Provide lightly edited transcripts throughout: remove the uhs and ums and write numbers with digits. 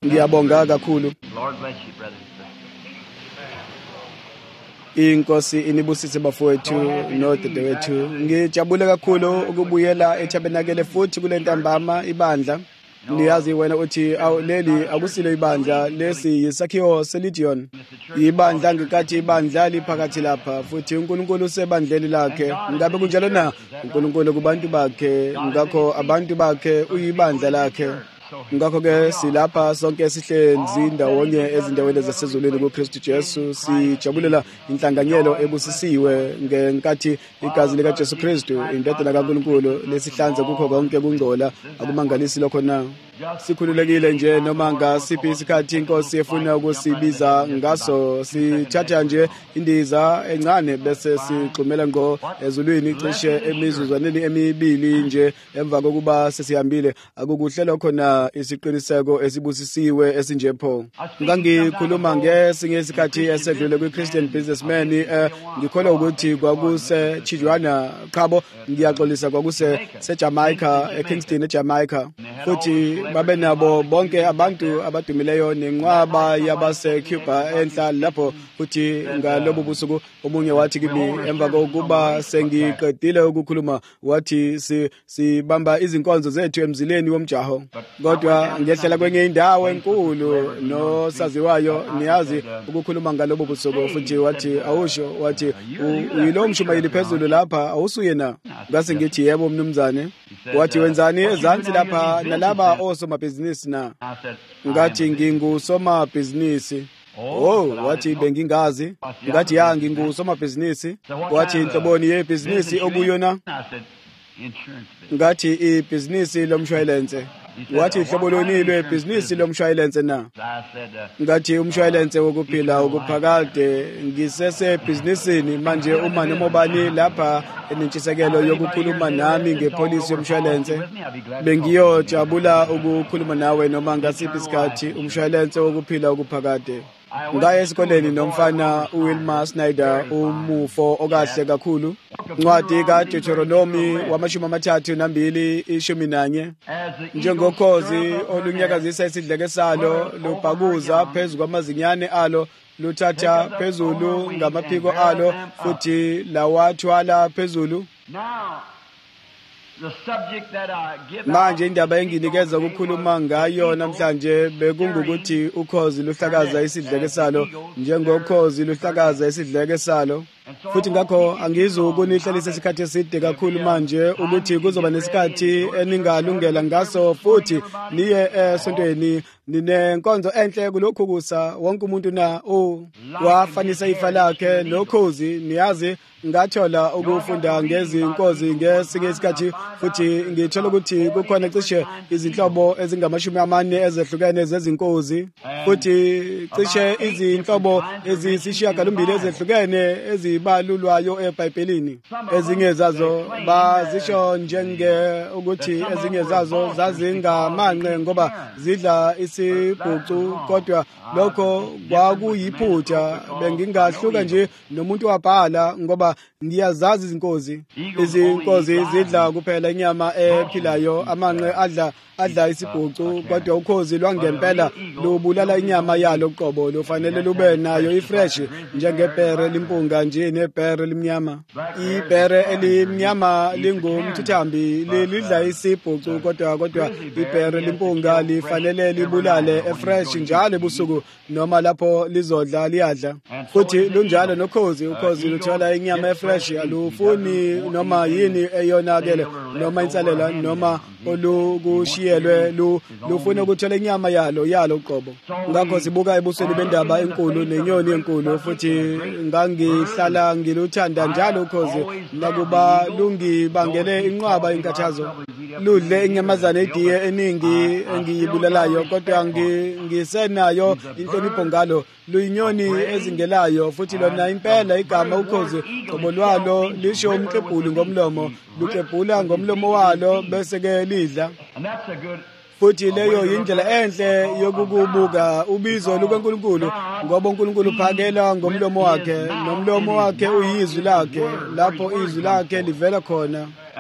Ngiyabonga kakhulu. Lord bless you, brothers and Inkosi inibusise bafowethu nodadewethu. Ngijabule kakhulu ukubuyela eTabernacle futhi kule ntambama ibandla. Niyazi wena uthi leli akusilo ibandla lesi yisakhiwo seLegion. Ibandla ngikathi ibandla liphakathi lapha futhi uNkulunkulu usebandleni lakhe. Ngabe kunjalo na? uNkulunkulu kubantu bakhe, ngakho abantu bakhe uyibandla lakhe. Ngakho ke silapha sonke sihlenzi ndawonye ezindaweni zasezulwini kuKristu Jesu, sijabulela inhlanganyelo ebusisiwe ngenkathi igazi lika Jesu Kristu indodana kaNkulunkulu lesihlanze kukho konke kungcola. Akumangalisi lokho na? Sikhululekile nje noma ngasiphi isikhathi inkosi efuna ukusibiza ngaso. Sithatha nje indiza encane bese sigxumela ngo ezulwini cishe emizuzwaneni emibili nje emva kokuba sesihambile. Akukuhle lokho na? Isiqiniseko esibusisiwe esinjepho. Ngangikhuluma ngesinye isikhathi esedlule kwi-Christian Businessman, ngikholwa ukuthi kwakuse Chijwana Qhabo, ngiyaxolisa, kwakuse seJamaica, eKingston eJamaica, futhi babe nabo bonke abantu abadumileyo nenqwaba yabase-Cuba enhla lapho. Futhi ngalobo busuku omunye wathi kimi emva kokuba sengiqedile ukukhuluma, wathi sibamba izinkonzo zethu emzileni womjaho, kodwa ngehlela kwenye indawo enkulu nosaziwayo niyazi ukukhuluma ngalobo busuku. Futhi wathi awusho, wathi uyilo mshumayeli phezulu lapha, awusuye na? Ngase ngithi yebo mnumzane. Wathi wenzani ezansi lapha nalaba osomabhizinisi na? Ngathi ngingusomabhizinisi. Oh, wathi bengingazi. Ngathi ya ngingusomabhizinisi. Wathi inhloboni yebhizinisi okuyona? Ngathi ibhizinisi lomshwalense. Wathi ihlobo loni lwebhizinisi lomshwalense na? Ngathi umshwalense wokuphila ukuphakade. Ngisesebhizinisini manje, uma nomobani lapha enentshisekelo yokukhuluma nami ngepolisi yomshwalense, bengiyojabula ukukhuluma nawe noma ngasiphi isikhathi. Umshwalense wokuphila ukuphakade. Ngaya esikoleni nomfana uWilma Snyder, umufo okahle kakhulu. Ncwadi kaDeuteronomy 32:11. Njengokhozi olunyakazisa isidleke salo, lubhakuza phezu kwamazinyane alo, luthatha phezulu ngamaphiko alo, futhi lawathwala phezulu. Manje indaba enginikeza ukukhuluma ngayo namhlanje bekungukuthi ukhozi luhlakaza isidleke salo njengokhozi luhlakaza isidleke salo. Futhi ngakho angizukunihlelisa isikhathi eside kakhulu manje ukuthi kuzoba nesikhathi eningalungela ngaso futhi niye esontweni ninenkonzo enhle kulokhu kusa. Wonke umuntu na wafanisa ifa lakhe nokhozi. Niyazi ngathola ukufunda ngezinkozi ngesinye isikhathi, futhi ngithola ukuthi kukhona cishe izinhlobo ezingama-40 ezehlukene zezinkozi, futhi cishe izinhlobo eziyisishiyagalombili ezehlukene ezibalulwayo eBhayibhelini. Ezinye zazo bazisho ukuthi ezinye zazo zazingamanqe ngoba zidla isibhucu, kodwa lokho kwakuyiphutha. Bengingahluka nje nomuntu wabhala ngoba ngiyazazi izinkozi. Izinkozi zidla kuphela inyama ephilayo, amanqe adla isibhucu, kodwa ukhozi lwangempela lubulala inyama yalo qobo. Lufanele lube nayo ifresh njengebhere limpunga nje nebhere limnyama. Ibhere elimnyama lingumthuthambi, lidla isibhucu, kodwa ibhere limpunga lifanele libulale efresh njalo ebusuku noma lapho lizodla liyadla. Futhi lunjalo nokhozi. Ukhozi luthola inyama efresh, alufuni noma yini eyonakele noma insalela noma olukushiyelwe, lufuna ukuthola inyama yalo qobo. Ngakho sibuka ebusweni bendaba enkulu nenyoni enkulu, futhi ngangihlala ngiluthanda njalo ukhozi. Nakuba lungibangele inqwaba inkathazo, ludle inyamazana ediye eningi engiyibulalayo, kodwa ngisenayo inhlonipho ngalo. Luyinyoni ezingelayo, futhi lona impela igama ukhozi qobo lwalo lisho umklebhuli ngomlomo. Luklebhula ngomlomo walo bese-ke lidla. Futhi leyo yindlela enhle yokukubuka ubizo lukaNkulunkulu, ngoba uNkulunkulu uphakela ngomlomo wakhe, nomlomo wakhe uyizwi lakhe, lapho izwi lakhe livela khona.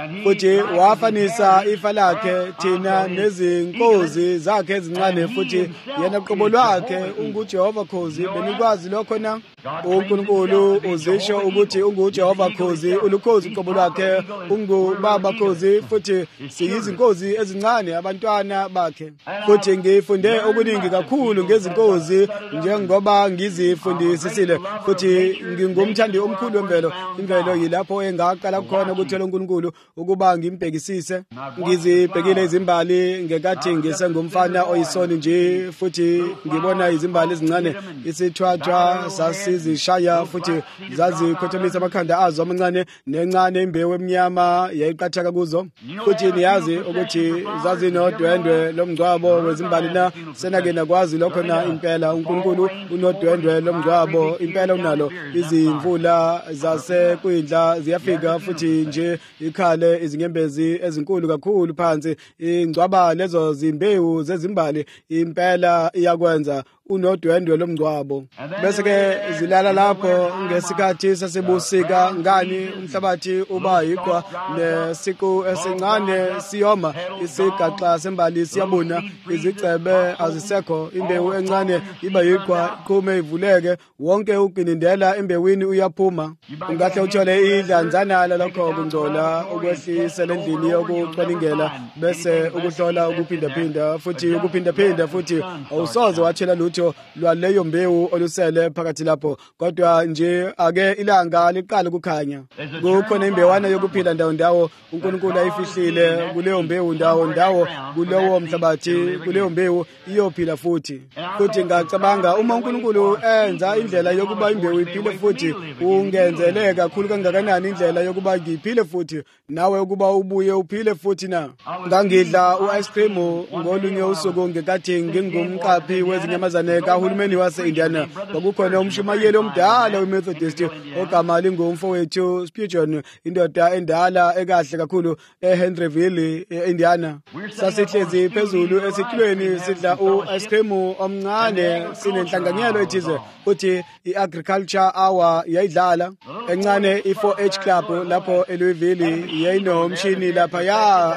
futhi wafanisa ifa lakhe thina nezinkozi zakhe ezincane, futhi yena qobo lwakhe unguJehova Khozi. Benikwazi lokho na? uNkulunkulu uzisho ukuthi unguJehova Khozi, ulukhozi qobo lwakhe, ungubaba Khozi, futhi siyizinkozi ezincane abantwana bakhe. Futhi ngifunde okuningi kakhulu ngezinkozi njengoba ngizifundisisile, futhi ngingumthandi omkhulu wemvelo. Imvelo yilapho engaqala khona ukuthola uNkulunkulu ukuba ngimbhekisise. Ngizibhekile izimbali ngekathi ngisengumfana oyisoni nje, futhi ngibona izimbali ezincane isithwathwa sasizishaya, futhi zazikhothamisa amakhanda azo amancane nencane, imbewu emnyama yayiqathaka kuzo. Futhi niyazi ukuthi zazinodwendwe lomngcwabo wezimbali na? Senake nakwazi lokho na? Impela uNkulunkulu unodwendwe lomngcwabo, impela unalo. Izimvula zasekwindla ziyafika, futhi nje ikhale izinyembezi ezinkulu kakhulu phansi. Ingcwaba lezo zimbewu zezimbali, impela iyakwenza unodwendwe lomngcwabo. Bese ke zilala lapho ngesikhathi sasebusika. Ngani umhlabathi uba yiqwa, nesiqu esincane siyoma, isigaxa sembali siyabuna, izicebe azisekho, imbewu encane iba yiqwa, iqhume ivuleke, wonke uginindela embewini uyaphuma. Ungahle uthole idlanzanala lokho kungcola ukwehlisela endlini yokucwaningela, bese ukuhlola ukuphindaphinda, futhi ukuphindaphinda, futhi awusoze wathela lutho lwaleyo mbewu olusele phakathi lapho, kodwa nje ake ilanga liqala ukukhanya. Kukhona imbewana yokuphila ndawo uNkulunkulu ayifihlile kuleyo mbewu ndawo kulowo mhlabathi, kuleyo mbewu iyophila futhi. Futhi ngacabanga uma uNkulunkulu enza indlela yokuba imbewu iphile futhi, ungenzele kakhulu kangakanani indlela yokuba ngiphile futhi nawe ukuba ubuye uphile futhi na? Ngangidla u-ice cream ngolunye usuku ngekathi ngingumqaphi wezinyamazane kahulumeni wase-Indiana. Kwakukhona umshumayeli omdala weMethodist ogama lingumfowethu Spurgeon, indoda endala ekahle kakhulu eHenryville, e-Indiana. Sasihlezi phezulu esitulweni sidla u-ice cream omncane, sinenhlanganyelo ethize, futhi i-agriculture hour yayidlala encane. I-4H club lapho eLouisville yayinomshini laphaya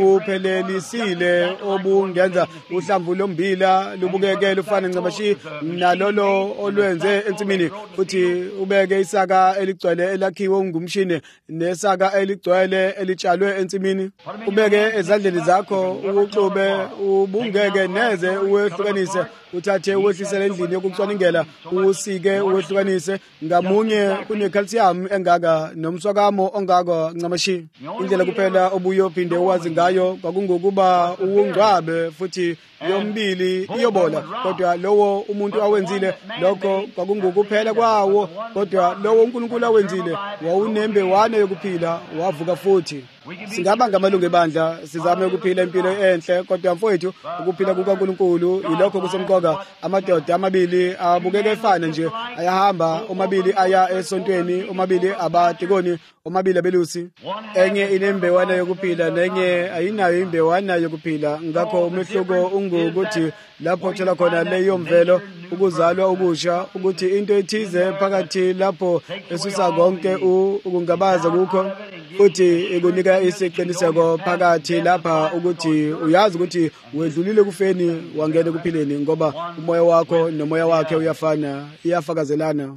ababewuphelelisile obungenza uhlamvu lombila lubukeke lufane ncamashi nalolo olwenze ensimini, futhi ubeke isaka eligcwele elakhiwe ungumshini nesaka eligcwele elitshalwe ensimini. Ubeke ezandleni zakho ukuxube, ubungeke neze uwehlukanise, uthathe uwehlisele endlini yokucwaningela, usike uwehlukanise ngamunye. Kunecalcium engaka nomswakamo ongaka ncamashi. Indlela kuphela obuye uphinde uwazi ngayo kwakungokuba uwungcwabe, futhi yombili iyobola, kodwa lowo umuntu awenzile lokho kwakungokuphela kwawo, kodwa lowo uNkulunkulu awenzile wawunembewana yokuphila, wavuka futhi. Singaba ngamalungu ebandla sizame ukuphila impilo enhle, kodwa mfowethu ukuphila kukaNkulunkulu yilokho kusemqoka. Amadoda amabili abukeka efana nje, ayahamba, omabili aya esontweni, omabili abadikoni, omabili abelusi. Enye inembewana yokuphila nenye ayinayo imbewana yokuphila. Ngakho umehluko ungukuthi lapho thola khona leyo mvelo, ukuzalwa okusha, ukuthi into ethize phakathi lapho esusa konke ukungabaza kukho, futhi ikunika isiqiniseko phakathi lapha ukuthi uyazi ukuthi wedlulile kufeni wangena kuphileni, ngoba umoya wakho nomoya wakhe uyafana, iyafakazelana.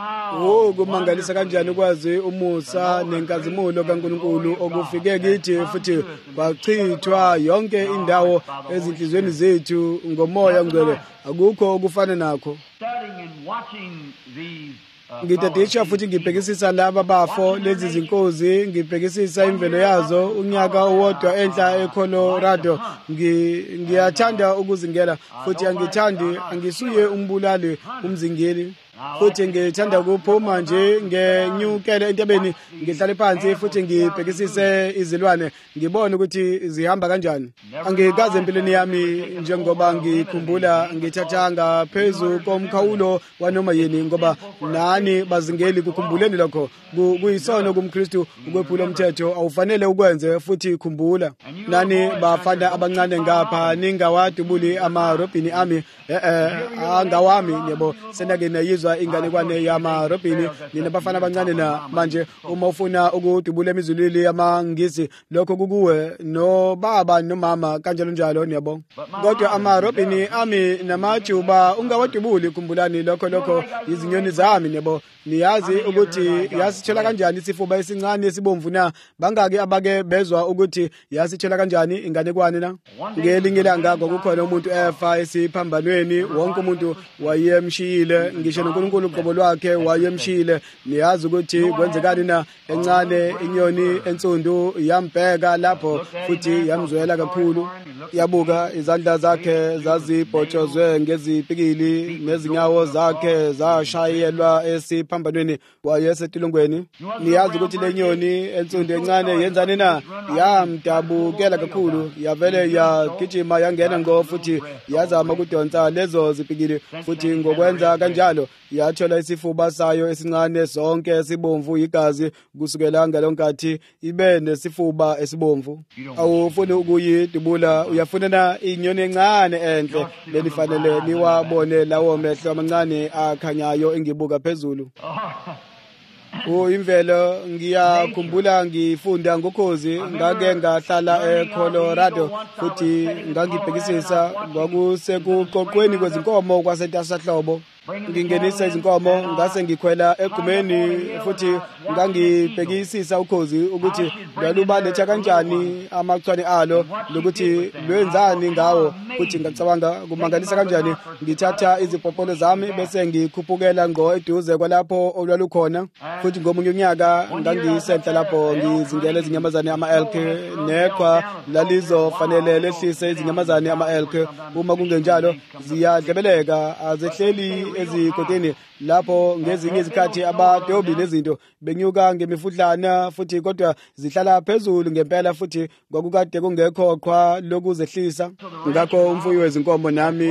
Kumangalisa kanjani ukwazi umusa nenkazimulo kaNkulunkulu okufike kithi, futhi kwachithwa yonke indawo ezinhlizweni zethu ngomoya ongcwele. Akukho okufana nakho. Ngitadisha futhi ngibhekisisa laba bafo, lezi zinkozi, ngibhekisisa imvelo yazo. Unyaka owodwa enhla eColorado ngiyathanda ukuzingela, futhi angisuye umbulali umzingeli, futhi ngithanda ukuphuma nje ngenyukele entabeni, ngihlale phansi futhi ngibhekisise izilwane, ngibone ukuthi zihamba kanjani. Angikaze empilweni yami njengoba ngikhumbula ngithathanga phezu komkhawulo wanoma yini, ngoba nani bazingeli kukhumbuleni lokho. Kuyisono kumKristu ukwephula umthetho, awufanele ukwenze, futhi khumbula. Nani bafana abancane ngapha ningawadubuli amarobhini ami, angawami yebo, senake nayizwa bezwa inganekwane yamarobhini. Nina bafana abancane na manje uma ufuna ukudubula emizulwini yamangisi lokho kukuwe nobaba nomama kanjalo njalo niyabonga. Kodwa amarobhini ami namajuba ungawadubuli, khumbulani lokho izinyoni zami niyabo. Niyazi ukuthi yasithola kanjani isifuba esincane esibomvu na? Bangaki abake bezwa ukuthi yasithola kanjani inganekwane na? Ngelinye ilanga kwakukhona umuntu efa esiphambanweni, wonke umuntu wayemshiyile, ngisho noNkulunkulu uqobo lwakhe wayemshiyile. Niyazi ukuthi kwenzekani na? Encane inyoni ensundu yambheka lapho futhi yamzwela kakhulu. Yabuka izandla zakhe zazibhotshozwe ngezipikili nezinyawo zakhe zashayelwa esiphambanweni wayesetilongweni. Niyazi ukuthi le nyoni ensundu encane yenzani na? Yamdabukela kakhulu, yavele yagijima yangena ngo futhi yazama ukudonsa lezo zipikili, futhi ngokwenza kanjalo yathola isifuba sayo esincane sonke sibomvu igazi kusukela ngalonkathi ibe nesifuba esibomvu. Awufuni ukuyidubula, uyafuna na inyoni encane enhle benifanele niwabone lawo mehlo amancane akhanyayo engibuka phezulu. Imvelo ngiyakhumbula ngifunda ngokhozi, ngake ngahlala eColorado futhi ngangibhekisisa kwakusekuqoqweni kwezinkomo kwaseNtasahlobo. Ngingenisa izinkomo, ngase ngikhwela egumeni futhi ngangibhekisisa ukhozi ukuthi lwalubaletha kanjani amachwane alo lokuthi lwenzani ngawo, futhi ngacabanga kumangalisa kanjani. Ngithatha izipopolo zami bese ngikhuphukela ngo eduze kwalapho olwalukhona, futhi ngomunye unyaka ngangisenhla lapho ngizingela izinyamazane ama-elk, neqhwa lalizofanele lehlise izinyamazane ama-elk. Uma kungenjalo ziyadlebeleka, azehleli ezikoteni lapho. Ngezinye izikhathi abadobi nezinto benyuka ngemifudlana futhi kodwa zihlala phezulu ngempela, futhi kwakukade kungekho qhwa lokuzehlisa. Ngakho umfuyi wezinkomo nami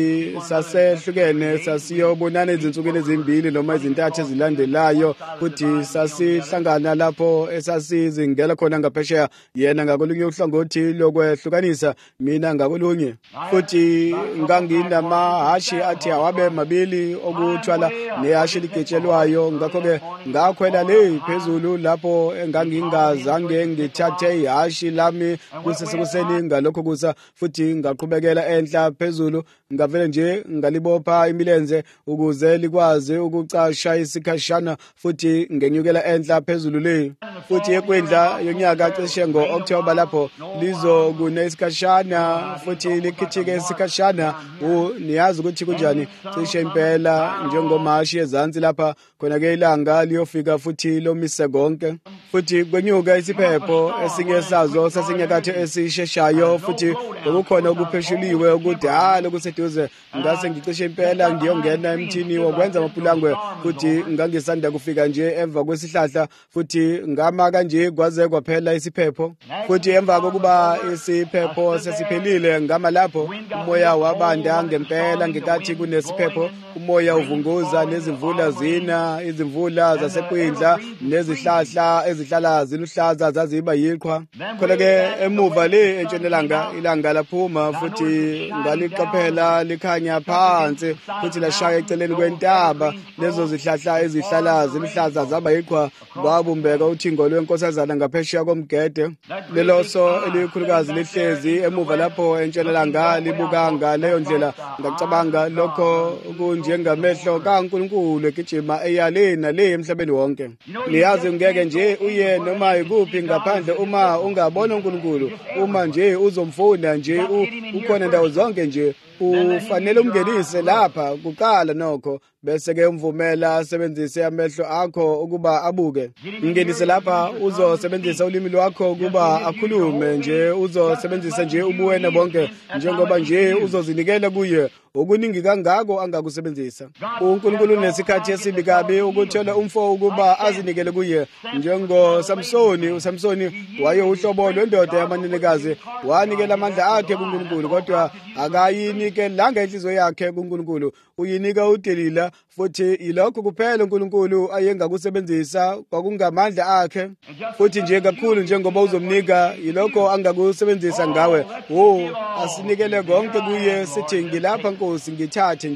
sasehlukene, sasiyobonana izinsukwini ezimbili noma ezintathu ezilandelayo, futhi sasihlangana lapho esasizingela khona ngaphesheya, yena ngakolunye uhlangothi lokwehlukanisa, mina ngakolunye. Futhi nganginamahashi athi awabe mabili okuthwala nehashi ligetshelwayo. Ngakho-ke ngakhwela le phezulu lapho engangingazange ngithathe ihashi lami kusesekuseni ngalokho kusa, futhi ngaqhubekela enhla phezulu. Ngavele nje ngalibopha imilenze ukuze likwazi ukucasha isikhashana, futhi ngenyukela enhla phezulu le. Futhi ekwindla yonyaka cishe ngo-October lapho lizokune isikhashana futhi likhithike isikhashana. Niyazi ukuthi kunjani? Cishe impela njengomashi ezansi lapha khona-ke ilanga liyofika futhi lomise konke, futhi kwenyuka isiphepho esinye sazo sasenyakatho esisheshayo, futhi bekukhona okupheshuliwe okudala okuseduze. Ngase ngicishe impela ngiyongena emthini wokwenza amapulangwe, futhi ngangisanda kufika nje emva kwesihlahla, futhi ngama kanje kwaze kwaphela isiphepho. Futhi emva kokuba isiphepho sesiphelile ngama lapho umoya wabanda ngempela. Ngekathi kunesiphepho umoya uvunguza, nezimvula zina, izimvula zasekwindla nezihlahla ezihlala ziluhlaza zaziba yiqhwa. Khona-ke emuva le entshonalanga ilanga laphuma, futhi ngaliqaphela likhanya phansi, futhi lashaya eceleni kwentaba. Lezo zihlahla ezihlala ziluhlaza zaba yiqhwa, kwabumbeka uthingo lwenkosazana ngaphesheya komgede. Leloso elikhulukazi lihlezi emuva lapho entshonalanga libuka ngaleyo ndlela. Ngacabanga lokho kunjengamehlo kaNkulunkulu egijima eyale nale emhlabeni wonke. Niyazi ngeke nje uye noma yikuphi ngaphandle uma ungabona uNkulunkulu. Uma nje uzomfunda nje ukhona ndawo zonke nje, ufanele umngenise lapha kuqala nokho, bese-ke umvumela asebenzise amehlo akho ukuba abuke. Mngenise lapha, uzosebenzisa ulimi lwakho ukuba akhulume nje, uzosebenzisa nje ubuwena bonke njengoba nje uzozinikela kuye. Okuningi kangako angakusebenzisa. uNkulunkulu unesikhathi esibi kabi ukuthola umfo ukuba azinikele kuye. NjengoSamsoni, uSamsoni waye uhlobo lwendoda yamanenekazi, wanikela amandla akhe kuNkulunkulu, kodwa akayinikelanga inhliziyo yakhe kuNkulunkulu. Uyinika uDelila, futhi ilokho kuphela uNkulunkulu ayengakusebenzisa, kwakungamandla akhe. Futhi nje kakhulu njengoba uzomnika, ilokho angakusebenzisa ngawe. Asinikele konke kuye, sithi ngilapha Nkosi, ngithathe nje.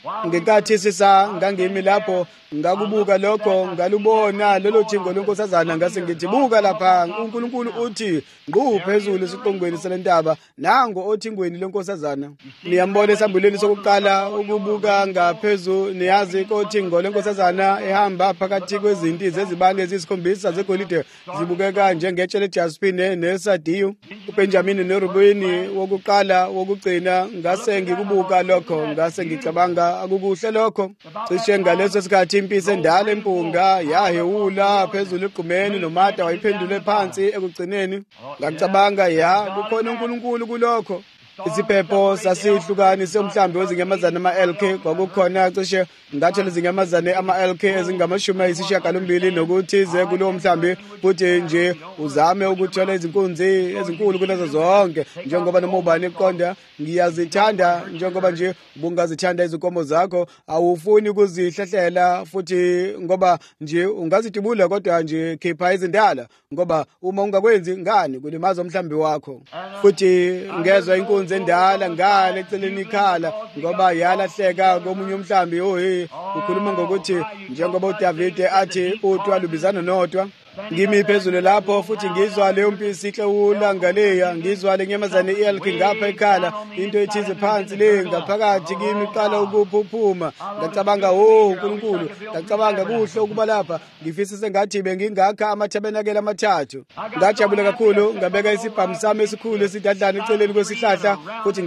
ngenkathi ngangimi lapho ngakubuka lokho ngalubona lolo jingo lenkosazana ngase ngithi buka lapha uNkulunkulu uthi nguphezulu esiqongweni selentaba nango othingweni lenkosazana niyambona esambuleni sokuqala ukubuka ngaphezulu niyazi kothingo lenkosazana ehamba phakathi kwezinti zezibane ezisikhombisa zegolide zibukeka njengetshe lejaspine nesadiyu uBenjamin noRubeni wokuqala wokugcina ngase ngikubuka lokho ngase ngicabanga akukuhle lokho cishe ngaleso sikhathi impisi endala empunga yahewula phezulu egqumeni noMata wayiphendule phansi ekugcineni ngacabanga kukhona uNkulunkulu kulokho isiphepho sasihlukanise umhlambi wezinyamazane ama-LK kwakukhona cishe ngathi lezinyamazane ama-LK ezingama-80 nokuthize kulowo mhlambi futhi nje uzame ukuthola izinkunzi ezinkulu kunazo zonke njengoba noma ubani eqonda ngiyazithanda njengoba nje ubungazithanda izinkomo zakho awufuni ukuzihlehlela futhi ngoba nje ungazidubula kodwa nje khipha izindala ngoba uma ungakwenzi ngani kulimaza umhlambi wakho futhi ngezwe inkunzi endala ngale eceleni ikhala ngoba yalahleka komunye umhlambi ukhuluma ngokuthi njengoba uDavide athi uTwa lubizana nodwa ngimi phezulu lapho futhi ngizwa leyo mpisi ihlewula leya ngizwa lenyamazane iLK ngapha ekhala into ethize phansi le ngaphakathi kimi iqala ukuphuphuma ngacabanga uNkulunkulu ngacabanga kuhle ukuba lapha ngifisa sengathi bengingakha amathabenakela amathathu ngajabula kakhulu ngabeka isibhamu sami esikhulu esidadlana eceleni kwesihlahla futhi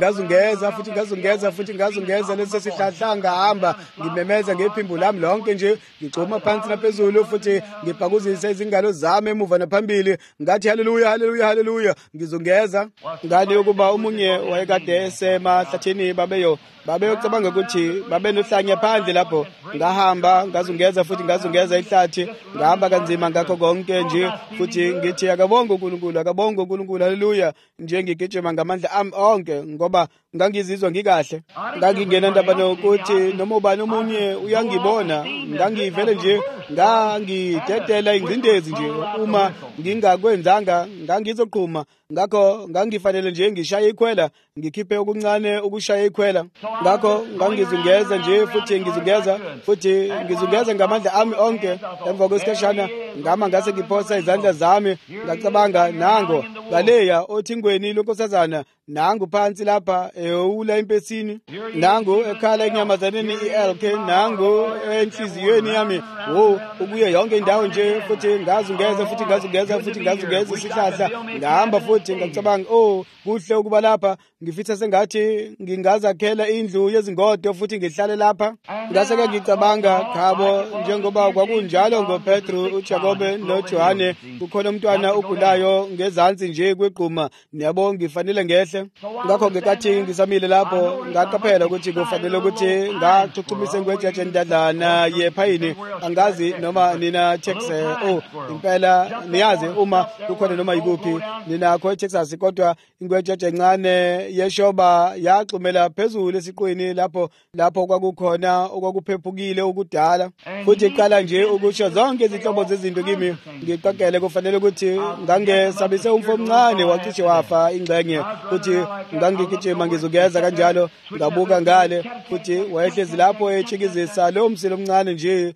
ngazungeza leso sihlahla ngahamba ngimemeza ngephimbo lami lonke nje ngicuma phansi naphezulu futhi ngibhakuzisa izingalo zami emuva naphambili ngathi haleluya haleluya haleluya ngizungeza ngani ukuba umunye wayekade esemahlathini babeyocabanga ukuthi babenohlanya phandle lapho ngahamba ngazungeza futhi ngazungeza ihlathi ngahamba kanzima ngakho konke nje futhi ngithi akabonga uNkulunkulu haleluya nje ngigijima ngamandla ami onke ngoba ngangizizwa ngikahle ngangingena ndaba nokuthi noma ubani omunye uyangibona ngangivele nje ngangidedela ingcindezi nje uma ngingakwenzanga ngangizoqhuma ngakho ngangifanele nje ngishaye ikhwela ngikhiphe okuncane ukushaya ikhwela ngakho ngangizungeza nje futhi ngizungeza ngamandla ami onke emva kwesikhashana ngase ngiphosa izandla zami ngacabanga nango ngaleya othingweni lenkosazana nangu phansi lapha ewula impesini nangu ekhala enyamazaneni iLK nangu enhliziyweni yami ukuye yonke indawo nje futhi ngazungeza isihlahla ngahamba futhi ngacabanga kuhle ukuba lapha ngifisa sengathi ngingazakhela indlu yezingodo futhi ngihlale lapha ngase ngicabanga khabo njengoba kwakunjalo ngoPetru uJakobe noJohane kukhona umntwana ugulayo ngezansi nje kwegquma niyabonga ngifanele ngehle ngakho ngekathi ngisamile lapho ngaqaphela ukuthi kufanele ukuthi ngachuchumise ngwejeje ndadlana yephayini angazi noma nina Texas impela niyazi uma kukhona noma yikuphi ninakho eTexas kodwa ingwejeje encane yeshoba yaxumela phezulu esiqwini lapho kwakukhona okwakuphepukile okudala futhi iqala nje ukusho zonke izinhlobo zezinto kimi ngiqaqele kufanele ukuthi ngangesabise umfo omncane wacishe wafa ingxenye futhi ngangigijima ngizungeza kanjalo ngabuka ngale futhi wayehlezi lapho echikizisa lo msilo omncane nje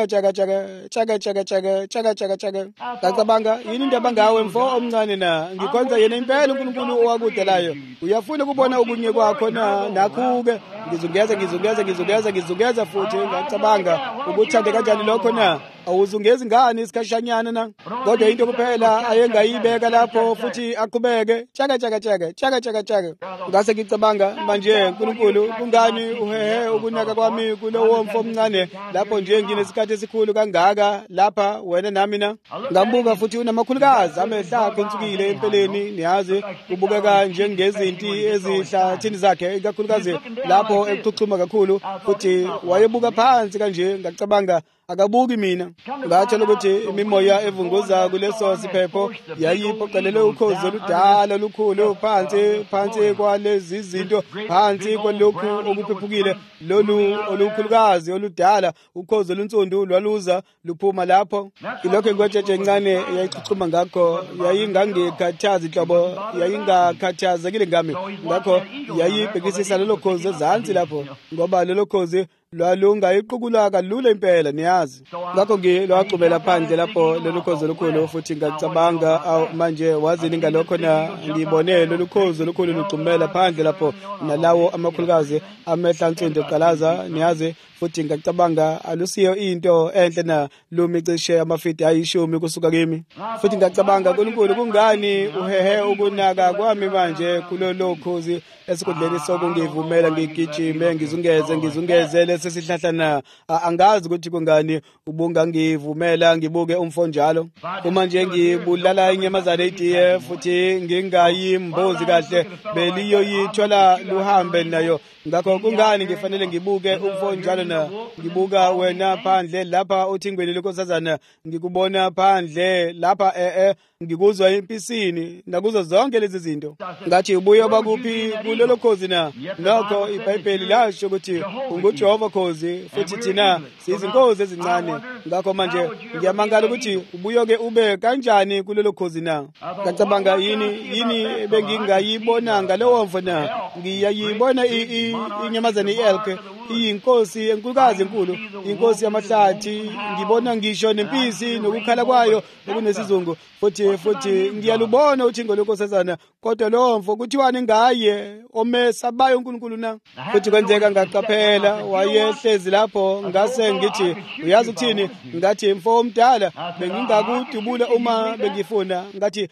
chaka ngacabanga yini indaba ngawe mfo omncane na ngikhonza yena impela uNkulunkulu owakudelayo uyafuna ukubona okunye kwakho na nakhuke ngizungeza futhi ngacabanga ukuthande kanjani lokho na awuzungezi ngani isikhashanyana na kodwa into kuphela ayengayibeka lapho futhi aqhubeke chaka ngase ngicabanga manje uNkulunkulu kungani uhehe ukunaka kwami kulowo mfo omncane lapho nje nginesikhathi esikhulu kangaka lapha wena nami na ngambuka futhi unamakhulukazi amehla aqintsukile empeleni niyazi kubukeka njengezinti ezihlathini zakhe ikakhulukazi lapho ekuxhuxhuma kakhulu futhi wayebuka phansi kanje ngacabanga akabuki mina. Ngatshela ukuthi imimoya evunguza kuleso siphepho yayiphoqelele ukhozi oludala olukhulu phansi kwalezi zinto, phansi kwalokhu okuphephukile, lolu olukhulukazi oludala, ukhozi olunsundu lwaluza luphuma lapho. Ilokho ingwetshe encane yayichuchuma ngakho, yayingangikhathazi nhlobo, yayingakhathazekile ngami, ngakho yayibhekisisa lelo khozi ezansi lapho, ngoba lelo khozi lwalungayiqukula kalula impela, niyazi. Ngakho ngilwacubela phandle lapho lolu khozi olukhulu, futhi ngacabanga manje wazini ngalokho na ngibone lolu khozi olukhulu lucumela phandle lapho, nalawo amakhulukazi amehla ansundu eqalaza, niyazi. Futhi ngacabanga alusiyo into enhle na lumicishe amafidi 10 kusuka kimi. Futhi ngacabanga uNkulunkulu kungani uhehe ukunaka kwami manje kulolu khozi esikhundleni sokungivumela ngigijime ngizungeze lesi sihlahla na. Angazi ukuthi kungani ubungangivumela ngibuke umfo njalo. Uma nje ngibulala inyamazana etiye futhi ngingayimbozi kahle beliyoyithola luhambe nayo, ngakho kungani ngifanele ngibuke umfo njalo na? Ngibuka wena phandle lapha uthingweni lenkosazana, ngikubona phandle lapha ngikuzwa empisini nakuzo zonke lezi zinto. Ngathi ubuye bakuphi kulelo khozi na? Nokho iBhayibheli lasho ukuthi unguJehova khozi, futhi thina siyizinkozi ezincane. Ngakho manje ngiyamangala ukuthi ubuyoke ube kanjani kulelo khozi na. Ngacabanga yini bengingayibona ngalowo mfo na? Ngiyayibona inyamazana ielk, iyinkosi enkulukazi enkulu, inkosi yamahlathi. Ngibona ngisho nempisi nokukhala kwayo okunesizungu, futhi ngiyalubona uthingo lenkosazana, kodwa lowo mfo kuthiwani ngaye omesabayo uNkulunkulu na? Futhi kwenzeka ngaqaphela wayehlezi lapho, ngase ngithi uyazi uthini? Ngathi mfo omdala, bengingakudubula uma bengifuna, ngathi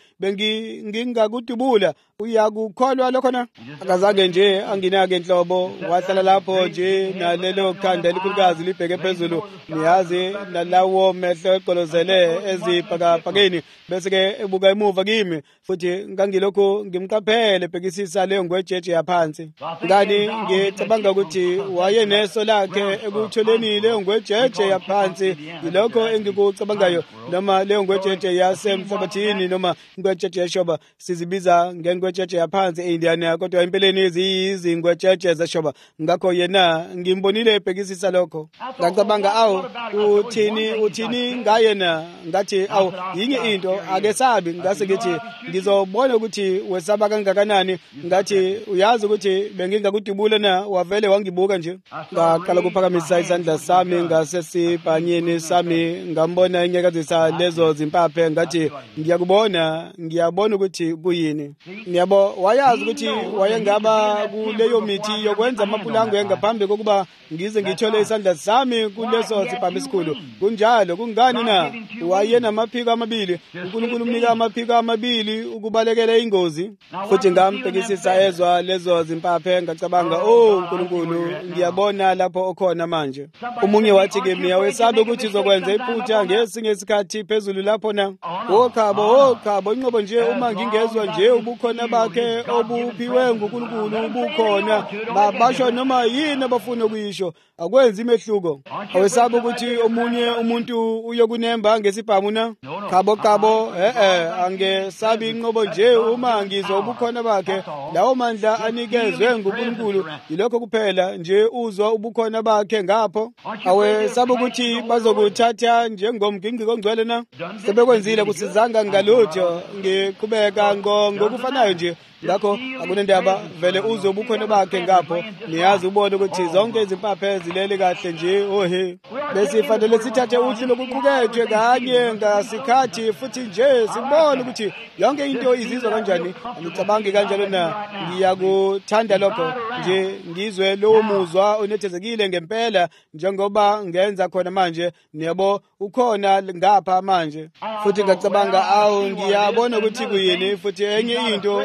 bengingakudubula, uyakukholwa lokho na? Akazange nje anginake enhlobo, wahlala lapho nje nalelo khanda elikhulukazi libheke phezulu, niyazi, nalawo mehlo eqolozele ezibhakabhakeni, bese-ke ebuka emuva kimi, futhi ngangilokhu ngimqaphele bhekisisa leyo ngwejeje yaphansi. Ngani ngicabanga ukuthi wayeneso lakhe ekutholeni leyo ngwejeje yaphansi, yilokho engikucabangayo, noma leyo ngwejeje yasemhlabathini, noma ingwejeje yeshoba, sizibiza ngengwejeje yaphansi e-Indiana, kodwa empeleni ziyizingwejeje zeshoba. Ngakho yena ngimbonile ebhekisisa lokho, ngacabanga uthini ngaye na? Ngathi yinye into, ake sabi. Ngase ngithi ngizobona ukuthi wesaba kangakanani. Ngathi uyazi ukuthi bengingakudubula na? Wavele wangibuka nje. Ngaqala ukuphakamisa isandla sami ngasesibhanyeni sami, ngambona inyakazisa lezo zimpaphe. Ngathi ngiyabona ukuthi kuyini. Ngiyabo wayazi ukuthi wayengaba kuleyo mithi yokwenza amapulango engaphambi kokuba ngize ngithole isandla sami kuleso sibhambi esikhulu. Kunjalo kungani na? Wayenamaphiko amabili, uNkulunkulu umnika amaphiko amabili ukubalekela ingozi. Futhi ngambhekisisa ezwa lezo zimpaphe, ngacabanga uNkulunkulu, ngiyabona lapho okhona manje. Umunye wathi kimi, awesabe ukuthi uzokwenza iphutha ngesinye isikhathi phezulu lapho na? Okhabo inqobo nje uma ngingezwa nje ubukhona bakhe obuphiwe nguNkulunkulu bukhona, babasho noma yini abafuna ukuyisho, akwenzi imehluko. Awesabe ukuthi omunye umuntu uyokunemba ngesibhamu na? Khabo angesabi inqobo nje uma ngizwa ubukhona bakhe. Lawo mandla anikezwe nguNkulunkulu, yilokho kuphela nje uzwa ubukhona bakhe ngapho. Awesabe ukuthi bazokuthatha njengomgingqi ongcwele na? Sebekwenzile kusizanga ngalutho, ngiqhubeka ngokufanayo nje. Ngakho akunendaba, vele uzwe ubukhona bakhe ngapho, niyazi ubone ukuthi zonke izimpaphe zilele kahle nje. Besifanele sithathe uhlu lokuqukethwe kanye ngasikhathi, futhi nje sibone ukuthi yonke into izizwa kanjani. Ngicabange kanjalo na, ngiyakuthanda lokho nje, ngizwe lowo muzwa onethezekile ngempela, njengoba ngenza khona manje. Niyabo ukhona ngapha manje, futhi ngacabanga ngiyabona ukuthi kuyini. Futhi enye into, ake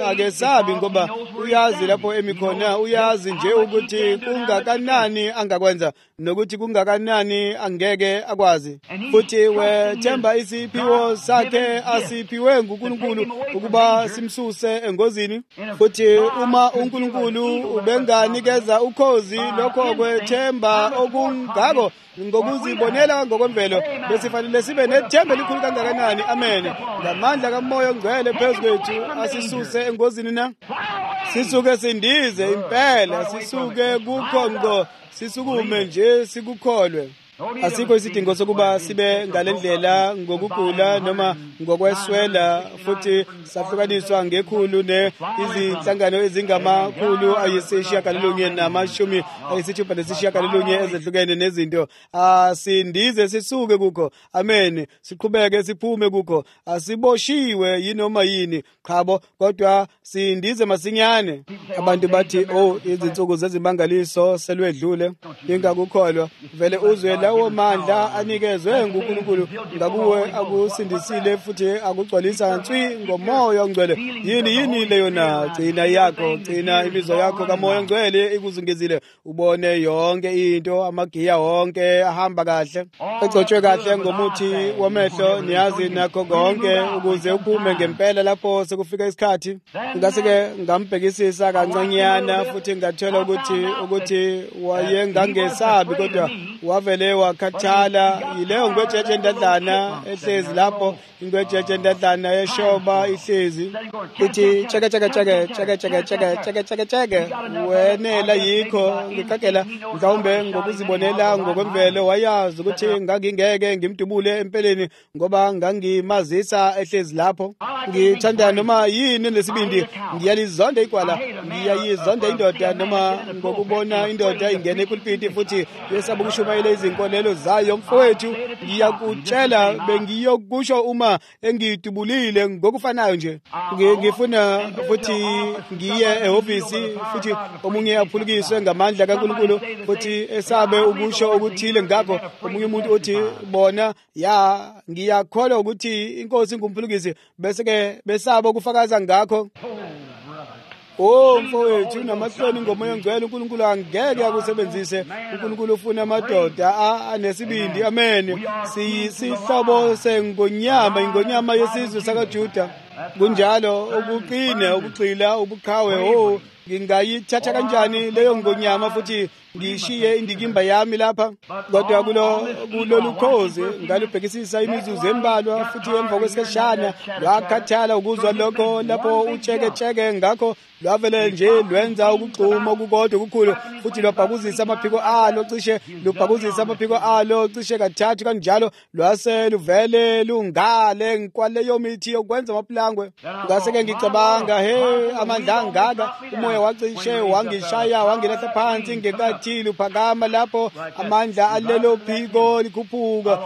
angesabi ngoba uyazi lapho emikhona, uyazi nje ukuthi kungakanani angakwenza nokuthi kungakanani angeke akwazi. Futhi wethemba isiphiwo sakhe asiphiwe nguNkulunkulu ukuba simsuse engozini. Futhi uma uNkulunkulu ubenganikeza ukhozi lokho kwethemba okungako ngokuzibonela ngokwemvelo, besifanele sibe nethemba elikhulu kangakanani, amen, ngamandla kaMoya oNgcwele phezu kwethu asisuse engozini na sisuke sindize impela, sisuke kukho ngo, sisukume nje sikukholwe. Asikho isidingo sokuba sibe ngalendlela ngokugula noma ngokweswela, futhi sahlukaniswa ngekhulu izinhlangano ezingamakhulu ayisishiyagalolunye namashumi ayisithupha nesishiyagalolunye ezehlukene nezinto. Asindize sisuke kukho, amen, siqhubeke siphume kukho, asiboshiwe yinoma yini, chabo, kodwa sindize masinyane. Abantu bathi, oh, izinsuku zezimangaliso selwedlule, ingakukholwa. Vele uzwe lawo mandla anikezwe nguNkulunkulu ngakuwe akusindisile futhi akugcwalisa nswi ngoMoya oNgcwele. Yini leyo na? Gcina yakho, gcina imizwa yakho kaMoya oNgcwele ikuzungezile, ubone yonke into, amagiya wonke ahamba kahle, egcotshwe kahle ngomuthi wamehlo, niyazi nakho konke, ukuze uphume ngempela lapho sekufika isikhathi. Ngase-ke ngambhekisisa kancanyana futhi ngathola ukuthi wayengangesabi, kodwa wavele wakhathala. Yileyo ngwejeje endadlana ehlezi lapho, ingwejeje endadlana yeshoba ihlezi ithi cheke wenela yikho ngikakela mhlawumbe ngokuzibonela ngokwemvelo. Wayazi ukuthi ngangingeke ngimdubule empeleni ngoba ngangimazisa ehlezi lapho. Ngithanda noma yini nesibindi, ngiyalizonda igwala, ngiyayizonda indoda, noma ngokubona indoda ingene epulpiti futhi yesaba ukushumayela izinkolelo zayo. Mfowethu, ngiyakutshela bengiyokusho uma engidubulile ngokufanayo nje. Ngifuna futhi ngiye ehhovisi futhi omunye aphulukiswe ngamandla kaNkulunkulu futhi esabe ukusho okuthile ngakho. Omunye umuntu uthi bona ngiyakholwa ukuthi inkosi ingumphulukisi, bese-ke besaba ukufakaza ngakho. Oh mfowethu, namahloni ngoMoya oNgcwele uNkulunkulu angeke akusebenzise. uNkulunkulu ufuna amadoda anesibindi, amen. Siyisihlobo sengonyama, ingonyama yesizwe sakaJuda. Kunjalo ukuqina, ukugxila, ubuqhawe. Ngingayithatha kanjani leyo ngonyama futhi ngishiye indikimba yami lapha? Kodwa kulolu khozi ngalubhekisisa imizuzu embalwa, futhi emva kwesikhashana lwakhathala ukuzwa lokho lapho utsheke ngakho lwavele nje lwenza ukugxuma okukodwa okukhulu, futhi lwabhakuzisa amaphiko alo cishe kathathu. Kanjalo lwase luvele lungale kwaleyo mithi yokwenza amaplangwe. Ngase-ke ngicabanga, amandla angaka, umoya wacishe wangishaya, wangilahla phansi ngekathi luphakama lapho amandla alelo phiko likhuphuka.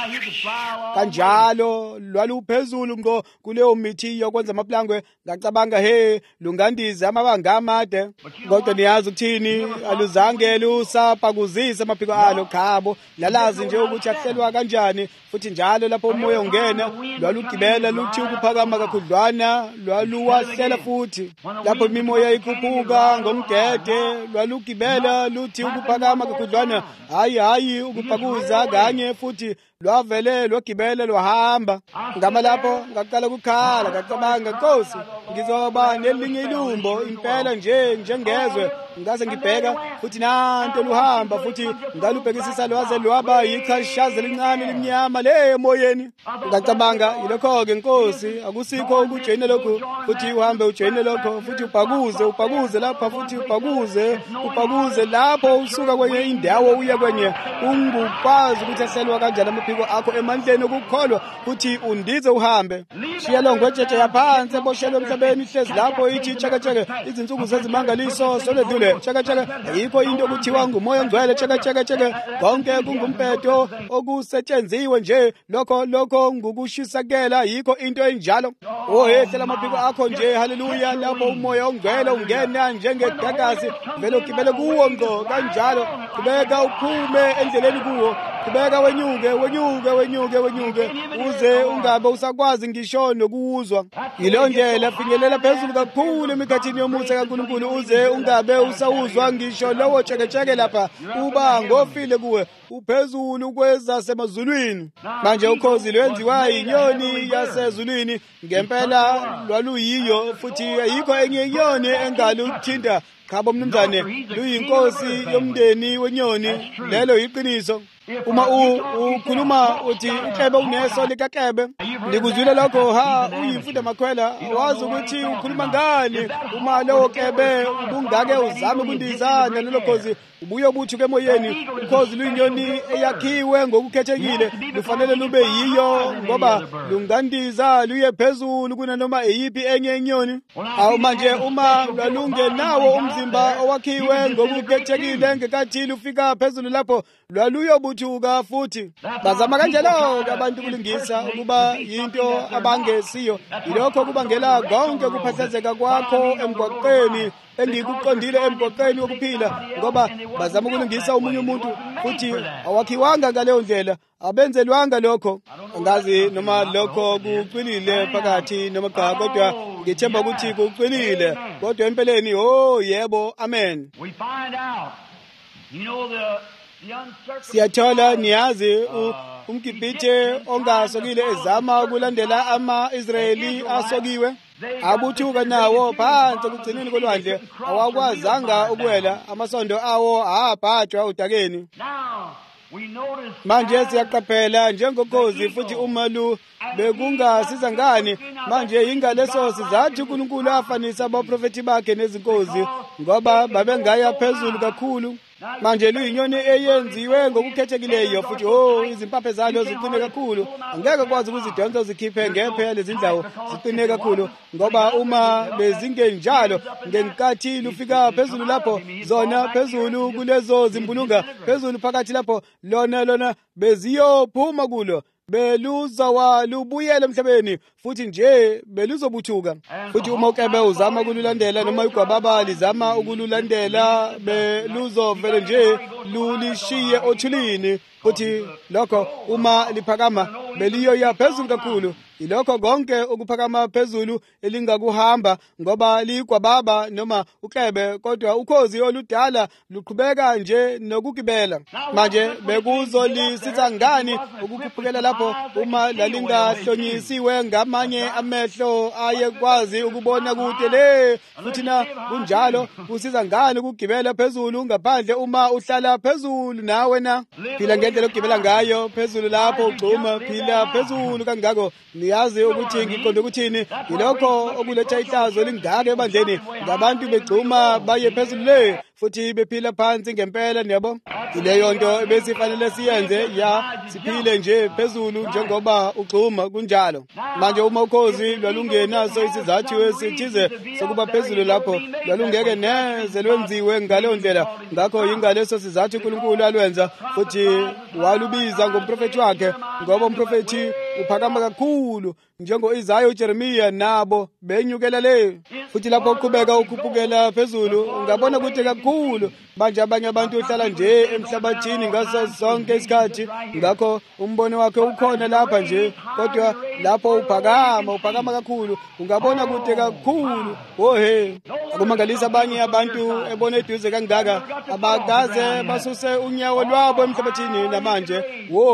Kanjalo lwaluphezulu ngo kuleyo mithi yokwenza amaplangwe. Ngacabanga, lungandiza amabanga amade, kodwa niyazi ukuthini, aluzange lusabhakuzisa amaphiko alo, khabo, lalazi nje ukuthi ahlelwa kanjani. Futhi njalo lapho umoya ungena lwalugibela luthi ukuphakama kakhudlwana, lwaluwahlela futhi lapho imimoya ikhuphuka ngomgede, lwalugibela luthi ukuphakama kakhudlwana, hayi ukubhakuza kanye, futhi lwavele lwagibela lwahamba. Ngama lapho ngaqala ukukhala, ngacabanga, Nkosi, ngizoba nelinye ilumbo impela njengezwe. Ngase ngibheka futhi nanto luhamba, futhi ngalubhekisisa lwaze lwaba yichashaza elincane elimnyama le emoyeni. Ngacabanga, yilokho-ke Nkosi, akusikho ukujeyina lokho, futhi uhambe ujeyine lokho, futhi ubhakuze lapha, futhi ubhakuze lapho, usuka kwenye indawo uya kwenye. Ungukwazi ukuthi ahlelwa kanjani amaphiko akho emandleni okukholwa, futhi undize uhambe. Shiya lo ngwejeje yaphansi eboshelwe emhlabeni ihlezi lapho ithi cheke izinsuku zezimangaliso soledlule. Cheke ayikho into okuthiwa nguMoya oNgcwele. Cheke konke kungumpedo okusetshenziwe nje. Lokho ngukushisakela, yikho into enjalo. Hlela amaphiko akho nje, haleluya, lapho uMoya oNgcwele ungena njengegagasi, vele ugibele kuwo ngo. Kanjalo qhubeka uphume endleleni kuwo, qhubeka wenyuke uze ungabe usakwazi ngisho nokuwuzwa. Yileyo ndlela finyelela phezulu kakhulu emikhathini yomusa kaNkulunkulu uze ungabe usawuzwa ngisho lowo tsheketsheke lapha uba ngofile kuwe uphezulu kwezasemazulwini. Manje ukhozi lwenziwa inyoni yasezulwini ngempela lwaluyiyo futhi ayikho enye inyoni engaluthinta. Khabo mnumzane, luyinkosi yomndeni wenyoni, lelo yiqiniso. Uma ukhuluma uthi uKlebe uneso likaKlebe, ndikuzwile lokho uyimfundo makhwela, wazi ukuthi ukhuluma ngani. Uma lowo Klebe ubungake uzame ukundizana lelo khozi ubuye ubuthuke emoyeni. Ukhozi luyinyoni eyakhiwe ngokukhethekile, lufanele lube yiyo ngoba lungandiza luye phezulu kunanoma eyiphi enye inyoni. Manje uma lwalungenawo umzimba owakhiwe ngokukhethekile ngekathi lufika phezulu lapho lwaluyobuthuka futhi. Bazama kanjalo abantu kulungisa ukuba yinto abangesiyo. Yilokho kubangela konke kuphathazeka kwakho emgwaqeni engikuqondile emgwaqeni wokuphila, ngoba bazama ukulungisa omunye umuntu futhi awakhiwanga ngaleyo ndlela, abenzelwanga lokho. Angazi noma lokho kuqinile phakathi noma cha, kodwa ngithemba ukuthi kuqinile. Kodwa empeleni yebo, amen. Siyathola niyazi umGibhithe ongasokile ezama ukulandela ama-Israyeli asokiwe, abuthuka nawo phansi ekugcineni kolwandle, awakwazanga ukuwela, amasondo awo abhajwa udakeni. Manje siyaqaphela njengokhozi futhi umalu bekungasiza ngani. Manje ingaleso sizathu uNkulunkulu afanisa abaprofeti bakhe nezinkozi ngoba babengaya phezulu kakhulu. Manje luyinyoni eyenziwe ngokukhethekileyo futhi izimpaphe zalo ziqine kakhulu, angeke kwazi ukuzidonsa uzikhiphe ngephe lezi ndawo, ziqine kakhulu ngoba uma bezingenjalo ngenkathi lufika phezulu lapho zona phezulu kulezo zimbulunga phezulu phakathi lapho lona beziyophuma kulo, beluzawa lubuyele emhlabeni futhi nje beluzobuthuka. Futhi uma uKlebe uzama ukululandela noma igwababa lizama ukululandela, beluzovele nje lulishiye othulini. Futhi lokho uma liphakama beliyoya phezulu kakhulu. Ilokho konke ukuphakama phezulu elingakuhamba ngoba ligwababa noma uKlebe, kodwa ukhozi oludala luqhubeka nje nokugibela. Manje bekuzolisiza ngani ukukhuphukela lapho uma lalingahlonyisiwe ngamanye amehlo ayekwazi ukubona kude le? Futhi na kunjalo kusiza ngani ukugibela phezulu ngaphandle uma uhlala phezulu nawe na? Phila ngendlela ukugibela ngayo phezulu lapho ugcuma, phila phezulu kangako. Niyazi ukuthi ngiqonde ukuthini? Yilokho okuletha ihlazo elingaka ebandleni, ngabantu begcuma baye phezulu le futhi bephila phansi ngempela. Niyabo, ileyo nto ebesifanele siyenze, siphile nje phezulu njengoba ugcuma kunjalo. Manje uma ukhozi lwalungenaso isizathu esithize sokuba phezulu lapho, lwalungeke neze lwenziwe ngaleyo ndlela. Ngakho yingaleso sizathu uNkulunkulu alwenza futhi walubiza ngomprofeti wakhe, ngoba umprofeti uphakama kakhulu njengo-Isaya, uJeremiya, nabo benyukela le. Futhi lapho uqhubeka ukhuphukela phezulu ungabona kude kakhulu. Manje abanye abantu uhlala nje emhlabathini ngaso sonke isikhathi, ngakho umbono wakhe ukhona lapha nje, kodwa lapho uphakama kakhulu ungabona kude kakhulu. Akumangalisa abanye abantu ebona eduze kangaka abakaze basuse unyawo lwabo emhlabathini, namanje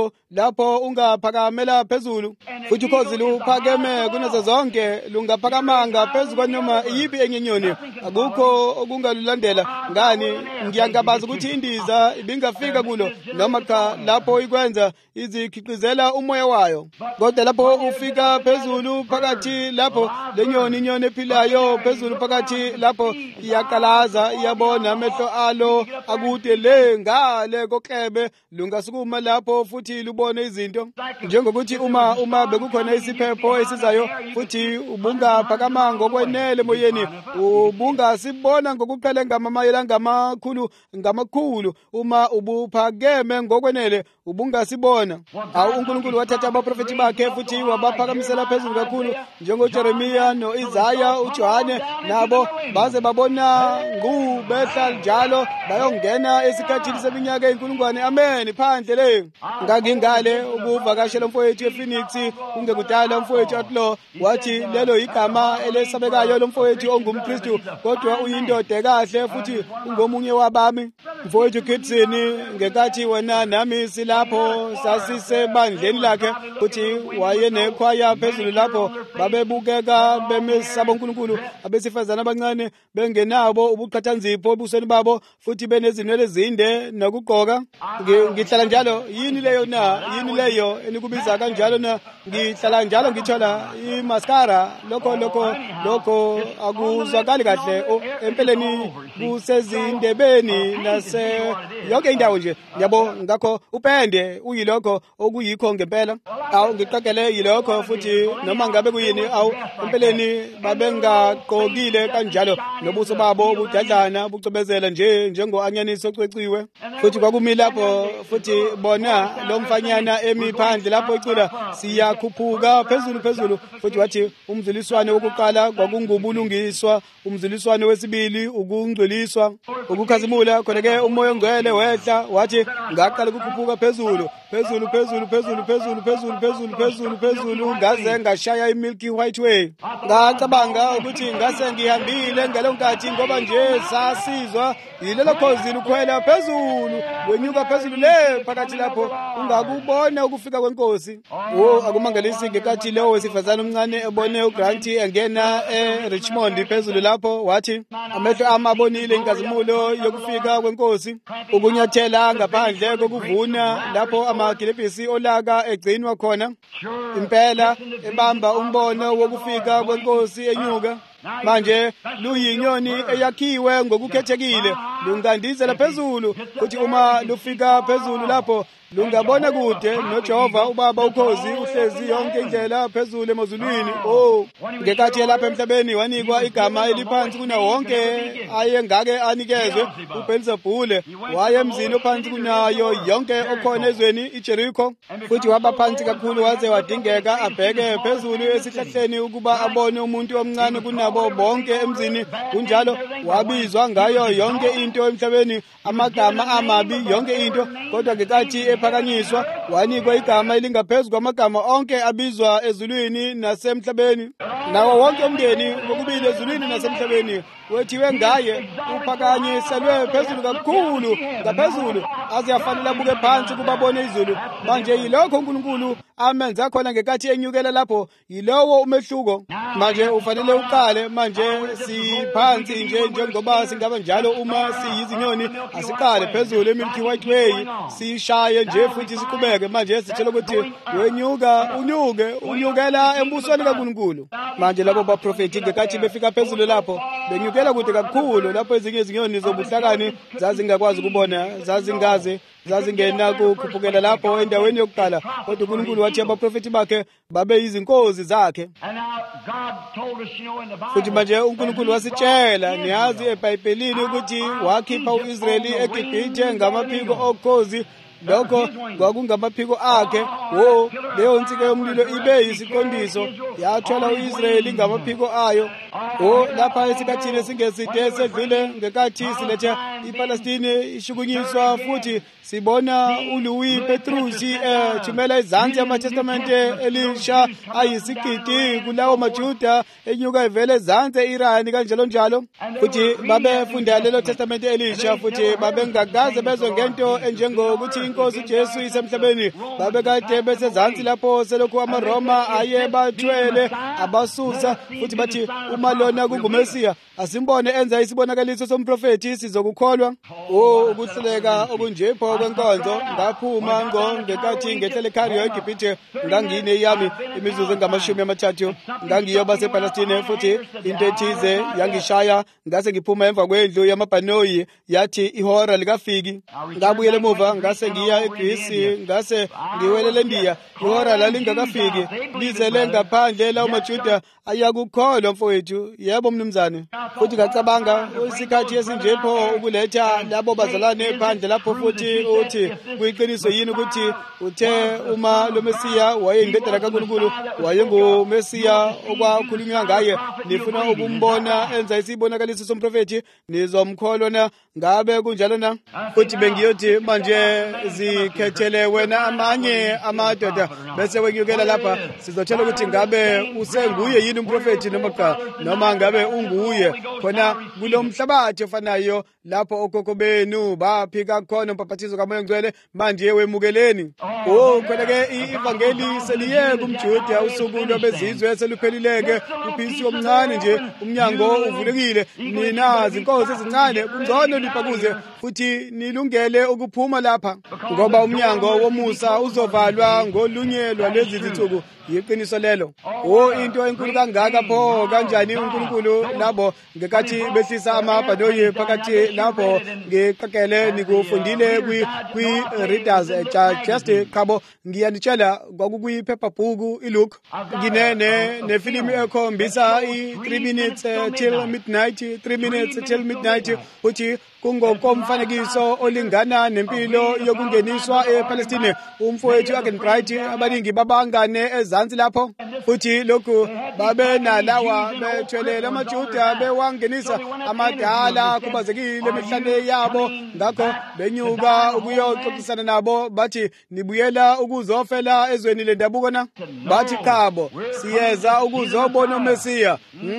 lapho ungaphakamela phezulu. Futhi ukhozi luphakeme kunazo zonke, lungaphakamanga phezu kwanoma iyiphi enye inyoni. Akukho okungalulandela. Ngani? Ngiyangabaza ukuthi indiza ibingafika kulo noma cha lapho ikwenza izikhiqizela umoya wayo. Kodwa lapho ufika phezulu phakathi lapho inyoni ephilayo phezulu phakathi lapho iyaqalaza, iyabona amehlo alo akude le ngale koKlebe, lungasukuma lapho futhi lubone izinto. Njengokuthi uma bekukhona isiphepho lapho esizayo, futhi ubungaphakama ngokwenele emoyeni, ubungasibona ngokuqhelenga amamayela ngamakhulu. Uma ubuphakeme ngokwenele ubungasibona. uNkulunkulu wathatha abaprofethi bakhe futhi wabaphakamisela phezulu kakhulu, njengoJeremiya no-Isaya, uJohane, nabo baze babona ngubehla njalo bayongena esikhathini seminyaka eyinkulungwane. Amen. Phandle le ngangingale ukuvakashela umfowethu ePhoenix kungekudala. Umfowethu Atlo wathi lelo igama elesabekayo lomfowethu ongumKristu, kodwa uyindoda ekahle futhi ungomunye wabami. Umfowethu Gibson, ngekathi wena nami silapho sasisebandleni lakhe, futhi wayenekhwaya phezulu lapho, babebukeka bemesaba uNkulunkulu, abesifazana abancane bengenabo ubuqhathanzipho ebusweni babo, futhi benezinwele ezinde nokugqoka. Ngihlala njalo, yini leyo na? Yini leyo enikubiza kanjalo na? Ngihlala njalo ngithola imascara, lokho akuzwakali kahle empeleni, kusezindebeni nase yonke indawo nje, yabo. Ngakho upende uyilokho okuyikho ngempela. Ngiqagele yilokho, futhi noma ngabe kuyini, empeleni babengagqokile kanjalo, nobuso babo budadlana bucobezela njengo-anyanyisi ocweciwe. Futhi kwakumi lapho, futhi bona lo mfanyana emi phandle lapho ecula, siyakhuphuka phezulu. Futhi wathi umzuliswane wokuqala kwakungubulungiswa, umzuliswane wesibili ukungcweliswa, ukukhazimula. Khona-ke umoya ongcwele wehla, wathi ngaqala ukukhuphuka phezulu, ngaze ngashaya iMilky White Way. Ngacabanga ukuthi ngase ngihambile ngalo nkathi, ngoba nje sasizwa yilelo khozi lukhwela phezulu, wenyuka phezulu le phakathi lapho ungakubona ukufika kwenkosi. Akumangalisi, ngekathi lewo wesifazane omncane ebone uGrant engena eRichmond phezulu lapho, wathi amehlo ami abonile inkazimulo yokufika kwenkosi. Ukunyathela ngaphandle kokuvuna lapho amagilebhisi olaka egcinwa khona, impela ebamba umbono wokufika kwenkosi enyuka. Manje luyinyoni eyakhiwe ngokukhethekile, lungandizela phezulu, futhi uma lufika phezulu lapho lungabona kude noJehova uBaba ukhozi uhlezi yonke indlela phezulu emazulwini. Ngekathi lapha emhlabeni wanikwa igama eliphansi kunawo wonke ayengake anikezwe. uBelzebule wayemzini ophansi kunayo yonke okhona ezweni, iJerikho, futhi waba phansi kakhulu waze wadingeka abheke phezulu esihlahleni ukuba abone umuntu omncane kunabo bonke emzini. Kunjalo wabizwa ngayo yonke into emhlabeni, amagama amabi, yonke into. Kodwa ngekathi ephakanyiswa wanikwa igama elingaphezu kwamagama onke abizwa ezulwini nasemhlabeni. Nawo wonke umndeni kokubili ezulwini nasemhlabeni wethiwe ngaye, uphakanyiselwe phezulu kakhulu, ngaphezulu aze afanele abuke phansi ukuba abone izulu. Manje yilokho uNkulunkulu amenza khona ngekathi enyukela lapho, yilowo umehluko. Manje ufanele uqale, manje siphansi njengoba singaba njalo uma siyizinyoni, asiqale phezulu eMilky White Way, sishaye nje futhi siqhubeke. Manje sitshela ukuthi wenyuka, unyukela embusweni kaNkulunkulu. Manje labo baprofethi ngekathi befika phezulu lapho benyukela kude kakhulu, lapho ezinye izinyoni zobuhlakani zazingakwazi ukubona, zazingena kukhuphukela lapho endaweni yokuqala. Kodwa uNkulunkulu wathi abaprofethi bakhe babe yizinkozi zakhe. Futhi manje uNkulunkulu wasitshela, niyazi eBhayibhelini ukuthi wakhipha uIsrayeli eGibhithe ngamaphiko okhozi. Lokho kwakungamaphiko akhe. Leyo nsika yomlilo ibe yisiqondiso, yathola uIsrayeli ngamaphiko ayo. Lapha esikhathini esingeside sedlule, ngekathi siletha iPalestine ishukunyiswa, futhi sibona uLouis Petrusi thumela izansi amaTestamente elisha ayisigidi kulawo maJuda enyuka evele ezansi e-Iran kanjalo njalo. Futhi babefunda lelo testamente elisha, futhi babengakaze bezwe ngento enjengokuthi inkosi uJesu isemhlabeni. Babekade besezansi lapho selokhu amaRoma ayebathwele abasusa, futhi bathi uma lona kungumesiya asimbone enza isibonakaliso somprofethi sizokukholwa. ukukholwa ukuhleleka okunjepho kwenkonzo ngaphuma ngenkathi ngehlele ekhaya eGibhithe ngangine yami imizuzu engama-30 ngangiyoba sePalestine futhi into ethize yangishaya ngase ngiphuma emva kwendlu yamabhanoyi yathi ihora likafiki ngabuyela emuva ngase ngiya eGreece ngase ngiwelele eNdiya ihora lalingakafiki bizele ngaphandle lawo maJuda ayakukholwa mfowethu yebo mnumzane futhi ngacabanga isikhathi esinjepho ukuletha labo bazalwane phandle lapho futhi uthi kuyiqiniso yini ukuthi uthe uma lo Mesiya wayeyindodana kaNkulunkulu wayengumesiya okwakhulunywa ngaye nifuna ukumbona enza isibonakaliso somprofeti nizomkholwa na ngabe kunjalo na futhi bengiyothi manje zikhethele wena amanye amadoda bese wenyukela lapha sizotshela ukuthi ngabe usenguye yini umprofeti noma ngabe unguye khona kulomhlabathi ofanayo lapho okhokho benu baphika khona umbhaphathizo kaMoya Ngcwele manje wemukeleni khona ke ivangeli seliye kumJuda usuku lwabezizwe seluphelileke uphisi omncane nje umnyango uvulekile nina zinkosi ezincane kungcono niphakuze futhi nilungele ukuphuma lapha ngoba umnyango womusa uzovalwa ngolunyelwa lezi zinsuku yiqiniso lelo into enkulu kangaka pho kanjani uNkulunkulu labo ngekathi behlisa amabhanoyi phakathi lapho ngiqekele nikufundile kwi readers just qabo ngiyanitshela kwakuyiphepha bhuku iLuke nginene nefilimu ekhombisa i3 minutes till midnight 3 minutes till midnight uthi kungokomfanekiso olingana nempilo yokungeniswa ePalestine umfowethu Akenbright abaningi babangane ezansi lapho futhi lokhu babenalawa bethwele amaJuda bewangenisa amadala kubazekile emihlane yabo ngakho benyuka ukuyoxoxisana nabo bathi nibuyela ukuzofela ezweni lendabuko na bathi khabo siyeza ukuzobona uMesiya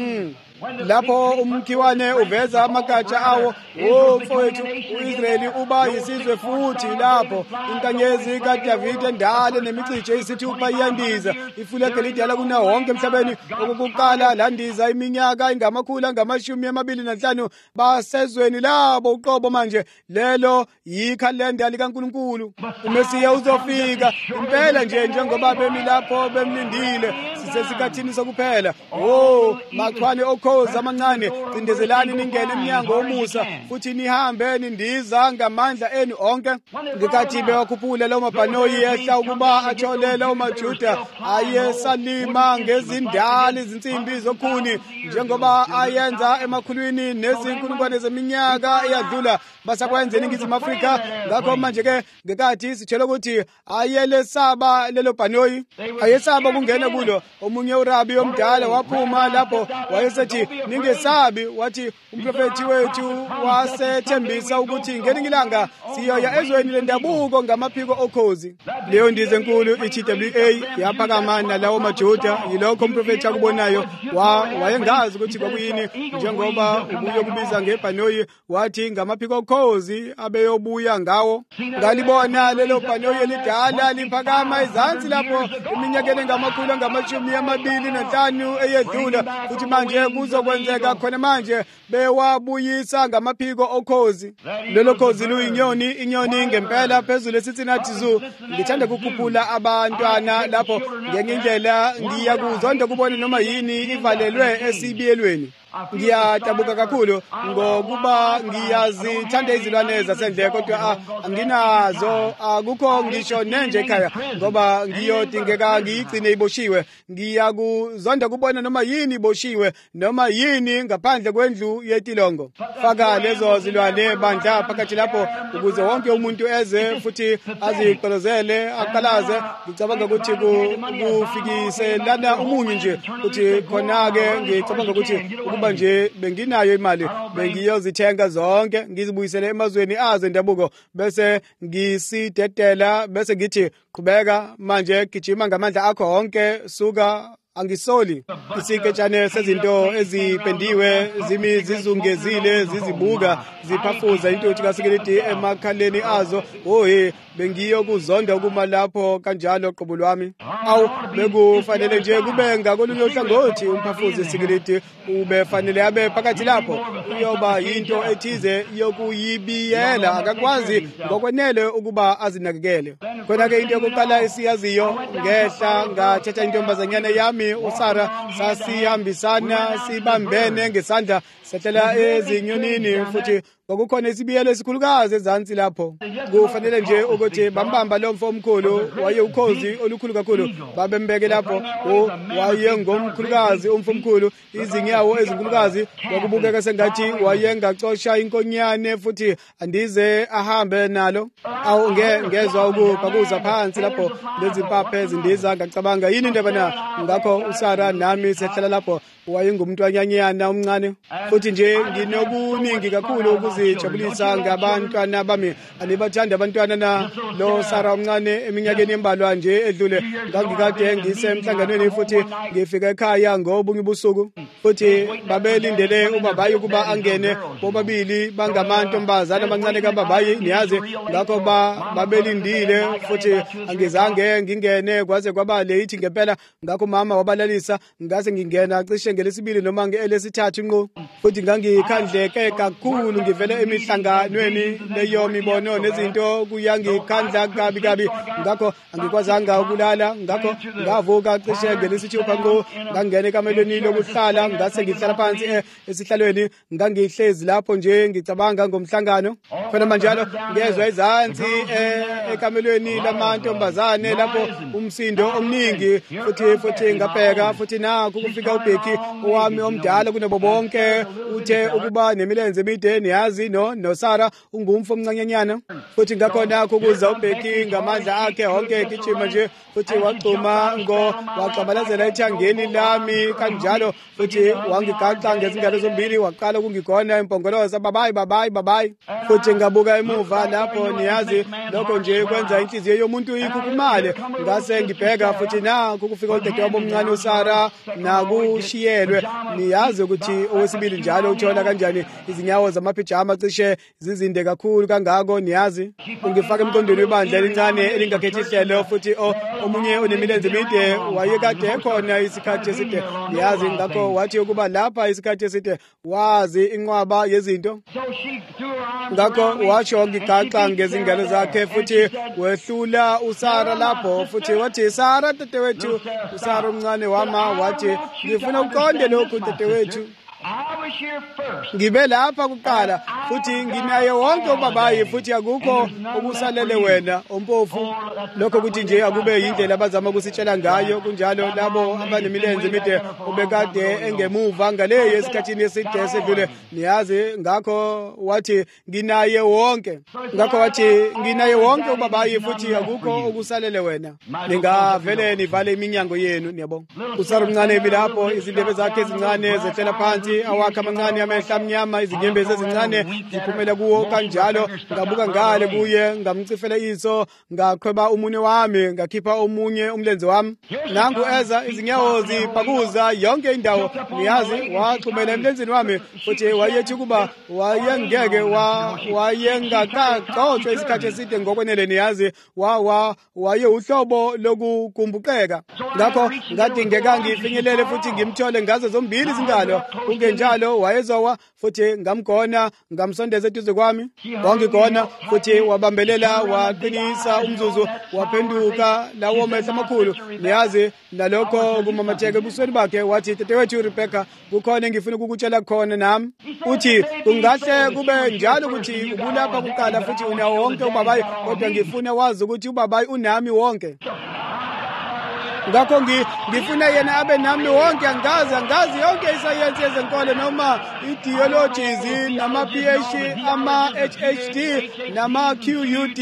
lapho umkhiwane uveza amagatsha awo mfowethu uIsraeli uba yisizwe futhi lapho inkanyezi kaDavide endala nemicije isithupha iyandiza ifulege lidala kuna wonke emhlabeni okuqala landiza iminyaka ingamakhulu angama-25 basezweni labo uqobo manje lelo yikhalenda likaNkulunkulu uMesiya uzofika impela nje njengoba bemi lapho bemlindile sisesikhathini sokuphela machwane okhozi amancane cindezelani ningene emnyango womusa futhi nihambe nindiza ngamandla enu onke ngekathi bewakhuphula lawo mabhanoyi ehla ukuba athole lawo maJuda ayesalima ngezindala izinsimbi zokhuni njengoba ayenza emakhulwini nezinkulungwane zeminyaka eyadlula basakwenza eNingizimu Afrika ngakho manje ke ngekathi sitshela ukuthi ayelesaba lelo bhanoyi ayesaba kungena kulo omunye urabi omdala waphuma lapho wayesethi ningesabi wathi umprofeti wethu wasethembisa ukuthi ngelingilanga siyoya ezweni lendabuko ngamaphiko okhozi leyo ndize enkulu iTWA yaphakama nalawo maJuda yilokho umprofeti akubonayo wayengazi ukuthi kwakuyini njengoba ubuye kubiza ngebhanoyi wathi ngamaphiko okhozi abeyobuya ngawo ngalibona lelo bhanoyi elidala liphakama izansi lapho iminyakeni ngamakhulu angama-25 eyedlula futhi manje kuzokwenzeka khona manje bewabuyisa ngamaphiko okhozi lelo khozi luyinyoni inyoni ngempela phezulu eCincinnati Zoo ngithanda ukukhuphula abantwana lapho ngenye indlela ngiyakuzonda kubona noma yini ivalelwe esibiyelweni ngiyadabuka kakhulu ngokuba ngiyazithanda izilwane zasendle kodwa anginazo akukho ngisho nenje ekhaya ngoba ngiyodingeka ngiyigcine iboshiwe ngiyakuzonda kubona noma yini iboshiwe noma yini ngaphandle kwendlu yetilongo faka lezo zilwane bandla phakathi lapho ukuze wonke umuntu eze futhi aziqolozele aqalaze ngicabanga ukuthi kufikise lana umunyu nje ukuthi khona ke ngicabanga ukuthi ukuba nje benginayo imali bengiyozithenga zonke ngizibuyisele emazweni azo endabuko bese ngisidedela bese ngithi qhubeka manje gijima ngamandla akho onke suka angisoli isiketshane sezinto ezipendiwe zizungezile zizibuka ziphafuza intuthu kasikelithi emakhaleni azo bengiyokuzonda ukuma lapho kanjalo qobo lwami awu bekufanele nje kube ngakolunye uhlangothi umphafuzi isikelithi ubefanele abe phakathi lapho uyoba yinto ethize yokuyibiyela akakwazi ngokwenele ukuba azinakekele khona-ke into yokuqala esiyaziyo ngehla ngathatha intombazanyana yami uSara sasihambisana sibambene ngesandla sehlela ezinyonini futhi kwakukhona isibiyelo esikhulukazi ezansi lapho kufanele nje ukuthi bambamba lo mfo omkhulu waye ukhozi olukhulu kakhulu babembeke lapho waye ngomkhulukazi umfo omkhulu izinyawo ezinkulukazi kwakubukeka sengathi waye ngacosha inkonyane futhi andize ahambe nalo awu ngezwa ukubhakuza phansi lapho lezimpaphe ezindiza ngacabanga yini indaba na ngakho uSara nami sehlela lapho wayengumntwanyanyana omncane futhi nje nginokuningi kakhulu ukuzijabulisa ngabantwana bami anibathanda abantwana na lo Sara omncane eminyakeni embalwa nje edlule ngangikade ngisemhlanganweni futhi ngifika ekhaya ngobunye ubusuku futhi babelindele ubabayi ukuba angene bobabili bangamantombazana amancane kababayi niyazi ngakho babelindile futhi angizange ngingene kwaze kwaba late ngempela ngakho mama wabalalisa ngase ngingena cishe ngelesibili noma ngelesithathu ngqo futhi ngangikhandleke kakhulu ngivele emihlanganweni leyo mibono nezinto kuyangikhandla kabi ngakho angikwazanga ukulala ngakho ngavuka cishe ngelesithupha ngqo ngangena ekamelweni lokuhlala ngase ngihlala phansi esihlalweni ngangihlezi lapho nje ngicabanga ngomhlangano khona manjalo ngezwe izansi ekamelweni lamantombazane lapho umsindo omningi futhi ngabheka futhi naku kufika uBheki owami omdala kunabo bonke uthe ukuba nemilenze emide niyazi noSara ungumfo omncanyanyana futhi ngakhona ukuza uBheki ngamandla akhe onke gijima nje futhi wagcuma waqabalazela ethangeni lami kanjalo futhi wangigaxa ngezingalo zombili waqala ukungigona impongoloza babayi futhi ngabuka emuva lapho niyazi lokho nje kwenza inhliziyo yomuntu ikhukhumale ngase ngibheka futhi naku kufika udadewabo omncane uSara nakushiyelwe niyazi ukuthi owesibili njalo uthola kanjani izinyawo zamapijama cishe zizinde kakhulu kangako niyazi ungifaka emqondweni webandla elincane elingakhethi ihlelo futhi omunye unemilenze emide wayekade ekhona isikhathi eside niyazi ngakho wathi ukuba lapha isikhathi eside wazi inqwaba yezinto ngakho washo ngigaxa ngezingalo zakhe futhi wehlula uSara lapho futhi wathi Sara dadewethu uSara omncane wama wathi ngifuna uqonde lokhu dadewethu ngibe lapha kuqala futhi nginaye wonke ubabayi futhi akukho okusalele wena ompofu lokho ukuthi nje akube indlela abazama ukusitshela ngayo kunjalo labo abanemilenze emide ubekade engemuva ngaleyo esikhathini eside esedlule niyazi ngakho wathi nginaye wonke ubabayi futhi akukho okusalele wena ningavele nivale iminyango yenu niyabonga uSara omncane ebilapho izindebe zakhe ezincane zehlela phansi awakha amancane amehla amnyama izinyembezi ezincane ziphumela kuwo kanjalo ngabuka ngale kuye ngamcifela iso ngaqhweba umunwe wami ngakhipha omunye umlenze wami nangu eza izinyawo zibhakuza yonke indawo niyazi waxhumela emlenzeni wami futhi wayethi kuba wayengeke wayengakaqothwe isikhathi eside ngokwenele niyazi waye uhlobo lokukumbuqeka ngakho ngadingeka ngifinyelele futhi ngimthole ngazo zombili izingalo kungenjalo wayezowa futhi ngamgona ngamsondeza eduze kwami wangigona futhi wabambelela waqinisa umzuzu waphenduka lawo mehla amakhulu niyazi nalokho kumamatheke ebusweni bakhe wathi dadewethu uRebecca kukhona engifuna ukukutshela khona nami uthi kungahle kube njalo ukuthi ubulapha kuqala futhi unawo wonke ubabayi kodwa ngifuna wazi ukuthi ubabayi unami wonke ngakho ngifuna yena abe nami wonke angazi yonke isayensi yezenkolo noma ideologies nama PhD ama HhD nama QUT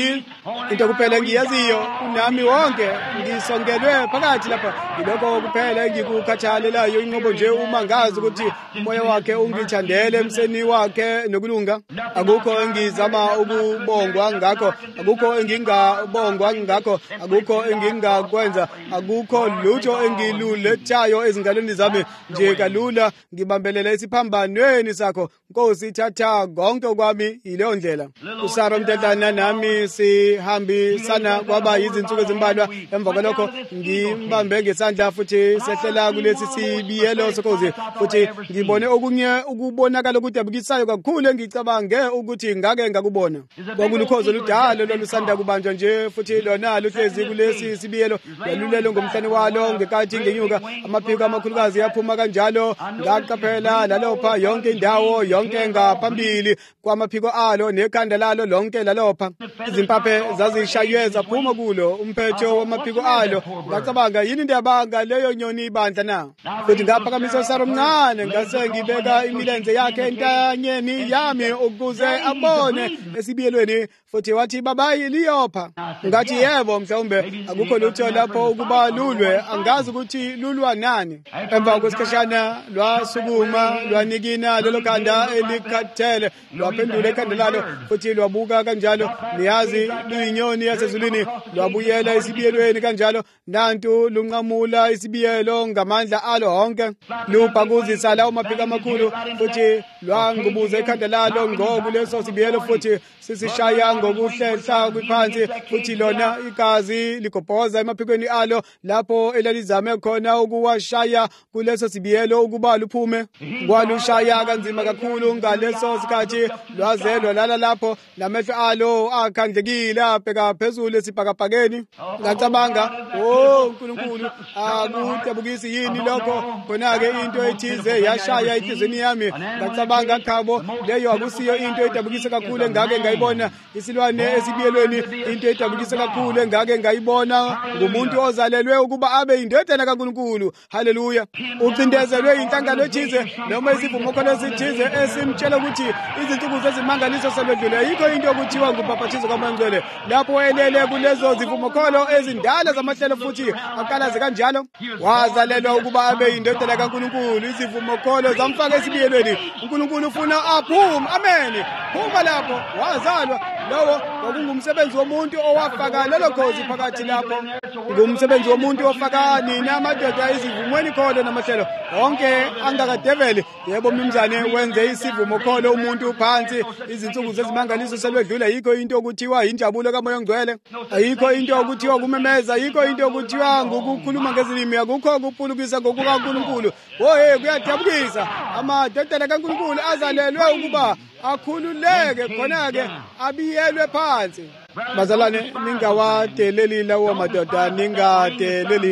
into kuphela engiyaziyo unami wonke ngisongelwe phakathi lapha yilokho kuphela engikukhathalelayo inqobo nje uma ngazi ukuthi umoya wakhe ungithandele emseni wakhe nokulunga. Akukho engizama ukubongwa ngakho, akukho engingabongwa ngakho, akukho engingakwenza, akukho lutho engilulethayo ezingalweni zami nje kalula ngibambelela esiphambanweni sakho. Nkosi thatha konke kwami yileyo ndlela. uSara mntatana nami sihambisana kwaba izinsuku ezimbalwa. Emva kwalokho ngimbambe ngesandla futhi sehlela kulesi sibiyelo sokozi futhi ngibone okunye ukubonakala okudabukisayo kakhulu engicabange ukuthi ngake ngakubona. Kwakulukhozo ludala lolusanda kubanjwa nje futhi lona luhlezi kulesi sibiyelo yalulelo ngomhlane walo ngekathi ngenyuka amaphiko amakhulukazi yaphuma kanjalo ngaqaphela lalopha yonke indawo yonke ngaphambili kwamaphiko alo nekhanda lalo lonke lalopha. Izimpaphe zazishaywe zaphuma kulo umphetho wamaphiko alo. Ngacabanga yini ndiyabanga leyo nyoni ibandla na. Futhi ngaphakamisa uSara omncane ngase ngibeka imilenze yakhe entanyeni yami ukuze abone esibiyelweni futhi wathi babayi liyopha. Ngathi yebo mhlawumbe akukho lutho lapho ukuba lulwe, angazi ukuthi lulwa nani. Emva kwesikhashana lwasukuma lwanikina lelo khanda elikhathele lwaphendula ikhanda lalo futhi lwabuka kanjalo niyazi luyinyoni yasezulwini lwabuyela esibiyelweni kanjalo nantu lunqamula isibiyelo ngamandla alo honke lubhakuzisa lawo maphiko amakhulu futhi lwangubuza ikhanda lalo ngokuleso sibiyelo futhi sisishaya ngokuhlehla kwiphansi futhi lona igazi ligobhoza emaphikweni alo lapho elalizame khona ukuwashaya kuleso sibiyelo ukuba luphume. Kwalushaya kanzima kakhulu ngaleso sikhathi lwaze lwalala lapho namehlo alo akhandlekile abheka phezulu esibhakabhakeni. Ngacabanga uNkulunkulu akudabukisi yini lokho. Khona-ke into ethize yashaya enhliziyweni yami. Ngacabanga khabo leyo akusiyo into edabukisa kakhulu engake ngayibona isilwane esibiyelweni. Into edabukisa kakhulu engake ngayibona ngumuntu ozalelwe ukuba abe indodana kaNkulunkulu. Haleluya. Ucindezelwe inhlangano ethize noma isivumo khona esithize esimtshela ukuthi izinsuku zezimangaliso seledlule. Yikho into okuthiwa ngubhaphathizo kaMangcwele lapho elele kulezo zivumo kholo ezindala zamahlelo futhi aqalaze kanjalo. Wazalelwa ukuba abe indodana kaNkulunkulu. Izivumo kholo zamfaka esibiyelweni. uNkulunkulu ufuna aphume. Amen. Phuma lapho wazalwa. Lowo kwakungumsebenzi womuntu owafaka lelo khozi phakathi lapho. Ngumsebenzi womuntu ofaka nina amadoda izivumweni kholo namahlelo onke angakadeveli. Yebo mnumzane wenze isivumo kholo umuntu phansi izinsuku zezimangaliso selwedlula. Yikho into okuthiwa injabulo kaMoya oNgcwele. Ayikho into okuthiwa kumemeza. Yikho into okuthiwa ngokukhuluma ngezilimi. Akukho ukuphulukisa ngokukaNkulunkulu. Kuyadabukisa amadodana kaNkulunkulu azalelwe ukuba akhululeke khona-ke abiyelwe phansi. Bazalwane ningawadeleli lawo madoda, ningadeleli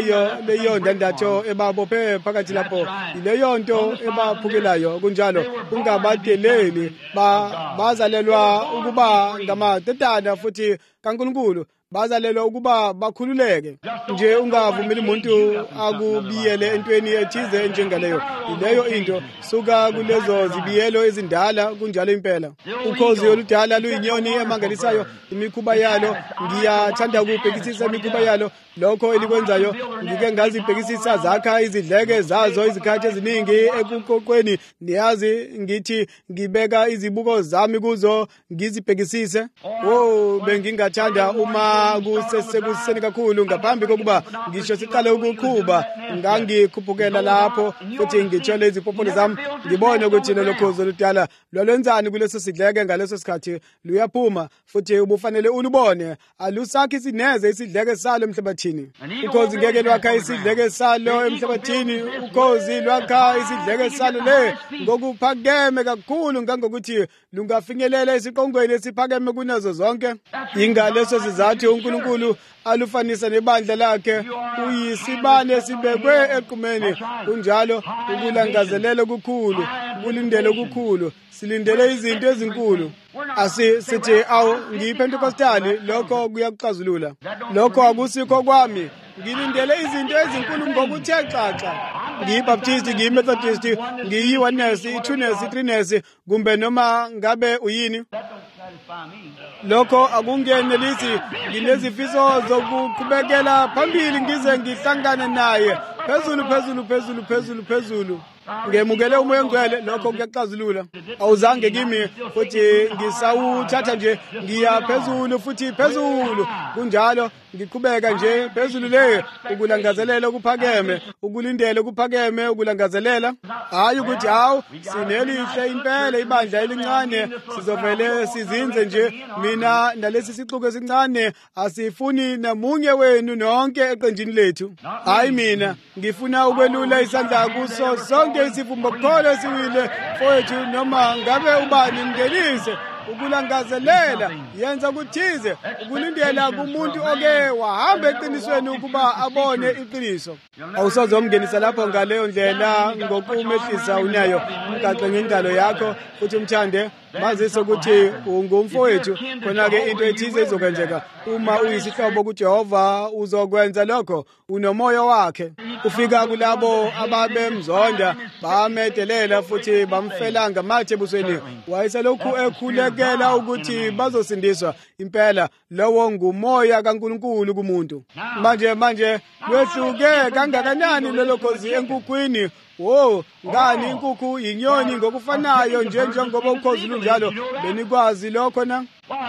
leyo ndandatho ebabophe phakathi lapho. Leyo nto ebaphukelayo kunjalo ungabadeleli. Bazalelwa ukuba ngamadodana futhi kaNkulunkulu. Bazalelwa ukuba bakhululeke. Nje ungavumeli umuntu akubiyele entweni ethize njengaleyo. Ileyo into suka kulezo zibiyelo ezindala kunjalo impela. Ukhozi oludala luyinyoni emangalisayo. Imikhuba yalo ngiyathanda ukubhekisisa imikhuba yalo. Lokho elikwenzayo ngike ngazibhekisisa zakha izidleke zazo izikhathi eziningi ekuqoqweni. Niyazi ngithi ngibeka izibuko zami kuzo ngizibhekisise. Bengingathanda uma kusesekuseni kakhulu ngaphambi kokuba ngisho siqale ukuqhuba ngangikhuphukela lapho futhi ngitshole izipopolo zami ngibone ukuthi lelo khozi oludala lwalwenzani kuleso sidleke ngaleso sikhathi luyaphuma futhi ubufanele ulubone. Alusakhi sineze isidleke salo emhlabathini. Ukhozi ngeke lwakha isidleke salo emhlabathini. Ukhozi lwakha isidleke salo le ngokuphakeme kakhulu ngangokuthi lungafinyelela esiqongweni esiphakeme kunazo zonke. Ingaleso sizathu uNkulunkulu alufanisa nebandla lakhe. Uyisibane sibekwe equmeni. Kunjalo ukulangazelela okukhulu, ukulindela okukhulu. Silindele izinto ezinkulu. Sithi awu ngiyiPentecostali lokho kuyakuxazulula. Lokho akusikho kwami. Ngilindele izinto ezinkulu ngokuthe xaxa. NgiyiBaptist, ngiyiMethodist, ngiyiOneness, iTwones, iThreeness kumbe noma ngabe uyini. lokho akungenelisi. Nginezifiso zokuqhubekela phambili ngize ngihlangane naye phezulu. Ngemukele umoya ongcwele, lokho kuyaxazulula. Awuzange kimi futhi ngisawuthatha nje, ngiya phezulu futhi phezulu. Kunjalo ngiqhubeka nje phezulu le, ukulangazelela okuphakeme, ukulindela okuphakeme, ukulangazelela. Hayi ukuthi hawu sinelihle impela ibandla elincane sizovele sizinze nje. Mina nalesi sixuku esincane asifuni namunye wenu nonke eqenjini lethu. Hayi mina ngifuna ukwelula isandla kuso sonke isivumbo kholo esiwile fowethu, noma ngabe ubani ngenise ukulangazelela yenza ukuthize, ukulindela kumuntu oke wahamba eqinisweni ukuba abone iqiniso. Awusoze umngenisa lapho ngaleyo ndlela ngokumehlisa unayo. Umgaxe ngengalo yakho futhi umthande, mazise ukuthi ungumfowethu, khona-ke into ethize izokwenzeka. Uma uyisihlobo kuJehova uzokwenza lokho, unomoya wakhe. Ufika kulabo ababemzonda, bamedelela futhi bamfela ngamathe ebusweni. Wayeselokhu ekhulekela ukuthi bazosindiswa. Impela lowo ngumoya kaNkulunkulu kumuntu. Manje lwehluke kangakanani lelo khozi enkukhwini. Ngani inkukhu inyoni ngokufanayo njengoba ukhozi lunjalo? Benikwazi lokho na?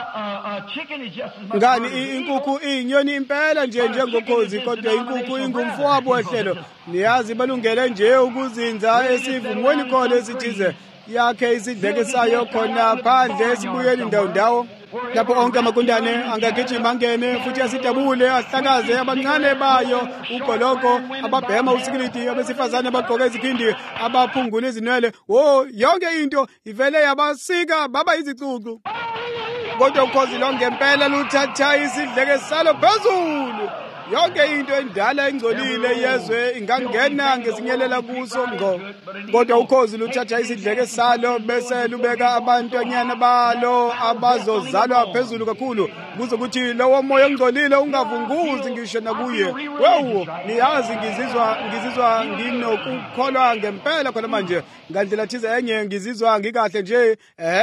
Ngani inkukhu inyoni impela njengokhozi, kodwa inkukhu ingumfowabo wehlelo. Niyazi balungele nje ukuzinza esivumweni khona esithize yakhe isidleke sayo khona phandle esibuyeli ndawo lapho onke amakundane angagijima angene futhi asidabule ahlakaze abancane bayo ugoloko ababhema usikiliti abesifazane abagqoke izikhindi abaphungula izinwele. Yonke into ivele yabasika baba izicucu, kodwa ukhozi lo ngempela luthatha isidleke salo phezulu. Yonke into endala engcolile yezwe ingangena ngezinyelela kuso ngqo, kodwa ukhozi luthatha isidleke salo bese lubeka abantwanyana balo abazozalwa phezulu kakhulu, kuze kuthi lowo moya ongcolile ungavunguzi ngisho nakuye. Niyazi ngizizwa nginokukholwa ngempela khona manje. Ngandlela thize enye ngizizwa ngikahle nje.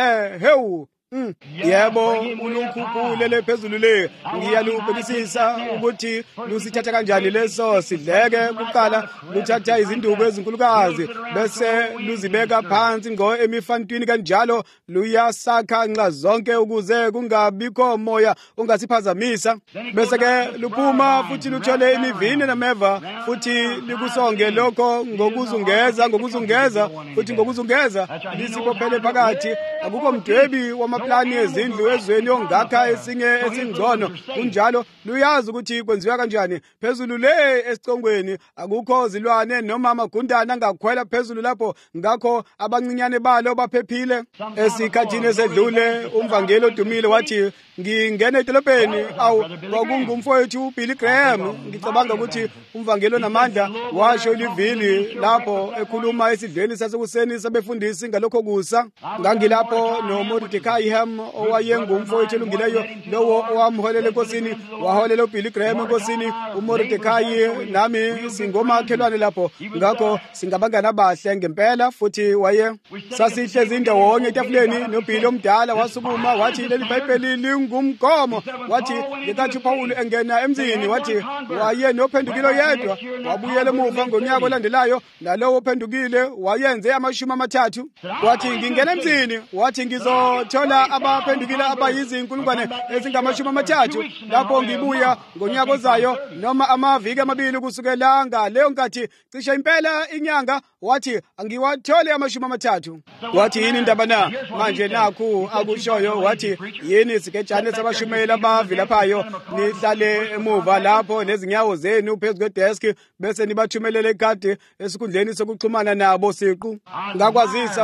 Yebo, uNkulunkulu phezulu le ngiyalubhekisisa ukuthi lusithatha kanjani leso sidleke. Kuqala luthatha izinduku ezinkulukazi bese luzibeka phansi ngqo emifantwini, kanjalo luyasakha nxa zonke ukuze kungabikho moya ungasiphazamisa. Bese ke luphuma futhi luthole imivini nameva futhi likusonge lokho ngokuzungeza futhi ngokuzungeza lisibophele phakathi. Akukho mdwebi plani ezindlu ezweni ongakha esinye esingcono. Kunjalo luyazi ukuthi kwenziwa kanjani phezulu le esicongweni. Akukho zilwane noma amagundane angakhwela phezulu lapho, ngakho abancinyane balo baphephile. Esikhathini esedlule umvangeli odumile wathi ngingena edolobheni, kwakungumfowethu Billy Graham. Ngicabanga ukuthi umvangeli onamandla washo livili lapho ekhuluma esidlweni sasekuseni sabefundisi ngalokho kusa. Ngangilapho noMordecai owayengumfowethu elungileyo, lowo owamholela enkosini, waholela uBilly Graham enkosini. uMordecai nami singomakhelwane lapho, ngakho singabangani abahle ngempela. Futhi sasihlezi ndawonye etafuleni noBilly omdala. Wasukuma wathi leli Bhayibheli lingumgomo. Wathi ngenkathi uPawulu engena emzini, wathi waye nophendukile yedwa wabuyela emuva ngonyaka olandelayo, nalowo ophendukile wayenze 30. Wathi ngingena emzini, wathi ngizothola abaphendukile abayizinkulungwane ezingama-30 lapho ngibuya ngonyaka ozayo, noma amaviki amabili kusukela ngaleyo nkathi, cishe impela inyanga. Wathi angiwathole 30. Wathi yini indaba na manje? Nakhu akushoyo. Wathi yini isikejane sabashumeli abavilaphayo, nihlale emuva lapho nezinyawo zenu phezu kwedeski bese nibathumelele ikadi esikhundleni sokuxhumana nabo siqu. Ngakwazisa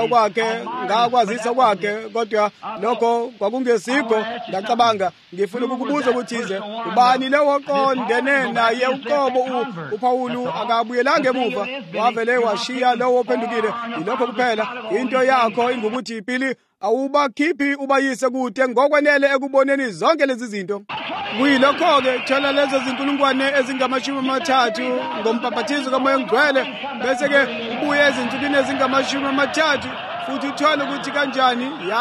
kwakhe, kodwa lokho kwakungesikho. Ngacabanga ngifuna ukukubuza ukuthi ubani lewo oqondene naye uqobo uPawulu akabuyelanga emuva, wavele washiya lowo ophendukile. Yilokho kuphela into yakho ingukuthi Billy awubakhiphi ubayise kude ngokwenele ekuboneni zonke lezi zinto. Kuyilokho-ke thola lezo zinkulungwane ezingama-30 ngompaphathizo kaMoya Ongcwele, bese-ke ubuye ezinsukwini ezingama-30 futhi uthole ukuthi kanjani.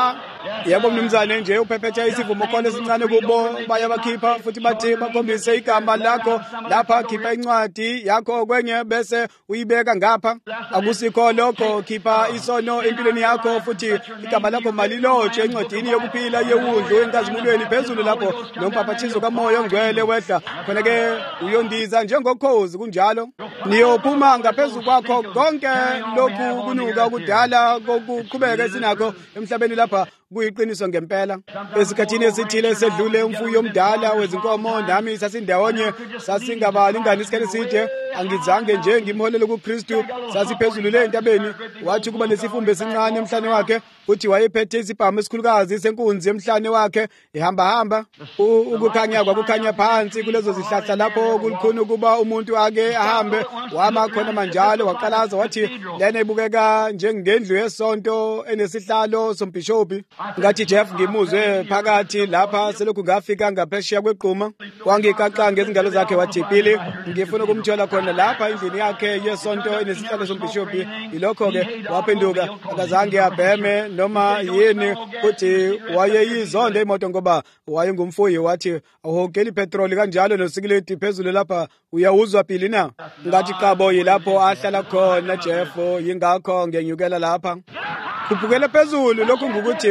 Yebo mnumzane, nje uphephetha isivumo khona esincane kubo bayabakhipha futhi bathi bakhombise igama lakho lapha, khipha incwadi yakho kwenye bese uyibeka ngapha. Akusikho lokho, khipha isono empilweni yakho futhi igama lakho malilotshwe encwadini yokuphila yewundlu enkazimulweni phezulu lapho nompaphathizo kaMoya oNgcwele wehla khona ke uyondiza njengokhozi. Kunjalo niyophuma ngaphezulu kwakho konke lokhu kunuka kudala kokuqhubeka esinakho emhlabeni lapha kuyiqiniso ngempela. Esikhathini esithile esedlule umfuyi omdala wezinkomo nami sasindawonye, sasingabalingani isikhathi eside. Angizange nje ngimholele kuKristu, sasiphezulu le entabeni. Wathi kuba nesifumbe esincane emhlane wakhe futhi wayephethe isibhamu esikhulukazi senkunzi emhlane wakhe ehamba. Ukukhanya kwakukhanya phansi kulezo zihlahla lapho kulukhuni ukuba umuntu ake ahambe. Wama khona manjalo waqalaza wathi, lena ibukeka njengendlu yesonto enesihlalo sombhishobhi. Ngathi Jeff ngimuzwe phakathi lapha selokhu ngafika ngaphesheya kwegquma. Wangiqaqa ngezingalo zakhe wathi, Phili, ngifuna ukumthola khona lapha endlini yakhe yesonto enesihlalo sombhishobhi. Ilokho-ke waphenduka, akazange abheme noma yini, futhi wayeyizonda imoto ngoba wayengumfuyi. Wathi, awuhogeli petroli kanjalo nosikileti phezulu lapha, uyawuzwa Phili na? Ngathi qabo yilapho ahlala khona Jeff, yingakho ngenyukela lapha. Kuphukela phezulu, lokhu ngukuthi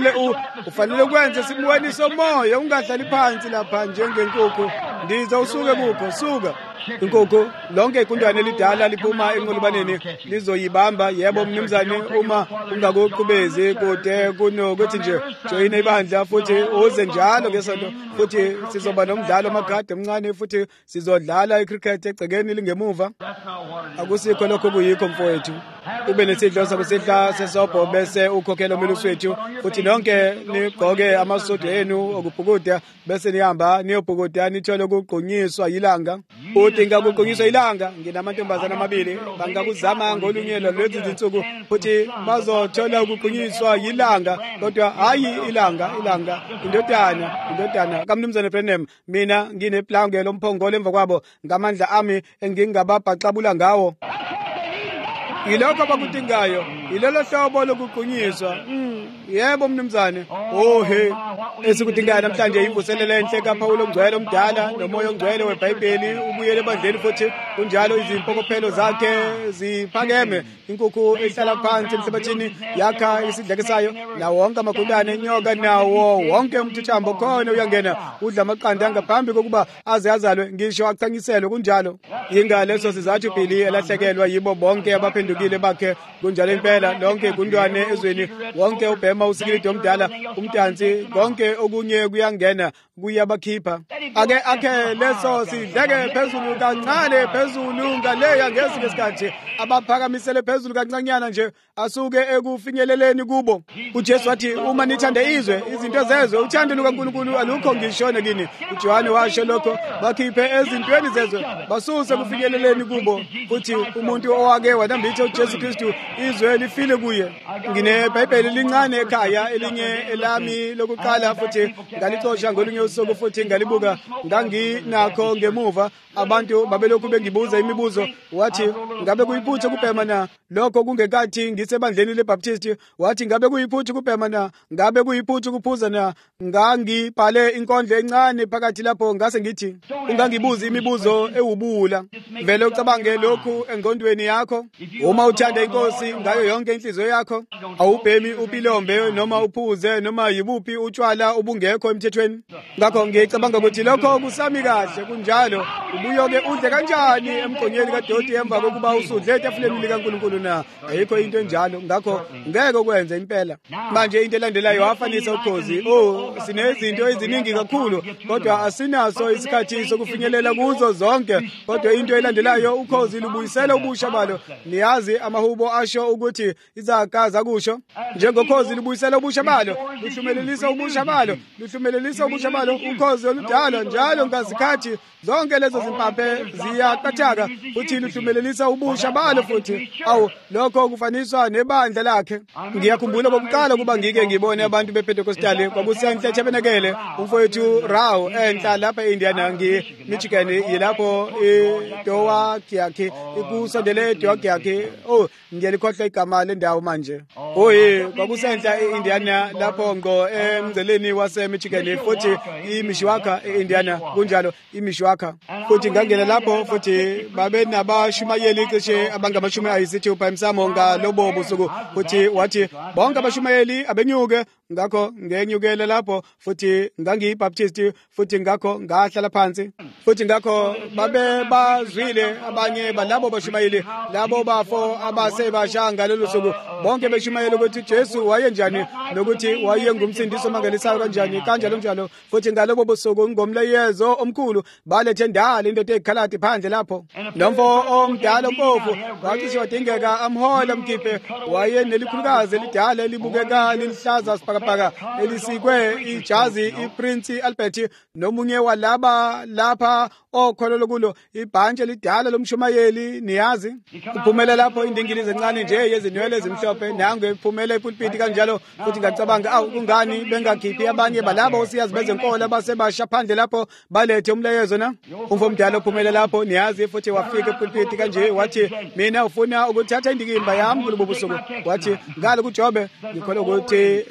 ufanele ukwenza esimweni somoya, ungahlali phansi lapha njengenkukhu. Ndiza usuke kukho, suka. Inkukhu lonke ikundwane elidala liphuma enqulubaneni lizoyibamba. Yebo mnumzane, uma ungakuqhubezi kude kunokuthi nje joyine ibandla futhi uze njalo ngesonto, futhi sizoba nomdlalo wamagadi omncane futhi sizodlala icricket egcekeni lingemuva. Akusikho lokho kuyikho mfowethu. Ube nesidlo sakusihla sesobho bese ukhokhela umelusi wethu, futhi nonke nigqoke amasudu enu okubhukuda bese nihamba niyobhukuda nithole ukugqunyiswa yilanga. Udinga ukugqunyiswa ilanga. Nginamantombazana amabili bangakuzama ngolunyelo lezi zinsuku futhi bazothola ukugqunyiswa yilanga, kodwa hayi ilanga. Indodana kaMnumzane Branham, mina ngineplange lomphongolo emva kwabo ngamandla ami engingababhaxabula ngawo. Yilokho abakudingayo, yilolo hlobo lokugqunyiswa. Yebo mnumzane. Esikudingayo namhlanje imvuselelo enhle kaPawulo oNgcwele omdala noMoya oNgcwele weBhayibheli ubuyele ebandleni, futhi kunjalo izimpokophelo zakhe ziphakeme. Inkukhu ehlala phansi emhlabathini yakha isidleke sayo, nawo wonke amagundane enyoka nawo wonke umthithambo khona uyangena udla amaqanda angaphambi kokuba aze azalwe, ngisho achanyiselwe. Kunjalo yingaleso sizathu Phili elahlekelwa yibo bonke abaphendukile bakhe. Kunjalo impela lonke igundwane ezweni, wonke ubhema, usikilidi omdala, umdansi, konke okunye kuyangena kuyabakhipha. Ake leso sidleke phezulu kancane, phezulu ngaleya ngesinye isikhathi abaphakamisele phezulu kancanyana nje asuke ekufinyeleleni kubo. uJesu wathi, uma nithande izwe izinto zezwe, uthando lukaNkulunkulu alukho ngishone kini. uJohane washo lokho, bakhiphe ezintweni zezwe basuse kufinyeleleni kubo. Futhi umuntu owake wanambitha uJesu Kristu, izwe lifile kuye. NgineBhayibheli lincane ekhaya, elinye elami lokuqala, futhi ngalixosha ngolunye usuku futhi ngalibuka. Nganginakho ngemuva abantu babelokhu bengibuza imibuzo. Wathi, ngabe kuyiphutha ukubhema na? Lokho kungekathi ngisebandleni leBaptist. Wathi, ngabe kuyiphutha ukubhema na? Ngabe kuyiphutha ukuphuza na? Ngangibhale inkondlo encane phakathi lapho, ngase ngithi, ungangibuza imibuzo ewubula. Vele ucabange lokhu engqondweni yakho. Uma uthanda iNkosi ngayo yonke inhliziyo yakho, awubhemi upilombe noma uphuze noma yibuphi utshwala ubungekho emthethweni. Ngakho ngicabanga ukuthi lokho kusami kahle. Kunjalo ubuyoke udle kanjani emgqonyeni kadoti emva kokuba usudle etafuleni likaNkulunkulu na? Ayikho into enjalo. Ngakho ngeke ukwenze impela. Manje into elandelayo wafanisa ukhozi. Sinezinto eziningi kakhulu, kodwa asinaso isikhathi sokufinyelela kuzo zonke. Kodwa into elandelayo, ukhozi lubuyisela ubusha balo. Niyazi amahubo asho ukuthi izaga zakusho, njengokhozi lubuyisela ubusha balo, luhlumelelisa ubusha balo, ukhozi oludala njalo ngazikhathi zonke lezo zimpaphe ziyaqathaka, futhi luhlumelelisa ubusha balo futhi. Lokho kufaniswa nebandla lakhe. Ngiyakhumbula kokuqala kuba ngike ngibone abantu bePentecostal kwakusenhle Tabernacle, umfowethu Rao enhla lapha eIndiana, Michigan, yilapho iDowa yakhe ikusondele eDowa yakhe. ngiyalikhohlwa igama lendawo manje. Kwakusenhla e-Indiana lapho ngo emngceleni wase-Michigan futhi iMishawaka e-Indiana kunjalo iMishawaka. Futhi ngangena lapho futhi babe nabashumayeli cishe abangamashumi ayisithupha emsamo ngalobo busuku futhi wathi bonke abashumayeli abenyuke. Ngakho ngenyukele lapho futhi ngangiyibaptist futhi ngakho ngahlala phansi futhi ngakho babe bazwile abanye balabo bashumayeli labo bafo abasebasha ngalolu suku bonke beshumayeli ukuthi Jesu wayenjani nokuthi wayengumsindisi omangalisayo kanjalo njalo futhi ngalobo busuku ngomleyezo omkhulu balethe ndala into ekhalati phandle lapho nomfo omdala ompofu wathi wadingeka amhola mkhiphe wayenelikhulukazi lidala elibukeka lihlaza sibhakabhaka elisikwe ijazi iPrince Albert nomunye walaba lapha okholelo kulo ibhantshi lidala lomshumayeli niyazi uphumela lapho indingilizi encane nje yezinwele ezimhlophe nange iphumela epulpiti kanjalo futhi ngacabanga kungani bengakhiphi abanye balabo osiyazi bezenkola basebasha phandle lapho balethe umleyezo na umfo omdala uphumela lapho niyazi futhi wafika epulpiti kanje wathi mina ufuna ukuthatha indikimba yami kulobo busuku wathi ngalo kuJobe ngikholwa ukuthi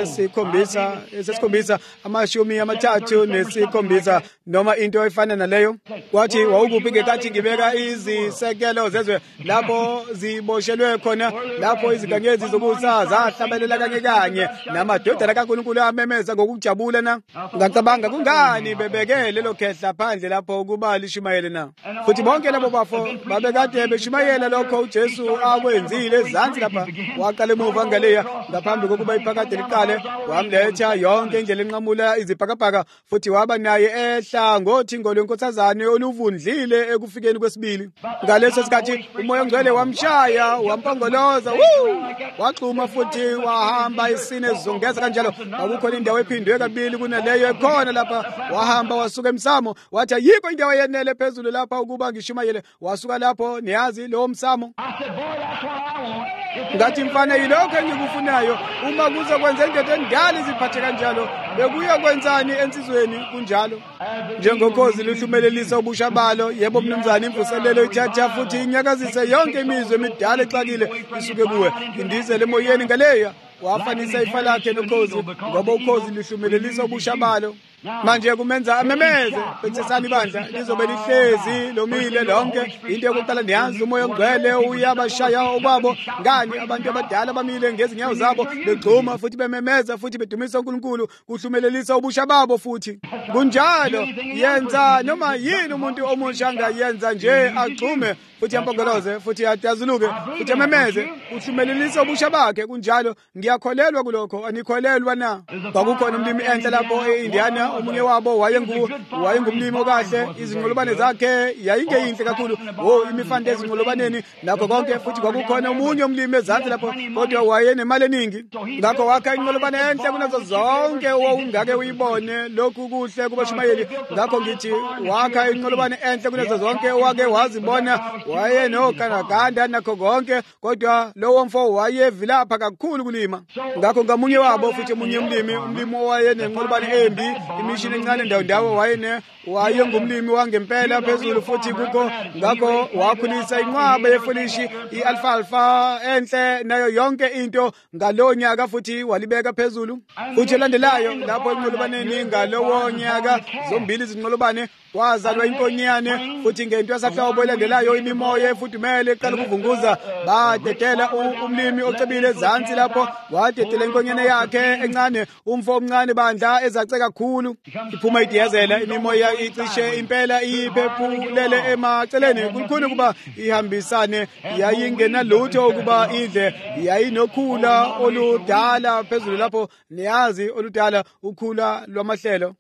ngesesikhombisa amashumi amathathu nesikhombisa noma into efana naleyo wathi wawukuphi ngekathi ngibeka izisekelo zezwe lapho ziboshelwe khona lapho izigangezi zokusa zahlabelela kanye namadodana kaNkulunkulu amemeza ngokujabula na ngacabanga kungani bebeke lelo khehla phandle lapho kuba lishumayele na futhi bonke labo bafo babekade beshumayela lokho uJesu akwenzile ezansi lapha waqala emuva ngaleya ngaphambi kokuba iphakade liqale wamletha yonke indlela enqamula izibhakabhaka futhi waba naye ehla ngothingo lwenkosazane oluvundlile ekufikeni kwesibili ngaleso sikhathi umoya ongcwele wamshaya wampongoloza waxhuma futhi wahamba isine ezongeza kanjalo akukhona indawo ephindwe kabili kunaleyo ekhona lapha wahamba wasuka emsamo wathi ayikho indawo yenele phezulu lapha ukuba ngishumayele wasuka lapho niyazi lo msamo ngathi mfana yilokho engikufunayo uma kuzokwenza indoda endala iziphathe kanjalo bekuya kwenzani ensizweni kunjalo njengokhozi luhlumelelisa ubusha balo yebo mnumzane imvuselelo ithatha futhi inyakazise yonke imizwe emidala exakile isuke kuwe indizele emoyeni ngaleya wafanisa ifa lakhe nokhozi ngoba ukhozi luhlumelelisa ubusha balo manje kumenza amemeze bethesani bandla lizobe lihlezi lomile lonke into yokuqala niyazi umoya ongcwele uyabashaya obabo ngani abantu abadala bamile ngezinyawo zabo begxuma futhi bememeza futhi bedumisa uNkulunkulu kuhlumelelisa ubusha babo futhi kunjalo yenza noma yini umuntu omusha angayenza nje agxume futhi ampongoloze futhi atazuluke futhi amemeze kuhlumelelisa ubusha bakhe kunjalo ngiyakholelwa kulokho anikholelwa na kwakukhona umlimi enhle lapho eIndiana omunye wabo wayengumlimi okahle izinqolobane zakhe yayingeyinhle kakhulu imifande ezinqolobaneni nakho konke futhi kwakukhona umunye umlimi ezansi lapho kodwa wayenemali eningi ngakho wakha inqolobane enhle kunazo zonke ungake uyibone lokhu kuhle kubashumayeli ngakho ngithi wakha inqolobane enhle kunazo zonke owake wazibona wayenogandaganda nakho konke kodwa lowo mfo wayevilapha kakhulu kulima ngakho ngamunye wabo futhi umunye umlimi owayenenqolobane embi imishini encane ndawo wayengumlimi wangempela phezulu futhi kukho ngakho wakhulisa inqwaba yefulishi ialfalfa enhle nayo yonke into ngalowo nyaka futhi walibeka phezulu futhi elandelayo lapho enqolobaneni ngalowo nyaka zombili izinqolobane wazalwa inkonyane futhi ngento yasahlobo elandelayo imimoya efudumele eqala ukuvunguza badedela umlimi ocebile ezansi lapho wadedela inkonyane yakhe encane umfo omncane bandla ezace kakhulu iphuma idiyazela imimoya icishe impela iphephulele emaceleni kukhulu kuba ihambisane yayingena lutho ukuba idle yayinokhula oludala phezulu lapho niyazi oludala ukhula lwamahlelo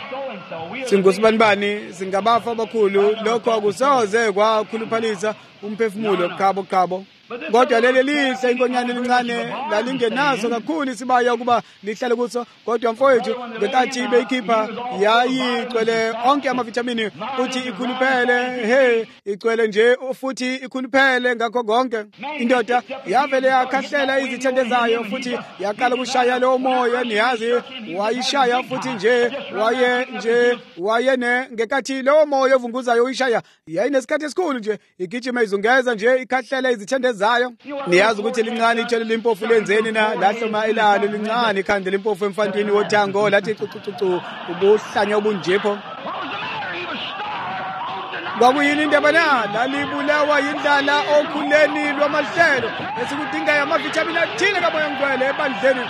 singosibanibani singabafa abakhulu lokho akusoze kwakhuluphalisa umphefumulo khabo kodwa leli lihle inkonyane elincane lalingenazo kakhulu isibaya ukuba lihlale kuso kodwa mfowethu ngekathi beyikhipha yayigcwele onke amavithamini futhi ikhuluphele igcwele nje futhi ikhuluphele ngakho konke indoda yavele yakhahlela izithende zayo futhi yaqala ukushaya lo moya niyazi wayishaya futhi wayene ngekathi lo moya ovunguzayo uyishaya yayinesikhathi esikhulu nje igijima izungeza nje ikhahlela izithende ezayo. Niyazi ukuthi lincane ithole limpofu lenzeni na lahloma elalo lincane ikhanda limpofu emfantwini wothango lathi cucucucu ubuhlanya obunjipho. Kwakuyini indaba na lalibulawa yindlala okhuleni lwamahlelo esikudingayo amavithamini athile kamoya ngcwele ebandleni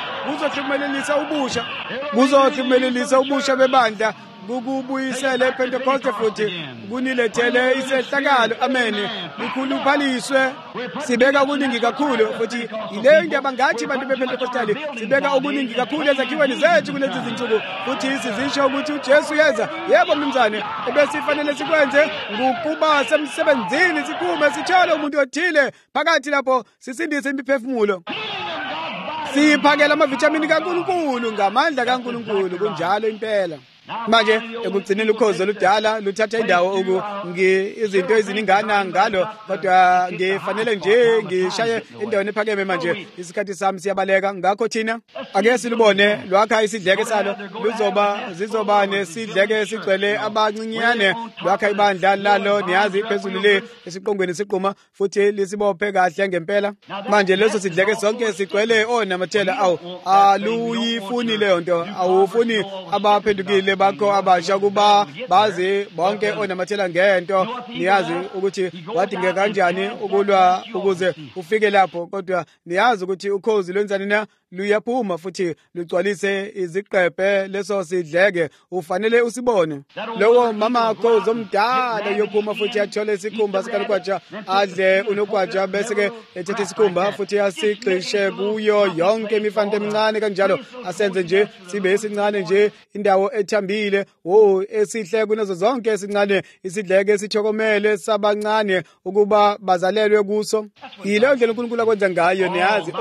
kuzohlumelelisa ubusha bebandla kukubuyisela ePentecost futhi kunilethele isehlakalo. Amen. Likhuluphaliswe sibeka okuningi kakhulu futhi ileyo ndaba ngathi abantu bePentecostali sibeka okuningi kakhulu ezakhiweni zethu kulezi zinsuku futhi sizisho ukuthi uJesu yenza. Yebo mnumzane, ebesifanele sikwenze ngokuba semsebenzini siphume sithole umuntu othile phakathi lapho sisindise imiphefumulo. Siphakela amavithamini kaNkulunkulu ngamandla kaNkulunkulu kunjalo impela. Manje ekugcineni ukhozi oludala luthatha indawo izinto eziningana ngalo kodwa ngifanele nje ngishaye endaweni ephakeme manje isikhathi sami siyabaleka. Ngakho thina ake silubone lwakha isidleke salo zizoba nesidleke sigcwele abancinyane lwakha ibandla lalo niyazi phezulu le esiqongweni siqhuma futhi lisibophe kahle ngempela. Manje leso sidleke sonke sigcwele onamathela aluyifuni leyo nto awufuni abaphendukile bakho abasha kuba bazi bonke onamathela ngento. Niyazi ukuthi wadingeka kanjani ukulwa ukuze ufike lapho kodwa niyazi ukuthi ukhozi lwenzani na luyaphuma futhi lugcwalise iziqephe leso sidleke ufanele usibone. Lowo mama khozi omdala yophuma futhi athole isikhumba sikanokwatsha adle unokwatsha bese ke ethethe isikhumba futhi asigxishe kuyo yonke imifanto emincane kanjalo asenze nje sibe esincane nje indawo ethambile esihle kunazo zonke esincane isidleke esithokomele sabancane ukuba bazalelwe kuso. Yileyo ndlela uNkulunkulu akwenza ngayo. Niyazi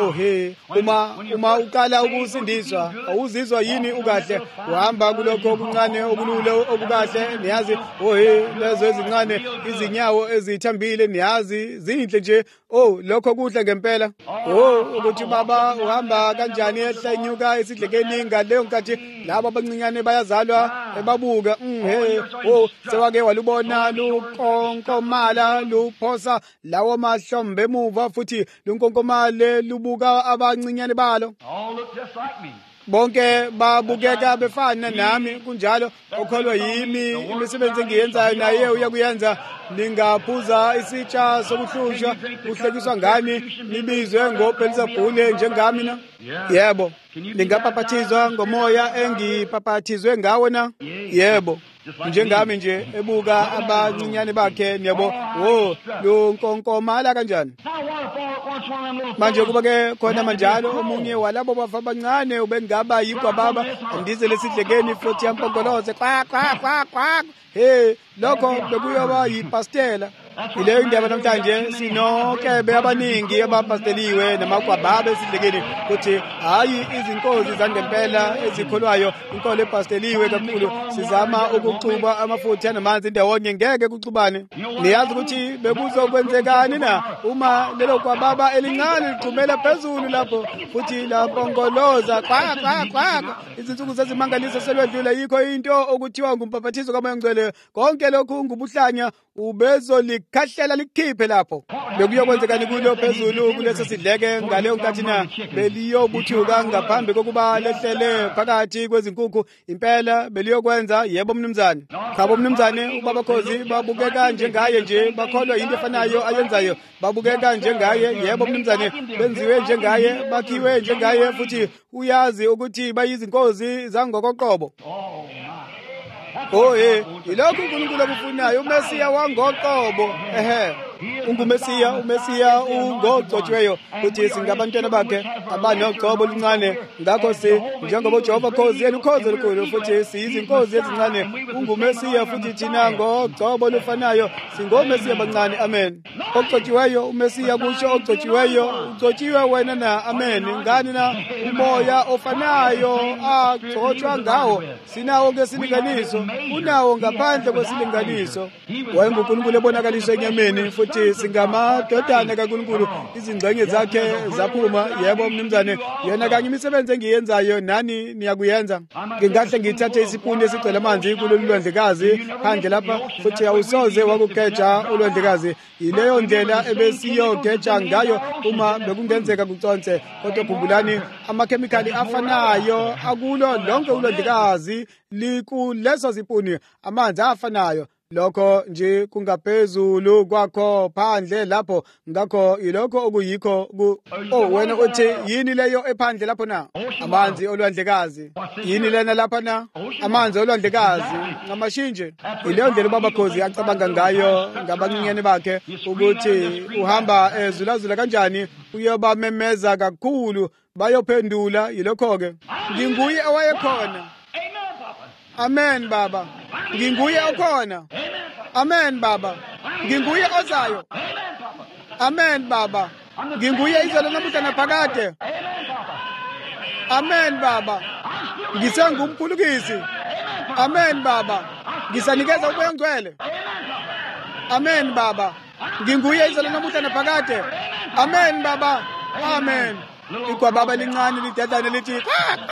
uma uqala ukusindiswa awuzizwa yini ukahle uhamba kulokho okuncane okulule obukahle. Niyazi lezo ezincane izinyawo ezithambile niyazi zinhle nje lokho kuhle ngempela. Ukuthi baba uhamba kanjani ehlenyuka esidlekeni ngaleyo nkathi labo abancinyane bayazalwa ebabuka sewake walubona lukonkomala luphosa lawo mahlombe emuva futhi lunkonkomale lubuka abancinyane balo. Bonke babukeka befana nami kunjalo okholwa yimi imisebenzi engiyenzayo naye uyakuyenza. Ningaphuza isitsha sokuhlushwa uhlekiswa ngani nibizwe ngoBelzebule njengami na? Yebo. Ningapaphathizwa ngomoya engipaphathizwe ngawo na? Yebo. Njengami nje ebuka abancinyane bakhe niyabo lunkonkomala kanjani. Manje kuba ke khona manjalo omunye walabo bafa abancane ubengaba yikho baba andize lesidlekeni futhi yampongoloze kwa lokho bekuyoba yipastela. Ileyo indaba namhlanje sinokebe abaningi abapasteliwe namakwababa esidlekeni futhi hayi izinkozi zangempela ezikholwayo. Inkolo epasteliwe kakhulu sizama ukuxuba amafutha namanzi ndawonye ngeke kuxubane. Niyazi ukuthi bekuzokwenzekani na uma lelo kwababa elincane liqhumela phezulu lapho futhi lapongoloza kwa izinsuku zezimangaliso selwedlula. Yikho into okuthiwa ngumpaphathizo kaMoya Ngcwele. Konke lokhu ngubuhlanya ubezolikahlela likhiphe lapho. Bekuyokwenzekani kulo phezulu kuleso sidleke ngaleyo nkathi na beliyobuthuka ngaphambi kokuba lehlele phakathi kwezinkukhu impela beliyokwenza. Yebo mnumzane. Khabo mnumzane ubabakhozi babukeka njengaye nje bakholwa into efanayo ayenzayo babukeka njengaye. Yebo mnumzane benziwe njengaye bakhiwe njengaye futhi uyazi ukuthi bayizinkozi zangokoqobo. Ilokhu uNkulunkulu akufunayo uMesiya wangoqobo. umesiya ungogcotshiweyo ukuthi singabantwana bakhe abanoqobo oluncane. Ngakho njengoba uJehova khozi yena ukhozi olukhulu futhi siyizinkozi ezincane. Ungumesiya futhi thina ngogcobo olufanayo singomesiya abancane. Amen. Ogcotshiweyo umesiya kusho ogcotshiweyo ugcotshiwe wena na. Amen. Ngani na umoya ofanayo agcotshwa ngawo sinawo ngesilinganiso unawo ngaphandle kwesilinganiso. WayenguNkulunkulu ebonakaliswe enyameni futhi ukuthi singamadodana kaNkulunkulu, izingxenye zakhe zaphuma. Yebo mnumzane, yena kanye imisebenzi engiyenzayo nani niyakuyenza. Ngingahle ngithathe isipuni esigcwele amanzi kulolu lwandlekazi phandle lapha, futhi awusoze wakugeja ulwandlekazi. Yileyo ndlela ebesiyogeja ngayo uma bekungenzeka kuconse. Kodwa khumbulani, amakhemikhali afanayo akulo lonke ulwandlekazi likuleso sipuni, amanzi afanayo. Lokho nje kungaphezulu kwakho phandle lapho, ngakho ilokho okuyikho wena uthi yini leyo ephandle lapho na? Amanzi olwandlekazi. Yini lena lapha na? Amanzi olwandlekazi. Ngamashinje. Ileyo ndlela ubabakhozi acabanga ngayo ngabancinyane bakhe ukuthi uhamba ezulazula kanjani, uyobamemeza kakhulu, bayophendula. Yilokho-ke, nginguye owayekhona. Amen baba. Nginguye okhona. Amen baba. Nginguye ozayo. Amen baba. Nginguye izolo namuhla naphakade. Amen baba. Ngisengumkhulukisi. Amen baba. Ngisanikeza umoya ongcwele. Amen baba. Nginguye izolo namuhla naphakade. Amen baba. Amen. Ikwa baba lincane lidadane lithi, You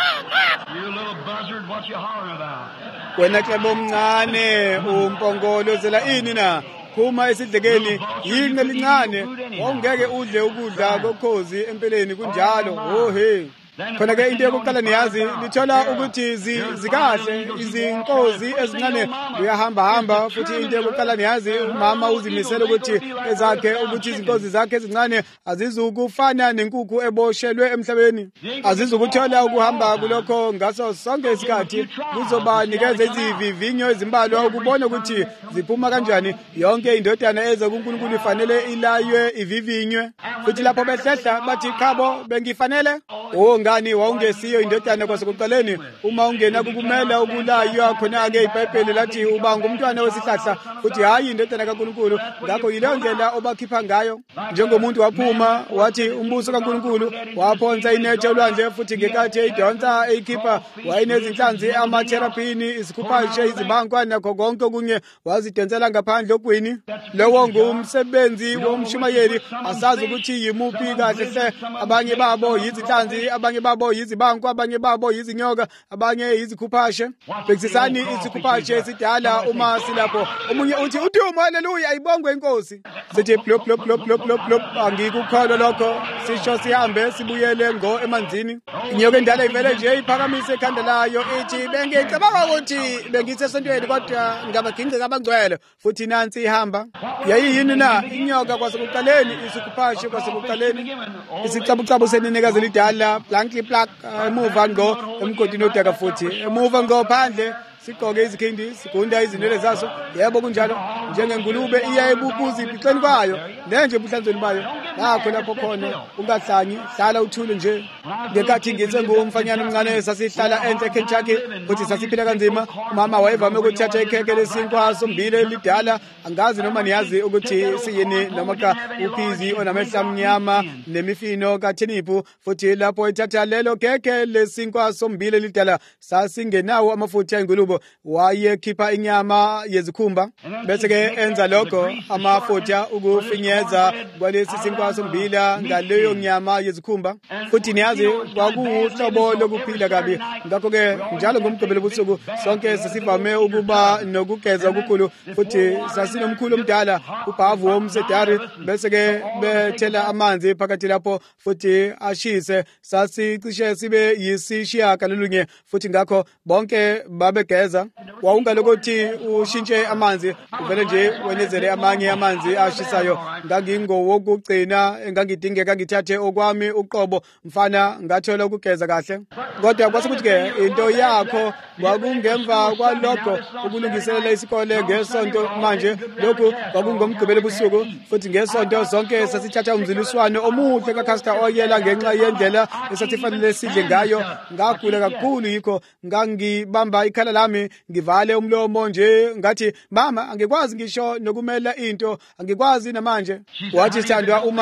little buzzard, what you hollering about? wena klebo mncane umpongolo zela ini na? Phuma esidlekeni, yini elincane, wawungeke udle ukudla kokhozi empeleni kunjalo. Oh hey. Khona ke into yokuqala niyazi, lithola ukuthi zikahle izinkozi ezincane uyahamba futhi into yokuqala niyazi, umama uzimisela ukuthi ezakhe ukuthi izinkozi zakhe ezincane azizukufana nenkukhu eboshelwe emhlabeni, azizukuthola ukuhamba kulokho ngaso sonke isikhathi. Kuzobanikeza izivivinyo ezimbalwa ukubona ukuthi ziphuma kanjani. Yonke indodana eza kuNkulunkulu ifanele ilaywe ivivinywe, futhi lapho behlehla bathi khabo bengifanele. Ngani wawungesiyo indodana kwasekuqaleni? Uma ungena kukumela ukulaywa khona-ke iBhayibheli lathi uba ngumntwana wesihlahla futhi hayi indodana kaNkulunkulu. Ngakho yileyo ndlela obakhipha ngayo. Njengomuntu waphuma wathi umbuso kaNkulunkulu, waphonsa inetshe olwandle, futhi ngenkathi eyidonsa eyikhipha wayenezinhlanzi, amatherapini, izikhupashe, izibankwa nakho konke okunye wazidonsela ngaphandle ogwini. Lowo ngumsebenzi womshumayeli. Asazi ukuthi yimuphi kahle hle. Abanye babo yizinhlanzi, abanye babo yizibankwa, abanye babo yizinyoka, abanye yizikhuphashe. Bhekisisani isikhupashe esidala uma silapho. Omunye uthi udumo, haleluya, ayibongwe inkosi. Sithi plop plop plop plop plop plop, angikukholwa lokho. Sisho sihambe sibuyele ngo emanzini. Inyoka endala ivele nje iphakamise ikhanda layo ithi bengicabanga ukuthi bengisesontweni kodwa ngabagingqika abangcwele, futhi nansi ihamba. Yayiyini na inyoka kwasekuqaleni, isikhupashe kwasekuqaleni, isicabucabu seninikazi lidala, blankly plak, emuva ngo emgodini odaka, futhi emuva ngo phandle sigqoke izikhindi, sigunda izinwele zaso. Yebo kunjalo, njengengulube iya ebukuzibhixeni kwayo nenje ebuhlanzweni bayo. Nakho lapho khona ungahlanyi, hlala uthule nje. Ngenkathi ngisengumfanyana omncane sasihlala enhle eKentucky, futhi sasiphila kanzima. Umama wayevame ukuthatha ikhekhe lesinkwa sombili lidala. Angazi noma niyazi ukuthi siyini, noma ka uphizi onamehla amnyama nemifino katheniphu. Futhi lapho ethatha lelo khekhe lesinkwa sombili lidala, sasingenawo amafutha engulubo, wayekhipha inyama yezikhumba, bese ke enza lokho amafutha ukufinyeza kwalesi sinkwa sombila ngaleyo nyama yezikhumba. Futhi niyazi kwakuhlobo lokuphila kabi. Ngakho ke njalo ngomgqibelo busuku sonke sasivame ukuba nokugeza okukhulu, futhi sasinomkhulu omdala uBhavu womsedari, bese ke bethela amanzi phakathi lapho futhi ashise. Sasicishe sibe yisishiyagalolunye, futhi ngakho bonke babegeza. Wawungalokuthi ushintshe amanzi uvele nje wenezele amanye amanzi ashisayo. Ngangingowokugcina, engangidingeka ngithathe okwami uqobo, mfana ngathola ukugeza kahle. Kodwa kwasekuthi-ke into yakho kwakungemva kwalokho ukulungiselela isikole ngesonto. Manje lokhu kwakungomgqibelo busuku, futhi ngesonto zonke sasithatha umziliswano omuhle kaCastor oyela ngenxa yendlela esasifanele sidle ngayo. Ngagula kakhulu yikho ngangibamba ikhala lami, ngivale umlomo nje, ngathi mama angikwazi ngisho nokumela into, angikwazi namanje. Wathi Sithandwa, uma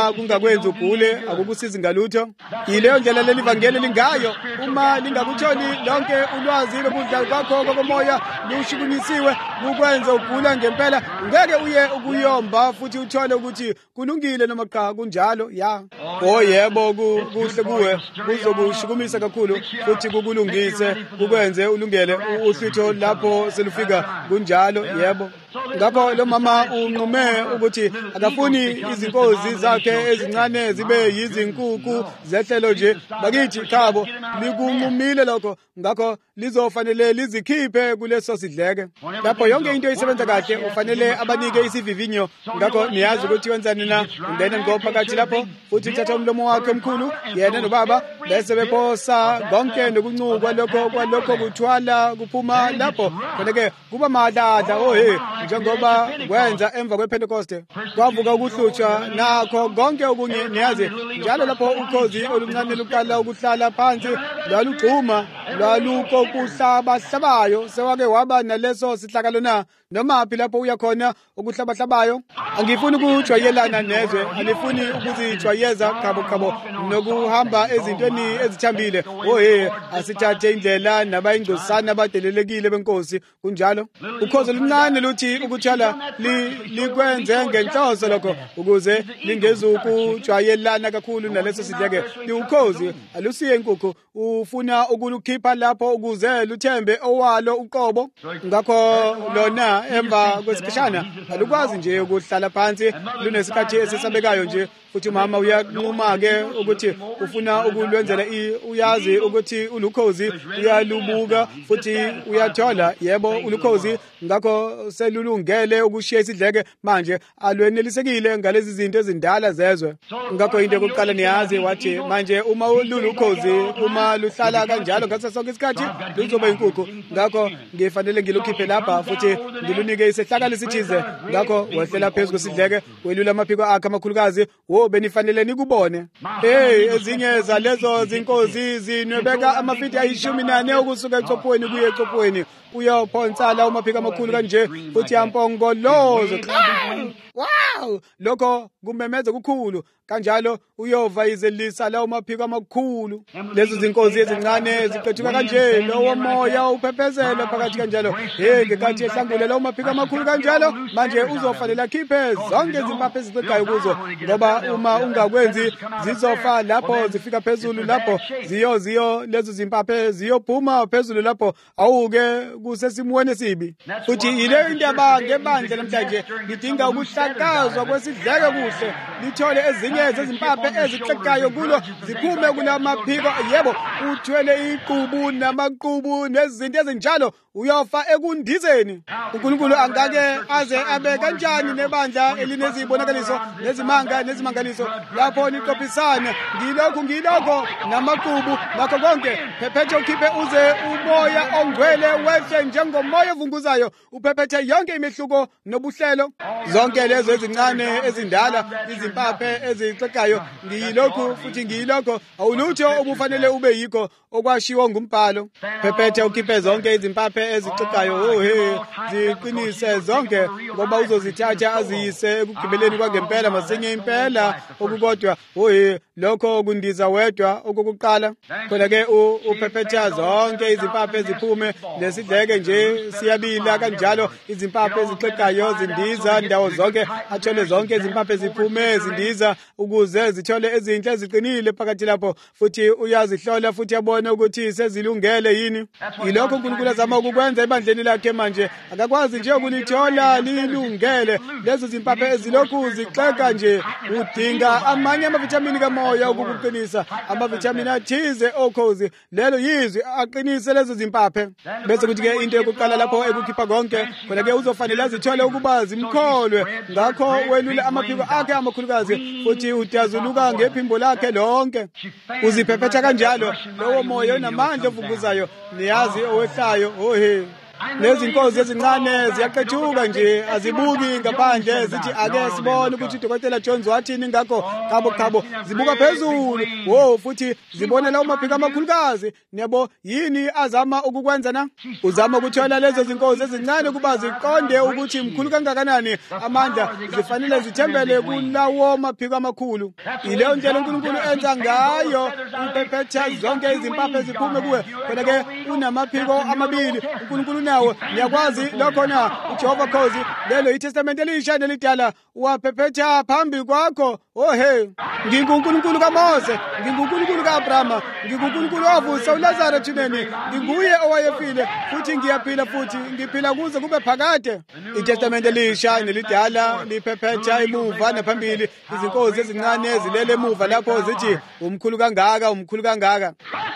uma kungakwenzi ugule akukusizi ngalutho. Yileyo ndlela leli vangeli lingayo. Uma lingakutholi lonke ulwazi lokudla kwakho komoya lushukumisiwe ukwenza ugula ngempela, ngeke uye ukuyomba futhi uthole ukuthi kulungile noma cha kunjalo. Ya yebo, kuhle kuwe, kuzokushukumisa kakhulu futhi kukulungise kukwenze ulungele uhlitho lapho selufika kunjalo. Yebo, ngakho lo mama unqume ukuthi akafuni izinkozi zakhe ezincane zibe yizinkukhu zehlelo nje. Bakithi khabo likunqumile lokho, ngakho lizofanele lizikhiphe kuleso sidleke. Lapho yonke into isebenza kahle ufanele abanike isivivinyo. Ngakho niyazi ukuthi wenzani na, ungene ngophakathi lapho futhi uthatha umlomo wakhe omkhulu yena nobaba bese bephosa konke nokuncukwa kwalokho kuthwala kuphuma lapho. Kodwa-ke kuba madladla njengoba kwenza emva kwePentecoste kwavuka ukuhlutshwa nakho konke okunye. Niyazi njalo lapho ukhozi oluncane luqala ukuhlala phansi lwalugxuma lwalukokuhlabahlabayo. Sewake waba naleso sihlakalo na noma phi lapho uyakhona ukuhlabahlabayo? Angifuni ukujwayelana nezwe, angifuni ukuzijwayeza khabo nokuhamba ezintweni ezithambile. Asithathe indlela nabayingcosana abadelelekile benkosi kunjalo. Ukhozi oluncane luthi ukutshala likwenze ngenhloso lokho ukuze lingezukujwayelana kakhulu naleso sidleke. Liwukhozi alusiye inkukhu, ufuna ukulukhipha lapho ukuze luthembe owalo uqobo. Ngakho lona emva kwesikhashana alukwazi nje ukuhlala phansi, lunesikhathi esesabekayo nje. Futhi mama uyanquma-ke ukuthi ufuna ukulwenzela uyazi ukuthi ulukhozi uyalubuka futhi uyathola. Yebo, ulukhozi ngakho selulungele ukushiya isidleke manje alwenelisekile ngalezi zinto ezindala zezwe. Ngakho into yokuqala niyazi wathi manje uma lulukhozi uma luhlala kanjalo ngaso sonke isikhathi luzoba inkukhu. Ngakho ngifanele ngilukhiphe lapha futhi ngilunike isehlakalo esithize. Ngakho wehlela phezu kwesidleke welula amaphiko akhe amakhulukazi. Benifanele nikubone. Ezinye zalezo zinkozi zinwebeka amafithi 14 ukusuka ecopweni kuye ecopweni uyophonsa lawo maphiko amakhulu kanje futhi yampongolozo. Wow, lokho kumemeza kukhulu kanjalo uyova izelisa lawo maphiko amakhulu. Lezo zinkozi ezincane ziqethuka kanje, lowo moya uphephezela phakathi kanjalo. Ngekathi ehlangule lawo maphiko amakhulu kanjalo manje uzofanele akhiphe zonke izimpaphe ezicekayo kuzo, ngoba uma ungakwenzi zizofa lapho zifika phezulu. Lapho ziyo lezo zimpaphe ziyophuma phezulu lapho awuke kusesimweni esibi. Futhi ile indaba ngebandla namhlanje ngidinga ukuhlakazwa kwesidleke kuhle, lithole ezinye zezimpaphe ezicekayo kulo ziphume kulamaphiko. Yebo, uthwele iqubu namaqhubu nezinto ezinjalo uyofa ekundizeni. uNkulunkulu angake aze abe kanjani nebandla elinezibonakaliso nezimanga nezimangaliso lapho niqophisana ngilokho namaqhubu nakho konke? Phephethe ukhiphe uze umoya ongcwele wehle njengomoya ovunguzayo uphephethe yonke imehluko nobuhlelo. Zonke lezo ezincane ezindala izimpaphe ezicekayo ngiyilokhu futhi ngiyilokho awulutho obufanele ube yikho okwashiwo ngumbhalo. Phephethe ukhiphe zonke izimpaphe ezicekayo ziqinise zonke, ngoba uzozithatha aziyise ekugibeleni kwangempela masinye impela okukodwa lokho kundiza wedwa okokuqala. Khona-ke uphephetha zonke izimpaphe eziphume lesidleke nje siyabila kanjalo. Izimpaphe ezicekayo zindiza ndawo zonke, athole zonke izimpaphe ziphume zindiza ukuze zithole ezinhle eziqinile phakathi lapho, futhi uyazihlola futhi abone ukuthi sezilungele yini. Yilokho uNkulunkulu azama ukukwenza ebandleni lakhe manje. Akakwazi nje ukulithola lilungele. Lezo zimpaphe ezilokhu zixeka nje. Udinga amanye amavithamini kamoya ukukuqinisa, amavithamini athize okhozi. Lelo yizwi aqinise lezo zimpaphe. Bese kuthi-ke into yokuqala lapho ekukhipha konke, khona-ke uzofanele azithole ukuba zimkholwe. Ngakho welule amaphiko akhe amakhulukazi futhi udazuluka ngephimbo lakhe lonke. Uziphephetha kanjalo lowo moya onamandla ovunguzayo, niyazi owehlayo. Lezinkozi ezincane ziyaqethuka nje, azibuki ngaphandle, zithi ake sibone ukuthi uDokotela Jones wathini ngakho khabo zibuka phezulu. Wo, futhi zibone lawo maphiko amakhulukazi. Yebo, yini azama ukukwenza na? Uzama ukuthola lezo zinkozi ezincane kuba ziqonde ukuthi mkhulu kangakanani amandla, zifanele zithembele kulawo maphiko amakhulu. Ileyo ndlela uNkulunkulu enza ngayo uphephetha zonke izimpaphe ziphume kuwe. Phela ke unamaphiko amabili uNkulunkulu nawo. Niyakwazi lokho na? uJehova Khosi, lelo iTestament elisha nelidala waphephetha phambi kwakho. Oh hey, nginguNkulunkulu kaMose, nginguNkulunkulu kaAbrahama, nginguNkulunkulu owavusa uLazaro thuneni, nginguye owayefile futhi ngiyaphila futhi ngiphila kuze kube phakade. iTestament elisha nelidala liphephetha imuva naphambili. Izinkozi ezincane zilele emuva lapho zithi umkhulu kangaka, umkhulu kangaka.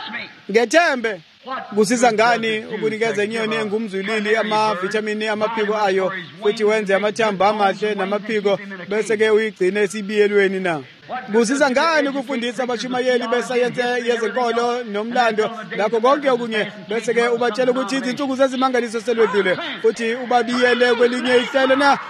Ngethembe kusiza ngani ukunikeza inyoni engumzulili amavithamini amaphiko ayo futhi wenze amathambo amahle namaphiko bese ke uyigcine esibiyelweni na? Kusiza ngani ukufundisa abashumayeli besayense yezenkolo nomlando lakho konke okunye bese ke ubatshela ukuthi izinsuku zezimangaliso selwedlule futhi ubabiyele kwelinye ihlelo na?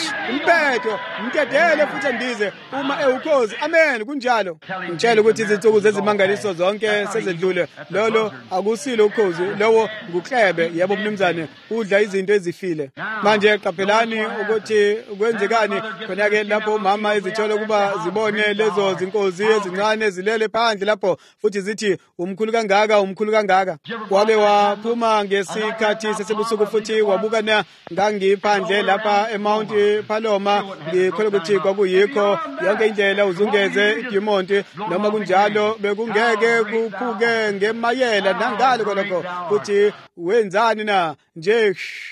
Umpetho mkedele futhi andize uma ewukhozi. Amen. Kunjalo ngitshela ukuthi izinsuku zezimangaliso zonke sezedlule. Lolo akusilo ukhozi, lowo nguklebe. Yebo mnumzane, udla izinto ezifile. Manje qaphelani ukuthi kwenzekani khona ke lapho umama ezithola kuba zibone lezo zinkozi ezincane zilele phandle lapho futhi zithi umkhulu kangaka, umkhulu kangaka. Wake waphuma ngesikhathi sesebusuku futhi wabuka na ngangiphandle lapha eMount Paloma. Ngikholwa ukuthi kwakuyikho yonke indlela uzungeze iDumont, noma kunjalo bekungeke kuphuke ngemayela nangalo kolokho futhi wenzani na nje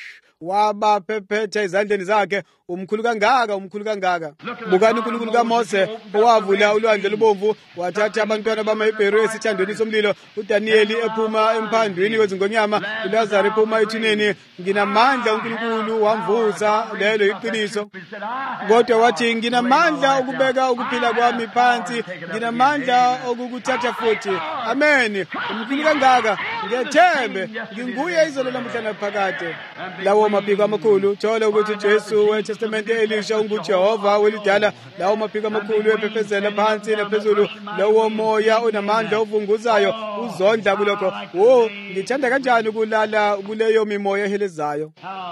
wabaphephetha ezandleni zakhe. Umkhulu kangaka, umkhulu kangaka. Bukani uNkulunkulu kaMose owavula ulwandle lubomvu, wathatha abantwana bamaHebheru esithandweni somlilo, uDanieli ephuma emphandweni wezingonyama, uLazaro ephuma ethuneni. Nginamandla uNkulunkulu wamvusa, lelo iqiniso. Kodwa wathi nginamandla ukubeka ukuphila kwami phansi, nginamandla okukuthatha futhi. Amen. Umkhulu kangaka, ngethembe nginguye izolo lamuhla naphakade. Lawo maphiko amakhulu thola ukuthi Jesu weTestament elisha unguJehova welidala. Lawo maphiko amakhulu ephephezela phansi naphezulu. Lawo moya onamandla ovunguzayo uzondla kulokho. Wo, ngithanda kanjani ukulala kuleyo mimoya ehelezayo.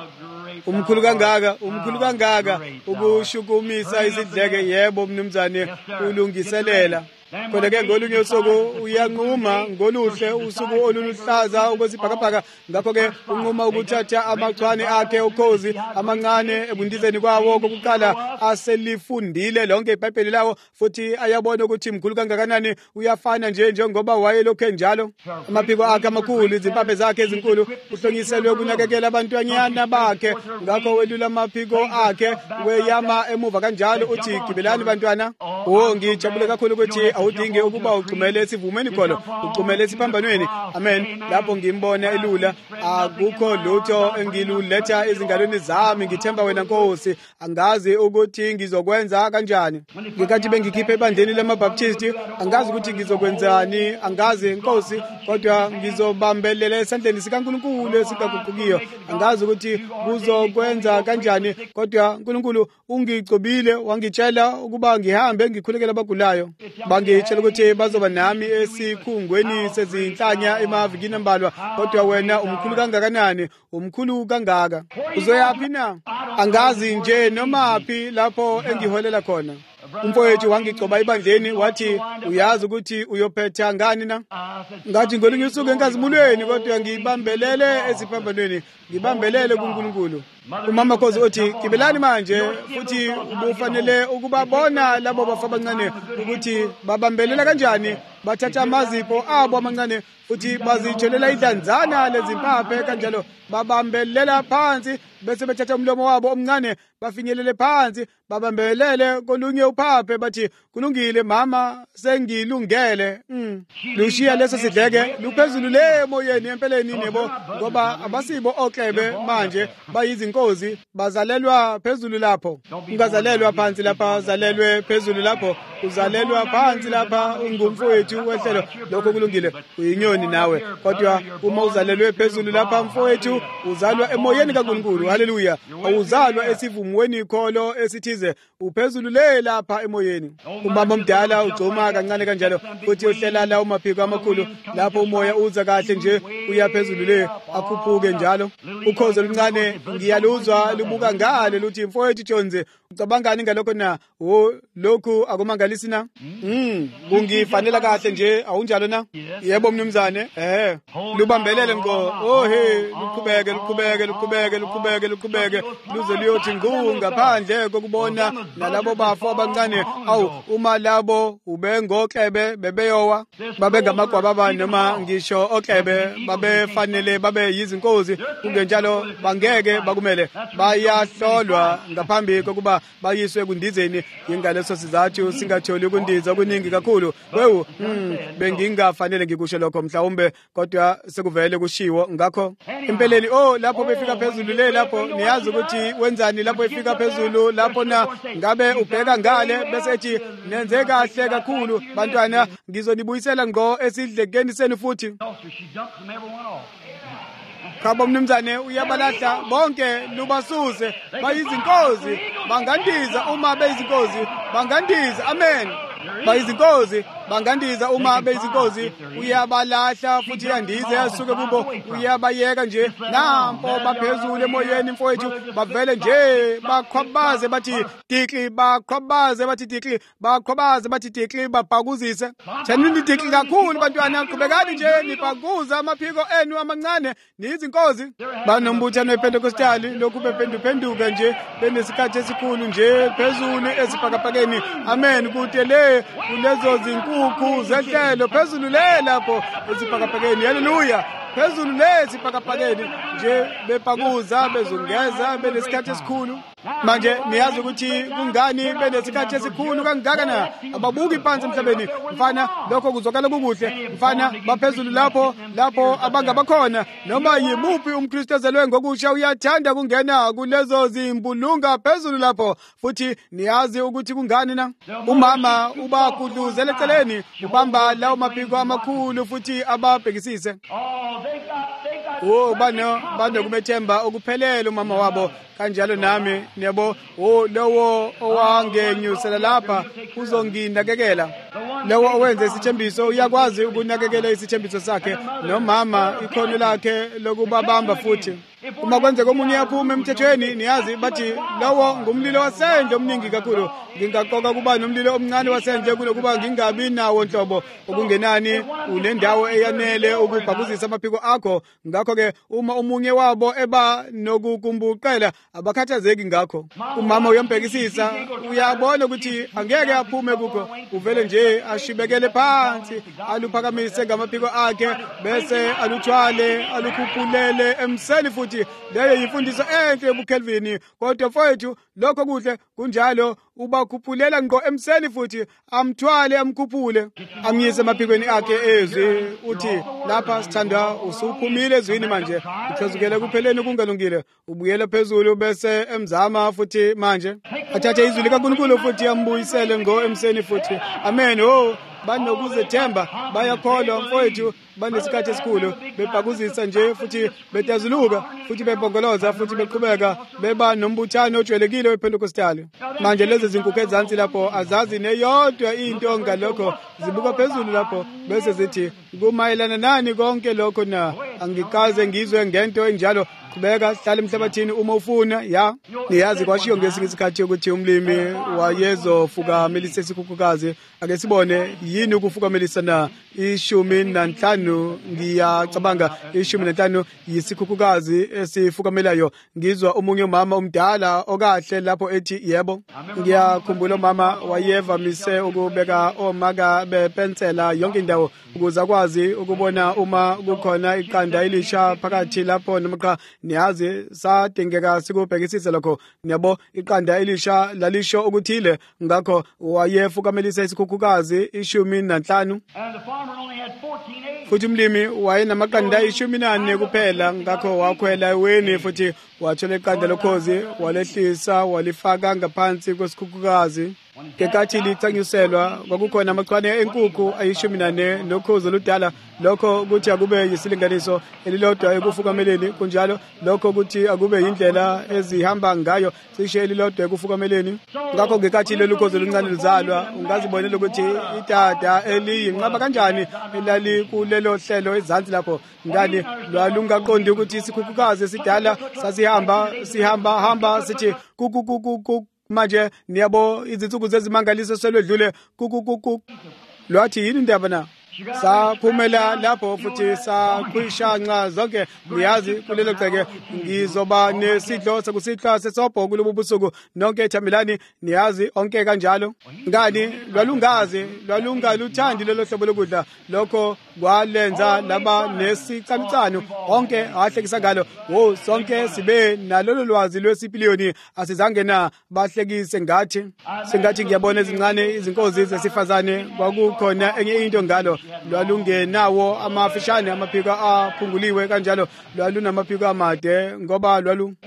Umkhulu kangaka, umkhulu kangaka ukushukumisa izidleke. Yebo mnumzane, ulungiselela. Kodwa ke ngolunye usuku uyanquma ngoluhle usuku oluluhlaza okwesibhakabhaka. Ngakho ke unquma ukuthatha amachwane akhe ukhozi amancane ebundizeni kwawo kokuqala aselifundile lonke iBhayibheli lawo futhi ayabona ukuthi mkhulu kangakanani. Uyafana njengoba wayelokho njalo. Amaphiko akhe amakhulu, izimpaphe zakhe ezinkulu, uhlonyiselwe ukunakekela abantwanyana bakhe. Ngakho welula amaphiko akhe weyama emuva kanjalo uthi gibelani bantwana. Ngijabule kakhulu ukuthi awudinge ukuba uxhumele esivumeni kholo, uxhumele esiphambanweni. Amen. Lapho ngimbona elula, akukho lutho engiluletha ezingalweni zami. Ngithemba wena Nkosi, angazi ukuthi ngizokwenza kanjani. Ngikathi bengikhiphe ebandleni lamabaptisti, angazi ukuthi ngizokwenzani, angazi Nkosi, kodwa ngizobambelela esandleni sikaNkulunkulu esikaguqukiyo. Angazi ukuthi kuzokwenza kanjani, kodwa uNkulunkulu ungicobile wangitshela ukuba ngihambe ngikhulekela abagulayo. Bangitshela ukuthi bazoba nami esikhungweni sezinhlanya emavikini ambalwa. Kodwa wena umkhulu kangakanani, umkhulu kangaka. Uzoyaphi na? Angazi nje nomaphi lapho engiholela khona. Umfowethu wangigcoba ibandleni wathi uyazi ukuthi uyophetha ngani na? Ngathi ngolunye usuku enkazimulweni, kodwa ngibambelele esiphambanweni, ngibambelele kuNkulunkulu. Umama Khosi uthi gibelani manje futhi ubufanele ukubabona labo bafa abancane ukuthi babambelela kanjani. Bathatha amazipho abo amancane futhi bazitshelela idlanzana lezimpaphe kanjalo babambelela phansi bese bethatha umlomo wabo omncane bafinyelele phansi babambelele kolunye uphaphe bathi kulungile mama sengilungele. Lushiya leso sidleke luphezulu le moyeni empeleni nebo ngoba abasibo oklebe manje bayizinkozi bazalelwa phezulu lapho. Ungazalelwa phansi lapha, zalelwe phezulu lapho. uzalelwa phansi lapha ungumfowethu wehlelo lokho kulungile uyinyoni nawe kodwa uma uzalelwe phezulu lapha mfowethu uzalwa emoyeni kaNkulunkulu haleluya awuzalwa esivumweni kholo esithize uphezulu le lapha emoyeni umama omdala ugcoma kancane kanjalo futhi uhlela la umaphiko amakhulu lapho umoya uza kahle nje uyaphezulu le akhuphuke njalo ukhozi oluncane ngiyaluzwa lubuka ngale luthi mfowethu Jonze ucabangani ngalokho na lokhu akumangalisi na kungifanela kahle nje awunjalo na yebo mnumzane lubambelele ngo luqhubeke luze luyothi ngaphandle kokubona nalabo bafo abancane uma labo ubengoklebe bebeyowa babengamagwababa noma ngisho oklebe babefanele babe yizinkozi kungenjalo bangeke bakumele bayahlolwa ngaphambi kokuba bayiswe kundizeni ingaleso sizathu singatholi ukundiza okuningi kakhulu bengingafanele ngikusho lokho mhlawumbe kodwa sekuvele kushiwo ngakho empeleni lapho befika phezulu le lapho niyazi ukuthi wenzani lapho efika phezulu lapho na ngabe ubheka ngale bese ethi nenze kahle kakhulu bantwana ngizonibuyisela ngo esidlekeni senu futhi khaba mnumzane uyabalahla bonke lubasuse bayizinkozi bangandiza uma beyizinkozi bangandiza amen bayizinkozi bangandiza uma beyizinkozi uyabalahla futhi yandize yasuke kubo uyabayeka nje nampo baphezulu emoyeni mfowethu bavele nje baqhwabaze bathi tikli baqhwabaze bathi tikli baqhwabaze bathi tikli babhakuzise thanini tikli kakhulu bantwana qhubekani nje nibhakuza amaphiko enu amancane niyizinkozi banombuthano wePentecostali lokhu bephenduka nje benesikhathi esikhulu nje phezulu esibhakabhakeni amen kuthi le kulezo zinkukhu zehlelo phezulu le lapho esibhakabhakeni haleluya phezulu le esibhakabhakeni nje bephakuza bezungeza benesikhathi esikhulu manje niyazi ukuthi kungani benesikhathi esikhulu kangaka na ababuki phansi emhlabeni mfana lokho kuzokala kukuhle mfana baphezulu lapho abangabakhona noma yimuphi umKristu ezelwe ngokusha uyathanda kungena kulezo zimbulunga phezulu lapho futhi niyazi ukuthi kungani na umama ubakudluzela eceleni ubamba lawo maphiko amakhulu futhi ababhekisise bano kumethemba okuphelele umama wabo kanjalo nami yebo lowo owangenyusela lapha uzonginakekela lowo owenza isithembiso uyakwazi ukunakekela isithembiso sakhe nomama ikhono lakhe lokubabamba futhi uma kwenzeka omunye yaphume emthethweni niyazi bathi lowo ngumlilo wasendle omningi kakhulu ngingaqoka kuba nomlilo omncane wasendle kulokuba ngingabi nawo nhlobo okungenani unendawo eyanele ukubhakuzisa amaphiko akho ngakho ke uma omunye wabo eba nokukumbuqela abakhathazeki ngakho umama uyambhekisisa uyabona ukuthi angeke aphume kukho uvele nje ashibekele phansi aluphakamise ngamaphiko akhe bese aluthwale alukhuphulele emseni futhi leyo yimfundiso enhle yobuKelvini kodwa mfowethu lokho kuhle kunjalo ubakhuphulela ngqo emseni futhi amthwale amkhuphule amyise emaphikweni akhe ezwi uthi lapha sithanda usuphumile ezwini manje uphezukele kupheleni kungalungile ubuyela phezulu bese emzama futhi manje athathe izwi likaNkulunkulu futhi ambuyisele ngqo emseni futhi amen banokuzethemba bayakholwa mfowethu banesikhathi esikhulu bebhakuzisa nje futhi betazuluka futhi bebongoloza futhi beqhubeka beba nombuthano ojwayelekile wePentecostali manje lezi zinkukhu ezansi lapho azazi neyodwa into ngalokho zibuka phezulu lapho bese zithi kumayelana nani konke lokho na angikaze ngizwe ngento enjalo qhubeka hlala emhlabathini uma ufuna niyazi kwashiyo ngesinye isikhathi ukuthi umlimi wayezofukamelisa isikhukhukazi ake sibone yini ukufukamelisa na 15 ngiyacabanga 15 yisikhukhukazi esifukamelayo ngizwa umunye umama omdala okahle lapho ethi yebo ngiyakhumbula umama wayevamise ukubeka omaka bepensela yonke indawo ukuze akwazi ukubona uma kukhona iqanda elisha phakathi lapho noma cha niyazi sadingeka sikubhekisise lokho yabo iqanda elisha lalisho ukuthile ngakho wayefukamelisa isikhukhukazi 15 futhi umlimi wayenamaqanda 14 kuphela ngakho wakhwela eweni futhi wathola iqanda lokhozi walehlisa walifaka ngaphansi kwesikhukhukazi. Ngenkathi lithanyiselwa kwakukhona amachwane enkukhu 14 nokhozi oludala, lokho kuthi akube yisilinganiso elilodwa ekufukameleni, kunjalo lokho kuthi akube yindlela ezihamba ngayo cishe elilodwa ekufukameleni. Ngakho ngenkathi lolu khozi oluncane luzalwa, ungazibonela ukuthi idada eliyinqaba kanjani elali kulelo hlelo ezansi lapho. Ngani lwalungaqondi ukuthi isikhukhukazi esidala sihamba sithi kukukukuku. Manje niyabo izinsuku zezimangaliso selwedlule kukukuku. Lwathi yini indaba na? Saphumela lapho futhi sakhwishanqa zonke. Niyazi kulelo gceke ngizoba nesidlo sekusihla sesobho kulobu busuku nonke ethamelani, niyazi onke kanjalo. Ngani lwalungaluthandi lelo hlobo lokudla, lokho kwalenza laba nesicanucanu onke ahlekisa ngalo. Sonke sibe nalolo lwazi lwesipiliyoni, asizange na bahlekise ngathi sengathi ngiyabona ezincane izinkozi zesifazane. Kwakukhona enye into ngalo, lwalungenawo amafishane amaphiko aphunguliwe kanjalo, lwalunamaphiko amade ngoba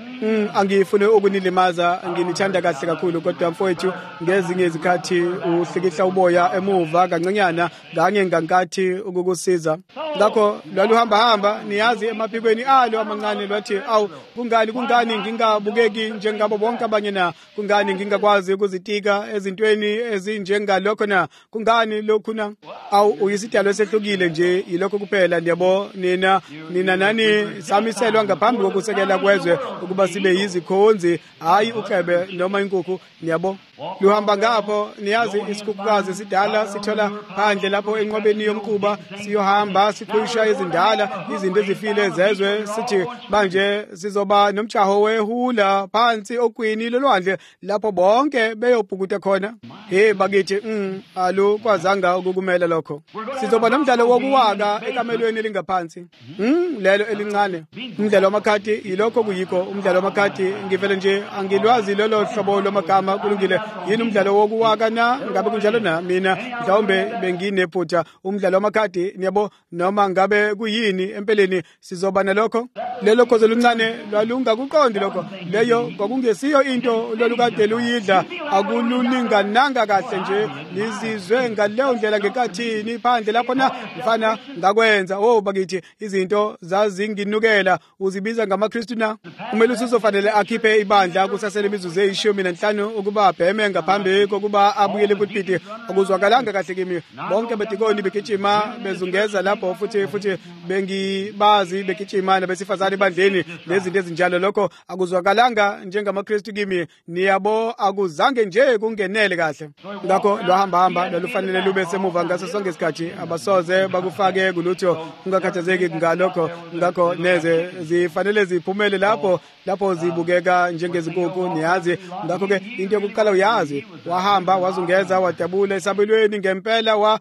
angifune ukunilimaza, nginithanda kahle kakhulu, kodwa mfowethu ngezinye izikhathi uhlikihla uboya emuva kancenyana kanye ngankathi ukukusiza. Ngakho lwaluhamba niyazi emaphikweni alo amancane, lwathi awu kungani ngingabukeki njengabo bonke abanye na, kungani ngingakwazi ukuzitika ezintweni ezinjengalokho na, kungani lokhu na, awu uyisidalo esehlukile nje, yilokho kuphela. Ndiyabo nina nani samiselwa ngaphambi kokusekela kwezwe ukuba sibe yizikhonzi, hayi ukhebe noma inkukhu. Ndiyabo luhamba ngapho, niyazi isikhukhukazi sidala sithola phandle lapho enqobeni yomquba, siyohamba sikhwisha izindala, izinto ezifile zezwe, sithi manje sizoba nomjaho wehula phansi okwini lolwandle lapho bonke beyobhukuda khona. Bakithi alo kwazanga ukukumela lokho. Sizoba nomdlalo wokuwaka ekamelweni elingaphansi, lelo elincane. Umdlalo wamakhadi yilokho kuyikho. Umdlalo wamakhadi ngivele nje angilwazi lolo hlobo lomagama. Kulungile yini umdlalo wokuwaka na? Ngabe kunjalo na? Mina mhlawumbe benginephutha. Umdlalo wamakhadi niyabo, noma ngabe kuyini empeleni sizoba nalokho. Lelo khozi oluncane lwalungakuqondi lokho. Leyo kwakungesiyo into lolukade luyidla, akululingananga kahle nje. Nizizwe ngaleyo ndlela ngenkathini phandle lapho na mfana ngakwenza. Bakithi izinto zazinginukela. Uzibiza ngamaKristu na? Kumele usizofanele akhiphe ibandla kusasele imizuzu 15 ukuba abheme ngaphambi kokuba abuyele epulpiti. Akuzwakalanga kahle kimi. Bonke bedikoni begijima bezungeza lapho, futhi bengibazi begijima nabesifazane ebandleni nezinto ezinjalo. Lokho akuzwakalanga njengamaKristu kimi. Niyabo akuzange nje kungenele kahle. Ngakho lwahamba lolufanele lube semuva ngaso sonke isikhathi. Abasoze bakufake kulutho, ungakhathazeki ngalokho. Ngakho neze zifanele ziphumele lapho zibukeka njengezinkukhu, niyazi. Ngakho ke into yokuqala uyazi, wahamba wazungeza wadabula esabelweni ngempela.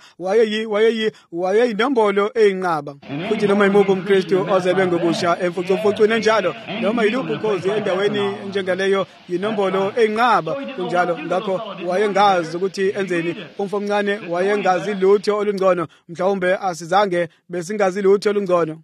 Wayeyinombolo eyinqaba. Futhi noma imuphi umKristu ozelwe ngokusha emfucumfucweni njalo, noma yiluphi ukhozi endaweni njengaleyo, yinombolo eyinqaba kunjalo. Ngakho wayengazi ukuthi enzeni. Umfo omncane wayengazi lutho olungcono, mhlawumbe asizange besingazi lutho olungcono.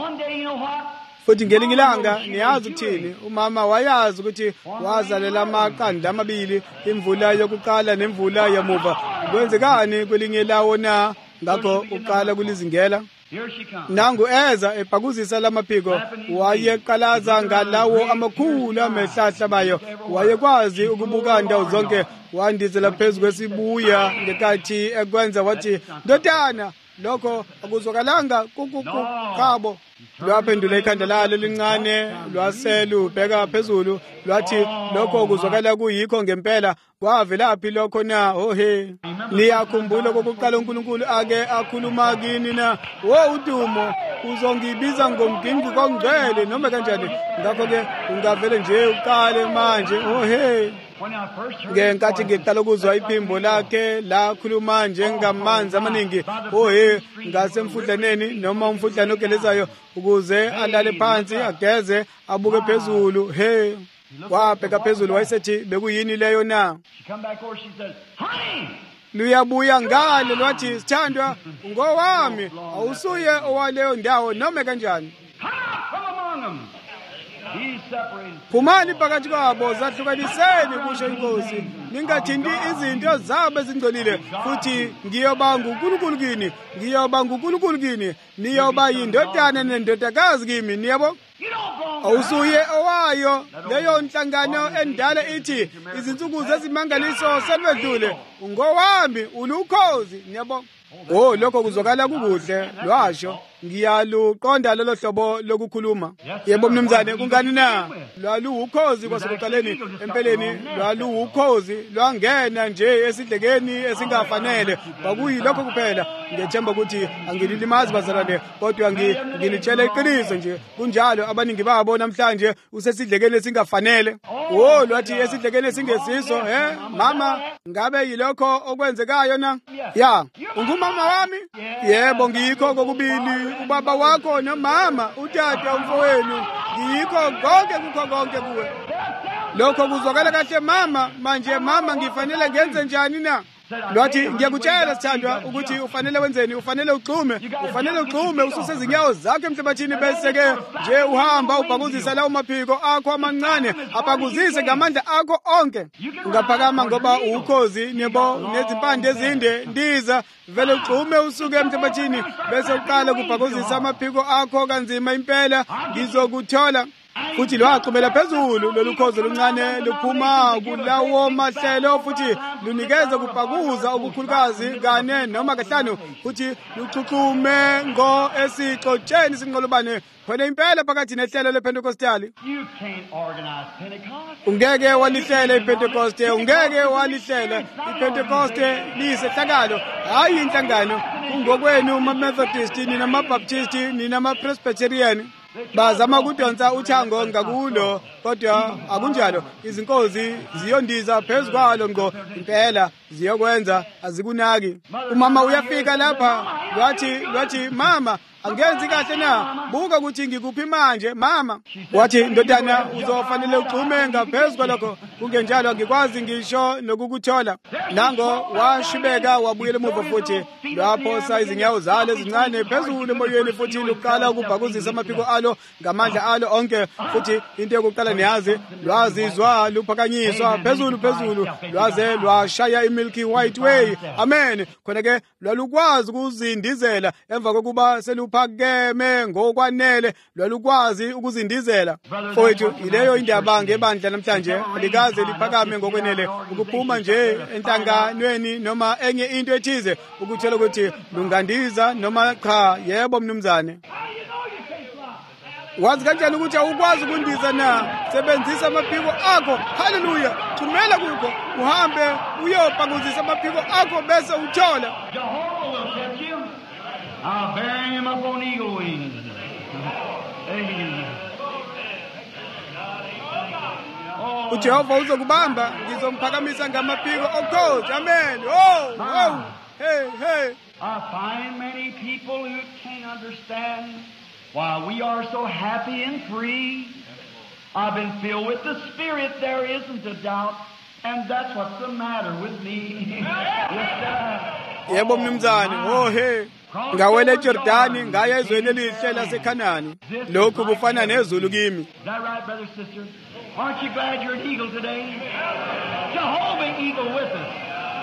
Futhi ngelinye ilanga niyazi ukuthini, umama wayazi ukuthi wazalela amaqanda amabili, imvula yokuqala nemvula yamuva. Kwenzekani kwelinye lawo na? Ngakho uqala kulizingela. Nangu eza ebhakuzisa lamaphiko, wayeqalaza ngalawo amakhulu amehlahla bayo. Wayekwazi ukubuka indawo zonke, wandizela phezu kwesibuya ngenkathi ekwenza, wathi, ndodana, lokho akuzwakalanga kukukhabo. Lwaphendula ikhanda lalo lincane, lwaselubheka phezulu, lwathi, lokho kuzwakala kuyikho ngempela. Kwavelaphi lokho na? Niyakhumbula kokuqala uNkulunkulu ake akhuluma kini na? Udumo uzongibiza ngomgingqi kongcwele noma kanjani. Ngakho-ke ungavele nje uqale manje. Ngenkathi ngiqala ukuzwa iphimbo lakhe lakhuluma njengamanzi amaningi, ngasemfudlaneni noma umfudlane ogelezayo, ukuze alale phansi ageze abuke phezulu. Wabheka phezulu, wayesethi, bekuyini leyo na? Luyabuya ngale lwathi, sithandwa, ngowami, awusuye owaleyo ndawo noma kanjani. phumani phakathi kwabo, zahlukaniseni kusho inkosi, ningathinti izinto zabo ezingcolile, futhi ngiyoba nguNkulunkulu kini, ngiyoba nguNkulunkulu kini, niyoba yindodana nendodakazi kimi. Niyabo awusuye owayo leyo nhlangano endala ithi izinsuku zezimangaliso selwedlule, ngowami ulukhozi. Niyabo lokho kuzwakala kukuhle lwasho, ngiyaluqonda lolo hlobo lokukhuluma. Yebo mnumzane, kungani na? Lwaluwukhozi kwasekuqaleni, empeleni lwaluwukhozi, lwangena nje esidlekeni esingafanele. Kwakuyilokho kuphela. Ngethemba ukuthi angililimazi bazalwane, kodwa ngilitshela iqiniso nje, kunjalo abaningi babo namhlanje usesidlekeni esingafanele. Lwathi esidlekeni esingesiso, mama, ngabe yilokho okwenzekayo na? Ya, ungumama wami? Yebo, ngiyikho kokubili. Ubaba wakho nomama, utata, umfowenu, ngiyikho konke kukho konke kuwe. Lokho kuzwakala kahle mama. Manje mama, ngifanele ngenze njani na? Lwathi ngiyakutshela sithandwa ukuthi ufanele wenzeni, ufanele ugxume ususe izinyawo zakho emhlabathini, bese-ke nje uhamba ubhakuzisa lawo maphiko akho amancane, abhakuzise ngamandla akho onke. Ungaphakama ngoba ukhozi nebo nezimpande ezinde, ndiza vele ugxume usuke emhlabathini, bese uqale ukubhakuzisa amaphiko akho kanzima impela, ngizokuthola. Futhi lwaqhubela phezulu lolu khozi oluncane, luphuma kulawo mahlelo, futhi lunikeza ukubhakuza okukhulukazi kane noma kahlanu, futhi luchuchume ngo esixotsheni sinqolobane khona impela phakathi nehlelo lePentecostali. Ungeke walihlela iPentecoste, ungeke walihlela iPentecoste. Liyisehlakalo, hayi inhlangano. Kungokwenu ma-Methodist, nina ma-Baptist, nina ma-Presbyterian bazama ukudonsa uthango ngakulo, kodwa akunjalo. Izinkozi ziyondiza phezu kwalo ngo impela, ziyokwenza, azikunaki. Umama uyafika lapha, lwathi mama, angenzi kahle na? Buka ukuthi ngikuphi manje mama. Wathi ndodana, uzofanele ugxume ngaphezu kwalokho, kungenjalo angikwazi ngisho nokukuthola. Nango washibeka wabuyela emuva, futhi lwaphosa izinyawo zalo ezincane phezulu emoyeni, futhi luqala ukubhakuzisa amaphiko alo ngamandla alo onke. Futhi into yokuqala niyazi, lwazizwa luphakanyiswa phezulu, lwaze lwashaya iMilky White Way. Amen. Khona-ke lwalukwazi ukuzindizela emva kokuba seluphakeme ngokwanele, lwalukwazi ukuzindizela. Mfowethu, ileyo indaba ngebandla namhlanje, alikaze liphakame ngokwenele ukuphuma nje enhlanganweni noma enye into ethize ukuthola ukuthi lungandiza noma cha. Yebo mnumzane, wazi kanjani ukuthi awukwazi ukundiza na? Sebenzisa amaphiko akho. Haleluya, thumela kukho, uhambe uyobhakuzisa amaphiko akho bese uthola. I'll bear him up on eagle wings. uJehova uzokubamba, ngizomphakamisa ngamaphiko okhozi. Amen. Hey. I find many people who can't understand why we are so happy and free. I've been filled with the Spirit, there isn't a doubt, and that's what's the matter with me. Yebo mnumzane, hey. Ngawele eJordani, ngaya ezweni elihle laseKhanani. Lokhu kufana nezulu kimi. Is that right, brother, sister? Aren't you glad you're an eagle today? Jehovah Eagle with us.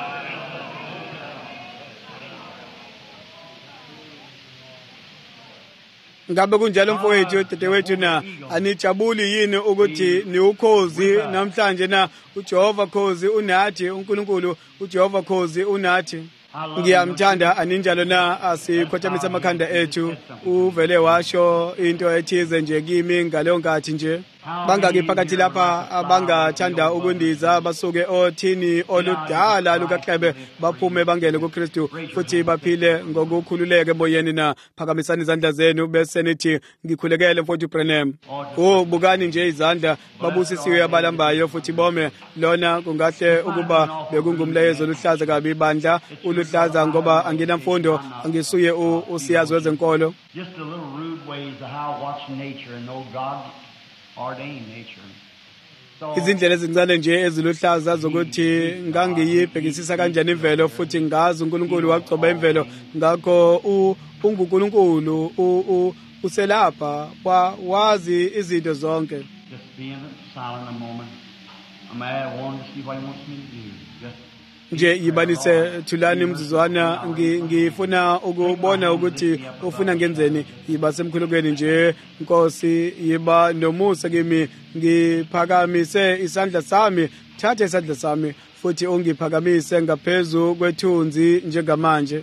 Ngabe kunjalo mfowethu, dadewethu, na anijabuli yini ukuthi ni ukhozi namhlanje na? uJehova khozi unathi, uNkulunkulu uJehova khozi unathi. Ngiyamthanda aninjalo na? Asikhothamisa amakhanda ethu. Uvele washo into ethize nje kimi ngaleyo nkathi nje. Bangaki phakathi lapha abangathanda ukundiza, basuke othini oludala lukaXhebe, baphume bangene kuKristu futhi baphile ngokukhululeka emoyeni na? Phakamisani izandla zenu bese nithi ngikhulekele mfowethu Branham. Bukani nje izandla, babusisiwe abalambayo futhi bome. Lona kungahle ukuba bekungumlayezo oluhlaza kabi bandla, uluhlaza ngoba anginamfundo, angisuye usiyazi wezenkolo. Just a little rude ways of how I watch nature and know God ordained nature. Izindlela ezincane nje eziluhlaza zokuthi ngangiyibhekisisa kanjani imvelo, futhi ngazi uNkulunkulu wagcoba imvelo, ngakho unguNkulunkulu uselapha wazi izinto zonke. Just being silent a moment. I may want to see what he wants me to do. Just nje yibanise thulani mzuzwana ngifuna ukubona ukuthi ufuna ngenzeni yiba semkhulukweni nje Nkosi yiba nomusa kimi ngiphakamise isandla sami thathe isandla sami futhi ungiphakamise ngaphezulu kwethunzi njengamanje.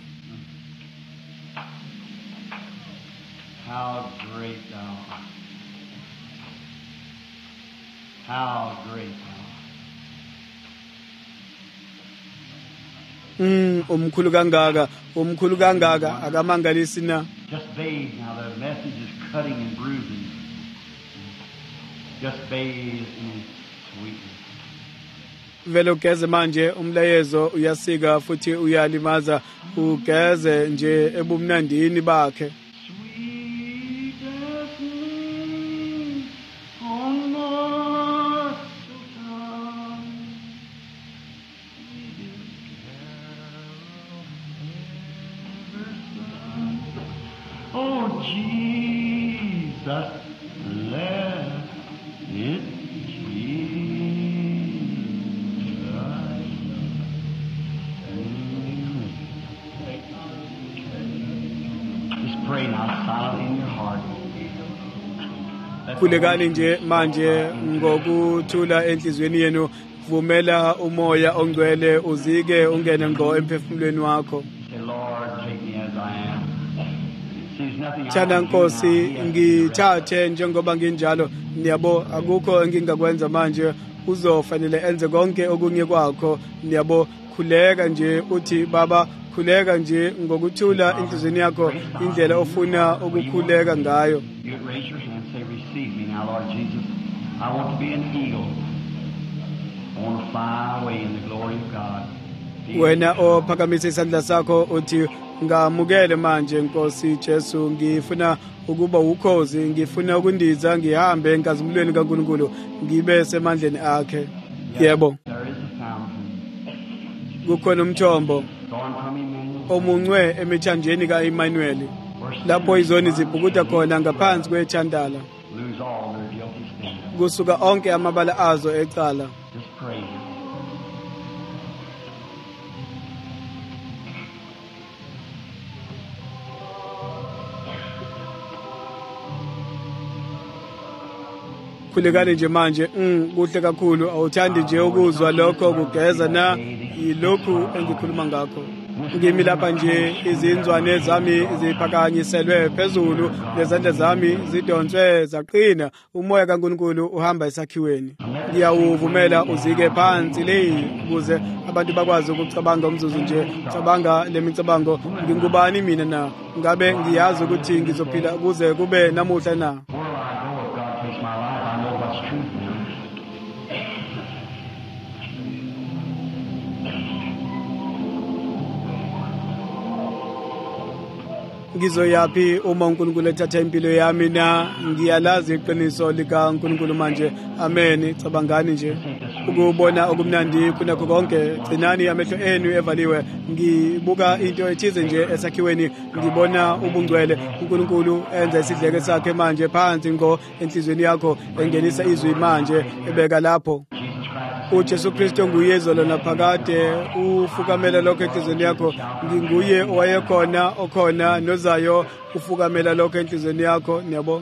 How great thou art. How great thou art. Umkhulu kangaka akamangalisi na. Just bathe now. The message is cutting and bruising. Just bathe in His sweetness. Vele ugeze manje umlayezo uyasika futhi uyalimaza ugeze nje ebumnandini bakhe. Oh, Jesus, let it just pray now silently in your heart. Khulekani nje manje ngokuthula enhlizweni yenu vumela umoya ongcwele uzike ungene ngo emphefumulweni wakho. Say, Lord, take me as I am. Thana Nkosi ngithathe njengoba nginjalo niyabo akukho engingakwenza manje uzofanele enze konke okunye kwakho niyabo khuleka nje uthi baba khuleka nje ngokuthula inhlizweni yakho indlela ofuna ukukhuleka ngayo. You raise your hand, say, receive me now, Lord Jesus. I want to be an eagle. I want to fly away in the glory of God. Wena ophakamise isandla sakho uthi ngamukele manje Nkosi Jesu ngifuna ukuba ukhozi ngifuna ukundiza ngihambe enkazimulweni kaNkulunkulu ngibe semandleni akhe. Yebo kukhona umthombo omuncwe emithanjeni kaEmmanuel lapho izoni zibhukuda khona ngaphansi kwethandala kusuka onke amabala azo ecala. Khulekani nje manje kuhle kakhulu awuthandi nje ukuzwa lokho kugeza na yilokhu engikhuluma ngakho. Ngimi lapha nje izinzwane zami ziphakanyiselwe phezulu lezandla zami zidonswe zaqina umoya kaNkulunkulu uhamba esakhiweni. Ngiyawuvumela uzike phansi le ukuze abantu bakwazi ukucabanga umzuzu nje cabanga lemicabango ngingubani mina na ngabe ngiyazi ukuthi ngizophila kuze kube namuhla na. Ngizoyapi uma uNkulunkulu ethatha impilo yami na ngiyalazi iqiniso lika uNkulunkulu manje. Amen. Cabangani nje ukubona okumnandi kunakho konke. Gcinani amehlo enu evaliwe ngibuka into ethize nje esakhiweni ngibona ubungcwele uNkulunkulu enza isidleke sakhe manje phansi ngo enhlizweni yakho engenisa izwi manje ebeka lapho. uJesu Kristu nguye izolo naphakade ufukamela lokho enhlizweni yakho nginguye owayekhona okhona nozayo ufukamela lokho enhlizweni yakho. Niyabonga.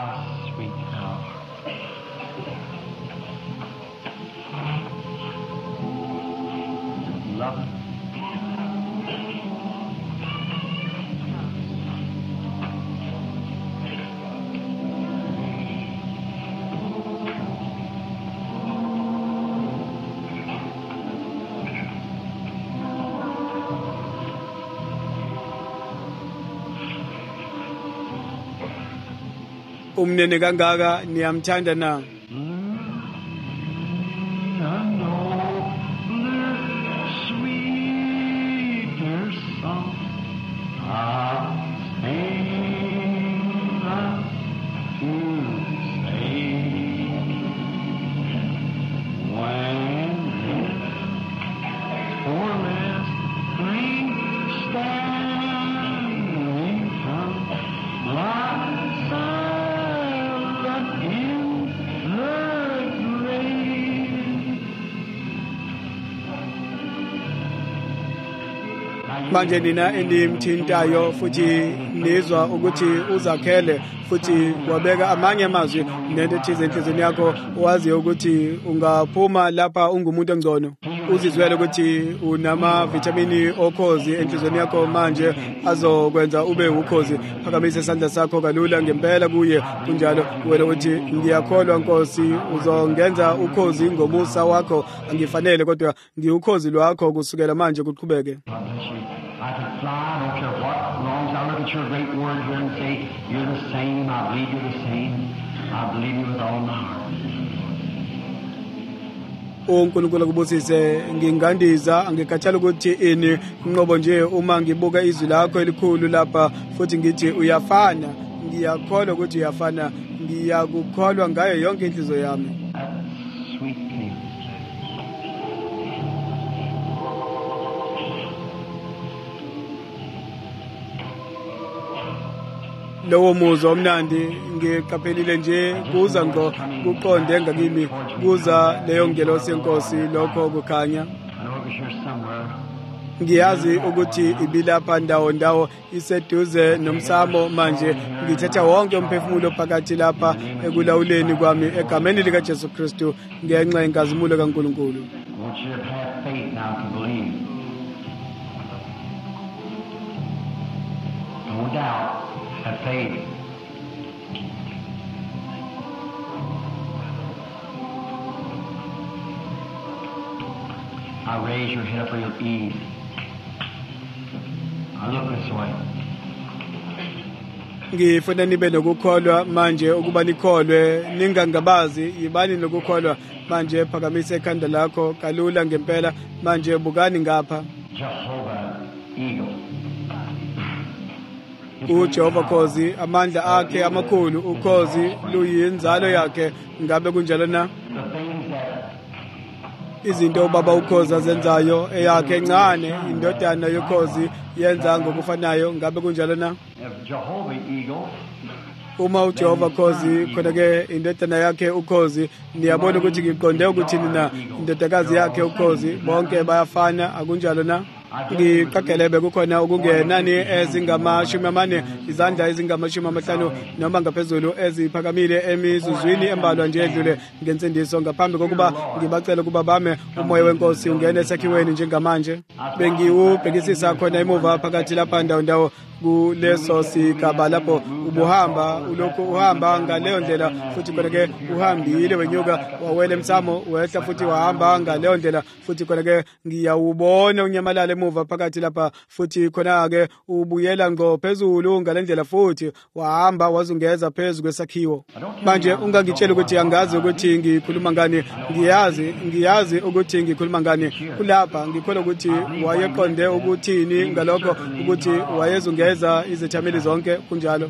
Umnene kangaka niyamthanda na? manje nina enimthintayo futhi nizwa ukuthi uzakhele futhi wabeka amanye amazwi nento ethize enhlizweni yakho waziyo ukuthi ungaphuma lapha ungumuntu ongcono uzizwele ukuthi unama-vitamini okhozi enhlizweni yakho manje azokwenza ube ukhozi phakamise isandla sakho kalula ngempela kuye kunjalo wena uthi ngiyakholwa Nkosi uzongenza ukhozi ngomusa wakho angifanele kodwa ngiukhozi lwakho kusukela manje kuqhubeke. I can fly, I don't care what, as long as I look at your great word here and say, you're the same, I believe you're the same, I believe you with all my heart. uNkulunkulu kubusise ngingandiza angikhathala ukuthi ini inqobo nje uma ngibuka izwi lakho elikhulu lapha futhi ngithi uyafana ngiyakholwa ukuthi uyafana ngiyakukholwa ngayo yonke inhliziyo yami. Sweet name. Lowo muzwa omnandi ngiqaphelile nje kuza ngo kuqonde ngakimi kuza leyo ngelosi yenkosi lokho kukhanya. Ngiyazi ukuthi ibilapha ndawo iseduze nomsamo manje ngithatha wonke umphefumulo phakathi lapha ekulawuleni kwami egameni lika Jesu Kristu ngenxa yenkazimulo kaNkulunkulu. No doubt. Have faith. I raise your head up for your ease. I look this way. Ngifuna nibe nokukholwa manje ukuba nikholwe ningangabazi yibani nokukholwa manje phakamise ikhanda lakho kalula ngempela manje bukani ngapha. Jehovah Eagle. uJehova Khozi amandla akhe amakhulu ukhozi luyinzalo yakhe ngabe kunjalo na izinto baba ukhozi azenzayo eyakhe encane indodana yokhozi yenza ngokufanayo ngabe kunjalo na Jehovah Eagle uma uJehova Khozi khona ke indodana yakhe ukhozi niyabona ukuthi ngiqonde ukuthi nina indodakazi yakhe ukhozi bonke bayafana akunjalo na ngiqagelebe kukhona ukungenani ezingama-40 izandla ezingama-50 noma ngaphezulu eziphakamile emizuzwini embalwa nje edlule ngensindiso ngaphambi kokuba ngibacele ukuba bame umoya wenkosi ungene esakhiweni njengamanje bengiwubhekisisa khona emuva phakathi lapha ndawo kuleso sigaba lapho ubuhamba ulokhu uhamba ngaleyo ndlela futhi khona-ke uhambile wenyuka wawela emsamo wehla futhi wahamba ngaleyo ndlela futhi khona-ke ngiyawubona unyamalala emuva phakathi lapha futhi khona-ke ubuyela ngqo phezulu ngale ndlela futhi wahamba wazungeza phezu kwesakhiwo manje ungangitshela ukuthi angazi ukuthi ngikhuluma ngani ngiyazi ukuthi ngikhuluma ngani kulapha ngikholwa ukuthi wayeqonde ukuthini ngalokho ukuthi wayezungeza izethameli zonke kunjalo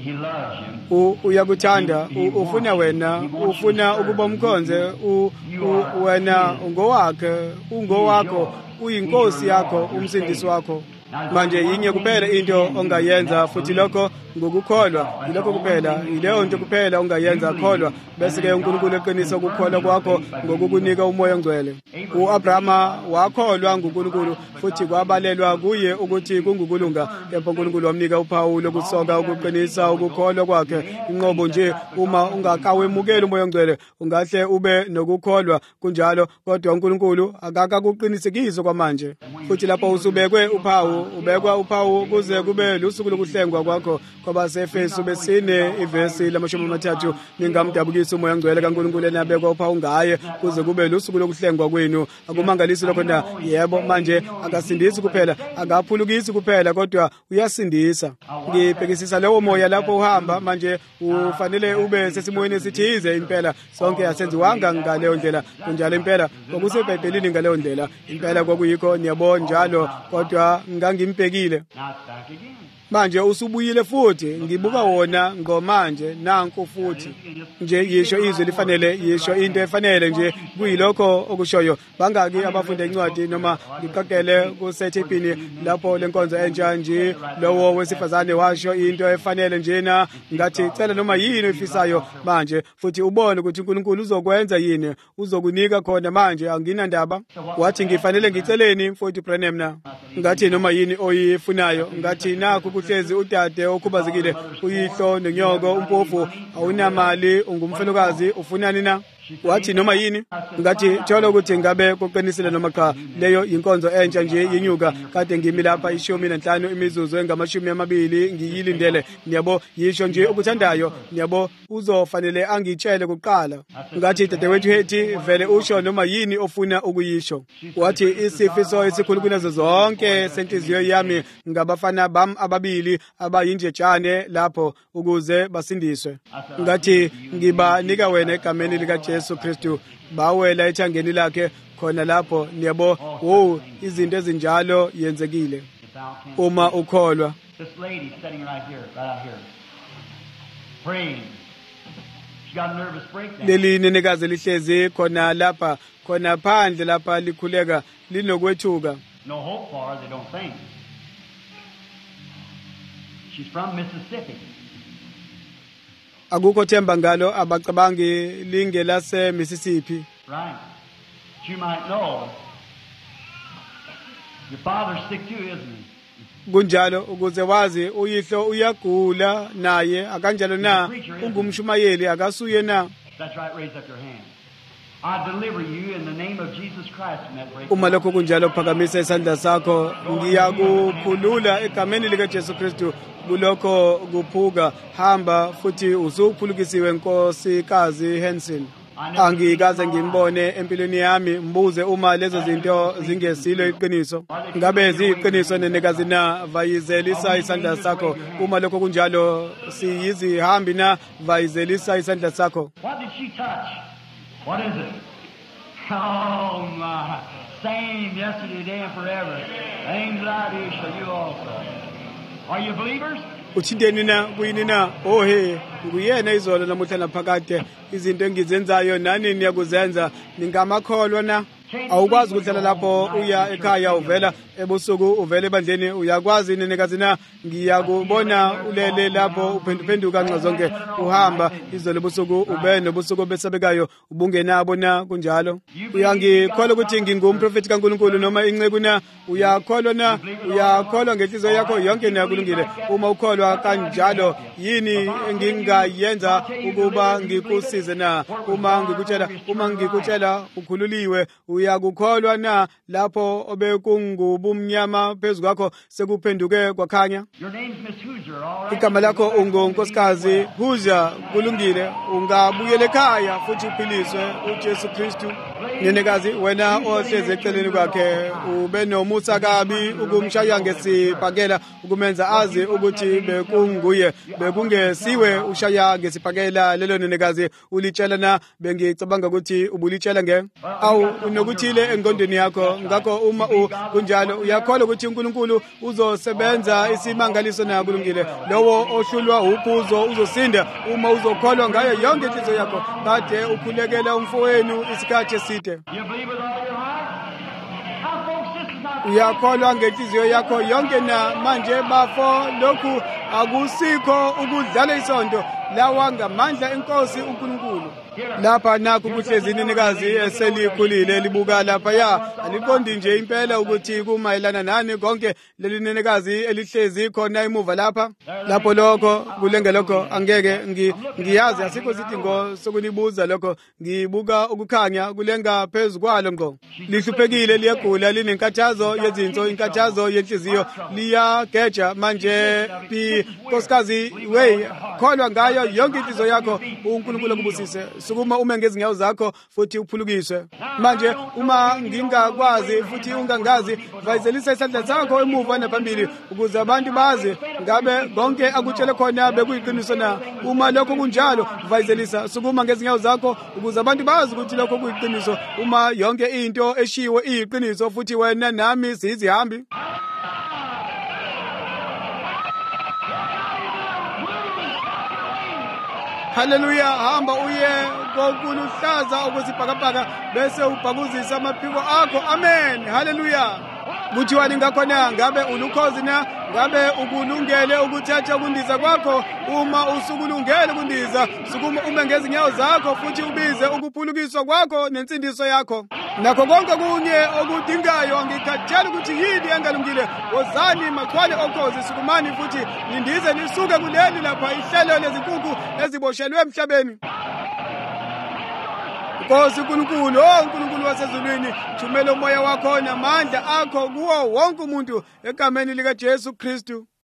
uyakuthanda ufuna wena ufuna ukuba umkhonze wena ungowakho uyinkosi yakho umsindisi wakho manje yinye kuphela into ongayenza futhi lokho ngokukholwa yilokho kuphela ileyo nto kuphela ongayenza kholwa bese ke uNkulunkulu eqinisa ukukholwa kwakho ngokukunika umoya ongcwele uAbrahama wakholwa nguNkulunkulu futhi kwabalelwa kuye ukuthi kungukulunga kepha uNkulunkulu wamnika uphawu lokusoka ukuqinisa ukukholwa kwakhe inqobo nje uma ungakawemukeli umoya ongcwele ungahle ube nokukholwa kunjalo kodwa uNkulunkulu akakakuqinisekise kwamanje futhi lapho usubekwe ubekwa uphawu kuze kube lusuku lokuhlengwa kwakho kwabaseFesu besine ivesi la-30 ningamdabukisi umoya ngcwele kaNkulunkulu enabekwa uphawu ngaye kuze kube lusuku lokuhlengwa kwenu akumangalisi lokho na yebo manje akasindisi kuphela akaphulukisi kuphela kodwa uyasindisa ngibhekisisa lewo moya lapho uhamba manje ufanele ube sesimoyeni esithize impela sonke asenziwanga ngaleyo ndlela kunjalo impela kwakuseBhayibhelini ngaleyo ndlela impela kwakuyikho niyabona njalo kodwa ngangimbhekile manje usubuyile futhi ngibuka wona ngomanje nanku futhi nje yisho izwi lifanele yisho into efanele nje kuyilokho okushoyo bangaki abafunda incwadi noma ngiqaqele kusethiphini lapho lenkonzo entsha nje lowo wesifazane washo into efanele njena ngathi cela noma yini oyifisayo manje futhi ubone ukuthi uNkulunkulu uzokwenza yini uzokunika khona manje anginandaba wathi ngifanele ngiceleni futhi Branham na ngathi noma yini oyifunayo, ngathi nakho kuhlezi udade okhubazekile, uyihlo nenyoko, umpofu, awunamali, ungumfelokazi, ufunani na? Wathi noma yini? Ngathi tsholo ukuthi ngabe kuqinisile noma cha, leyo inkonzo entsha nje yenyuka, kade ngimi lapha 15 imizuzu engama20 ngiyilindele. Niyabo, yisho nje ukuthandayo, niyabo, uzofanele angitshele kuqala. Ngathi dadewethu Hethi, vele usho noma yini ofuna ukuyisho. Wathi isifiso esikhulu kunazo zonke senhliziyo yami ngabafana bam ababili abayinjetshane lapho ukuze basindiswe. Ngathi ngibanika wena egameni lika Jesu Kristu, bawela ethangeni lakhe khona lapho. Niyabo, izinto ezinjalo yenzekile uma ukholwa. This lady sitting right out here, praying. She got a nervous breakdown. Leli nenekazi lihlezi khona lapha, khona phandle lapha likhuleka, linokwethuka. No hope for her, they don't think. She's from Mississippi. Akukho themba ngalo, abacabangi lingelase Mississippi. Right. You might know. Your father's sick too, isn't he? Kunjalo ukuze wazi uyihlo uyagula naye, akanjalo na, ungumshumayeli akasuye na. That's right, raise up your hand. I deliver you in the name of Jesus Christ from that break. Uma lokho kunjalo phakamisa isandla sakho, ngiyakukhulula egameni lika Jesu Kristu kulokho kuphuka. Hamba futhi usuphulukisiwe Nkosikazi Hansen. Angikaze ngimbone empilweni yami, mbuze uma lezo zinto zingesilo iqiniso. Ngabe ziyiqiniso nenekazi na? Vayizelisa isandla sakho. Uma lokho kunjalo, siyizihambi na? Vayizelisa isandla sakho. What did she touch? What is it? Oh my, same yesterday, today, and forever. Things that I do shall you also. Are you believers? Uthinteni na kuyini na? Nguyena izolo namuhla naphakade, izinto engizenzayo nani niyakuzenza, ningamakholwa na? Awukwazi ukuhlala lapho uya ekhaya uvela ebusuku uvela ebandleni, uyakwazi nenekazi na? Ngiyakubona ulele lapho uphenduka nxa zonke uhamba izolo ebusuku, ube nobusuku besabekayo, ubungenabo na? Kunjalo uyangikholwa ukuthi ngingumprofeti kaNkulunkulu noma inceku na? Uyakholwa na? Uyakholwa ngenhliziyo yakho yonke na kulungile? Uma ukholwa kanjalo, yini engingayenza ukuba ngikusize na? Uma ngikutshela ukhululiwe, uyakukholwa na lapho obekungubumnyama phezu kwakho sekuphenduke kwakhanya? Igama lakho ungunkosikazi Huja, kulungile, ungabuyela ekhaya futhi uphiliswe uJesu Kristu. Nenekazi, wena ohlezi eceleni kwakhe, ube nomusa kabi ukumshaya ngesibhakela, ukumenza azi ukuthi bekunguye, bekungesiwe ushaya ngesibhakela lelo. Nenekazi, ulitshela na? Bengicabanga ukuthi ubulitshela awu unokuthile engqondweni yakho. Ngakho uma kunjalo, uyakholwa ukuthi uNkulunkulu uzosebenza isimangaliso na? Kulungile, lowo ohlulwa uphuzo uzosinda uma uzokholwa ngayo yonke inhliziyo yakho. Kade ukhulekela umfowenu isikhathi eside. Uyakholwa ngenhliziyo yakho yonke na? Manje bafo, lokhu akusikho ukudlala isonto, lawa ngamandla eNkosi uNkulunkulu. Lapha nakho kuhlezi inenekazi eselikhulile libuka lapha ya, aliqondi nje impela ukuthi kumayelana nani konke leli nenekazi elihlezi khona emuva lapha. Lapho lokho kulenge lokho angeke ngiyazi, asikho isidingo sokunibuza lokho. Ngibuka ukukhanya kulenga phezu kwalo ngqo. Lihluphekile, liyagula, linenkathazo yezinso, inkathazo yenhliziyo, liyageja manje. Nkosikazi, kholwa ngayo yonke inhliziyo yakho, uNkulunkulu akubusise. Sukuma ume ngezinyawo zakho futhi uphulukiswe. Manje uma ngingakwazi futhi ungangazi, vayizelisa isandla sakho emuva naphambili ukuze abantu bazi ngabe konke akutshele khona bekuyiqiniso na? Uma lokho kunjalo, vayizelisa, sukuma ngezinyawo zakho ukuze abantu bazi ukuthi lokho kuyiqiniso. Uma yonke into eshiwe iyiqiniso futhi wena nami sizihambi. Haleluya, hamba uye kokuluhlaza okwesibhakabhaka bese ubhakuzisa amaphiko akho. Amen. Haleluya. Kuthiwani ngakhona? Ngabe ulukhozi na? Ngabe ukulungele ukuthatha kundiza kwakho? Uma usukulungele kundiza, sukuma ume ngezinyawo zakho futhi ubize ukuphulukiswa kwakho nensindiso yakho. nakho konke kunye okudingayo angikhatheli ukuthi yini engalungile. Wozani maxhwale okhozi, sukumani futhi nindize nisuke kuleli lapha ihlelo lezinkukhu eziboshelwe emhlabeni. Nkosi uNkulunkulu, uNkulunkulu wasezulwini, thumela umoya wakho namandla akho kuwo wonke umuntu egameni lika Jesu Kristu.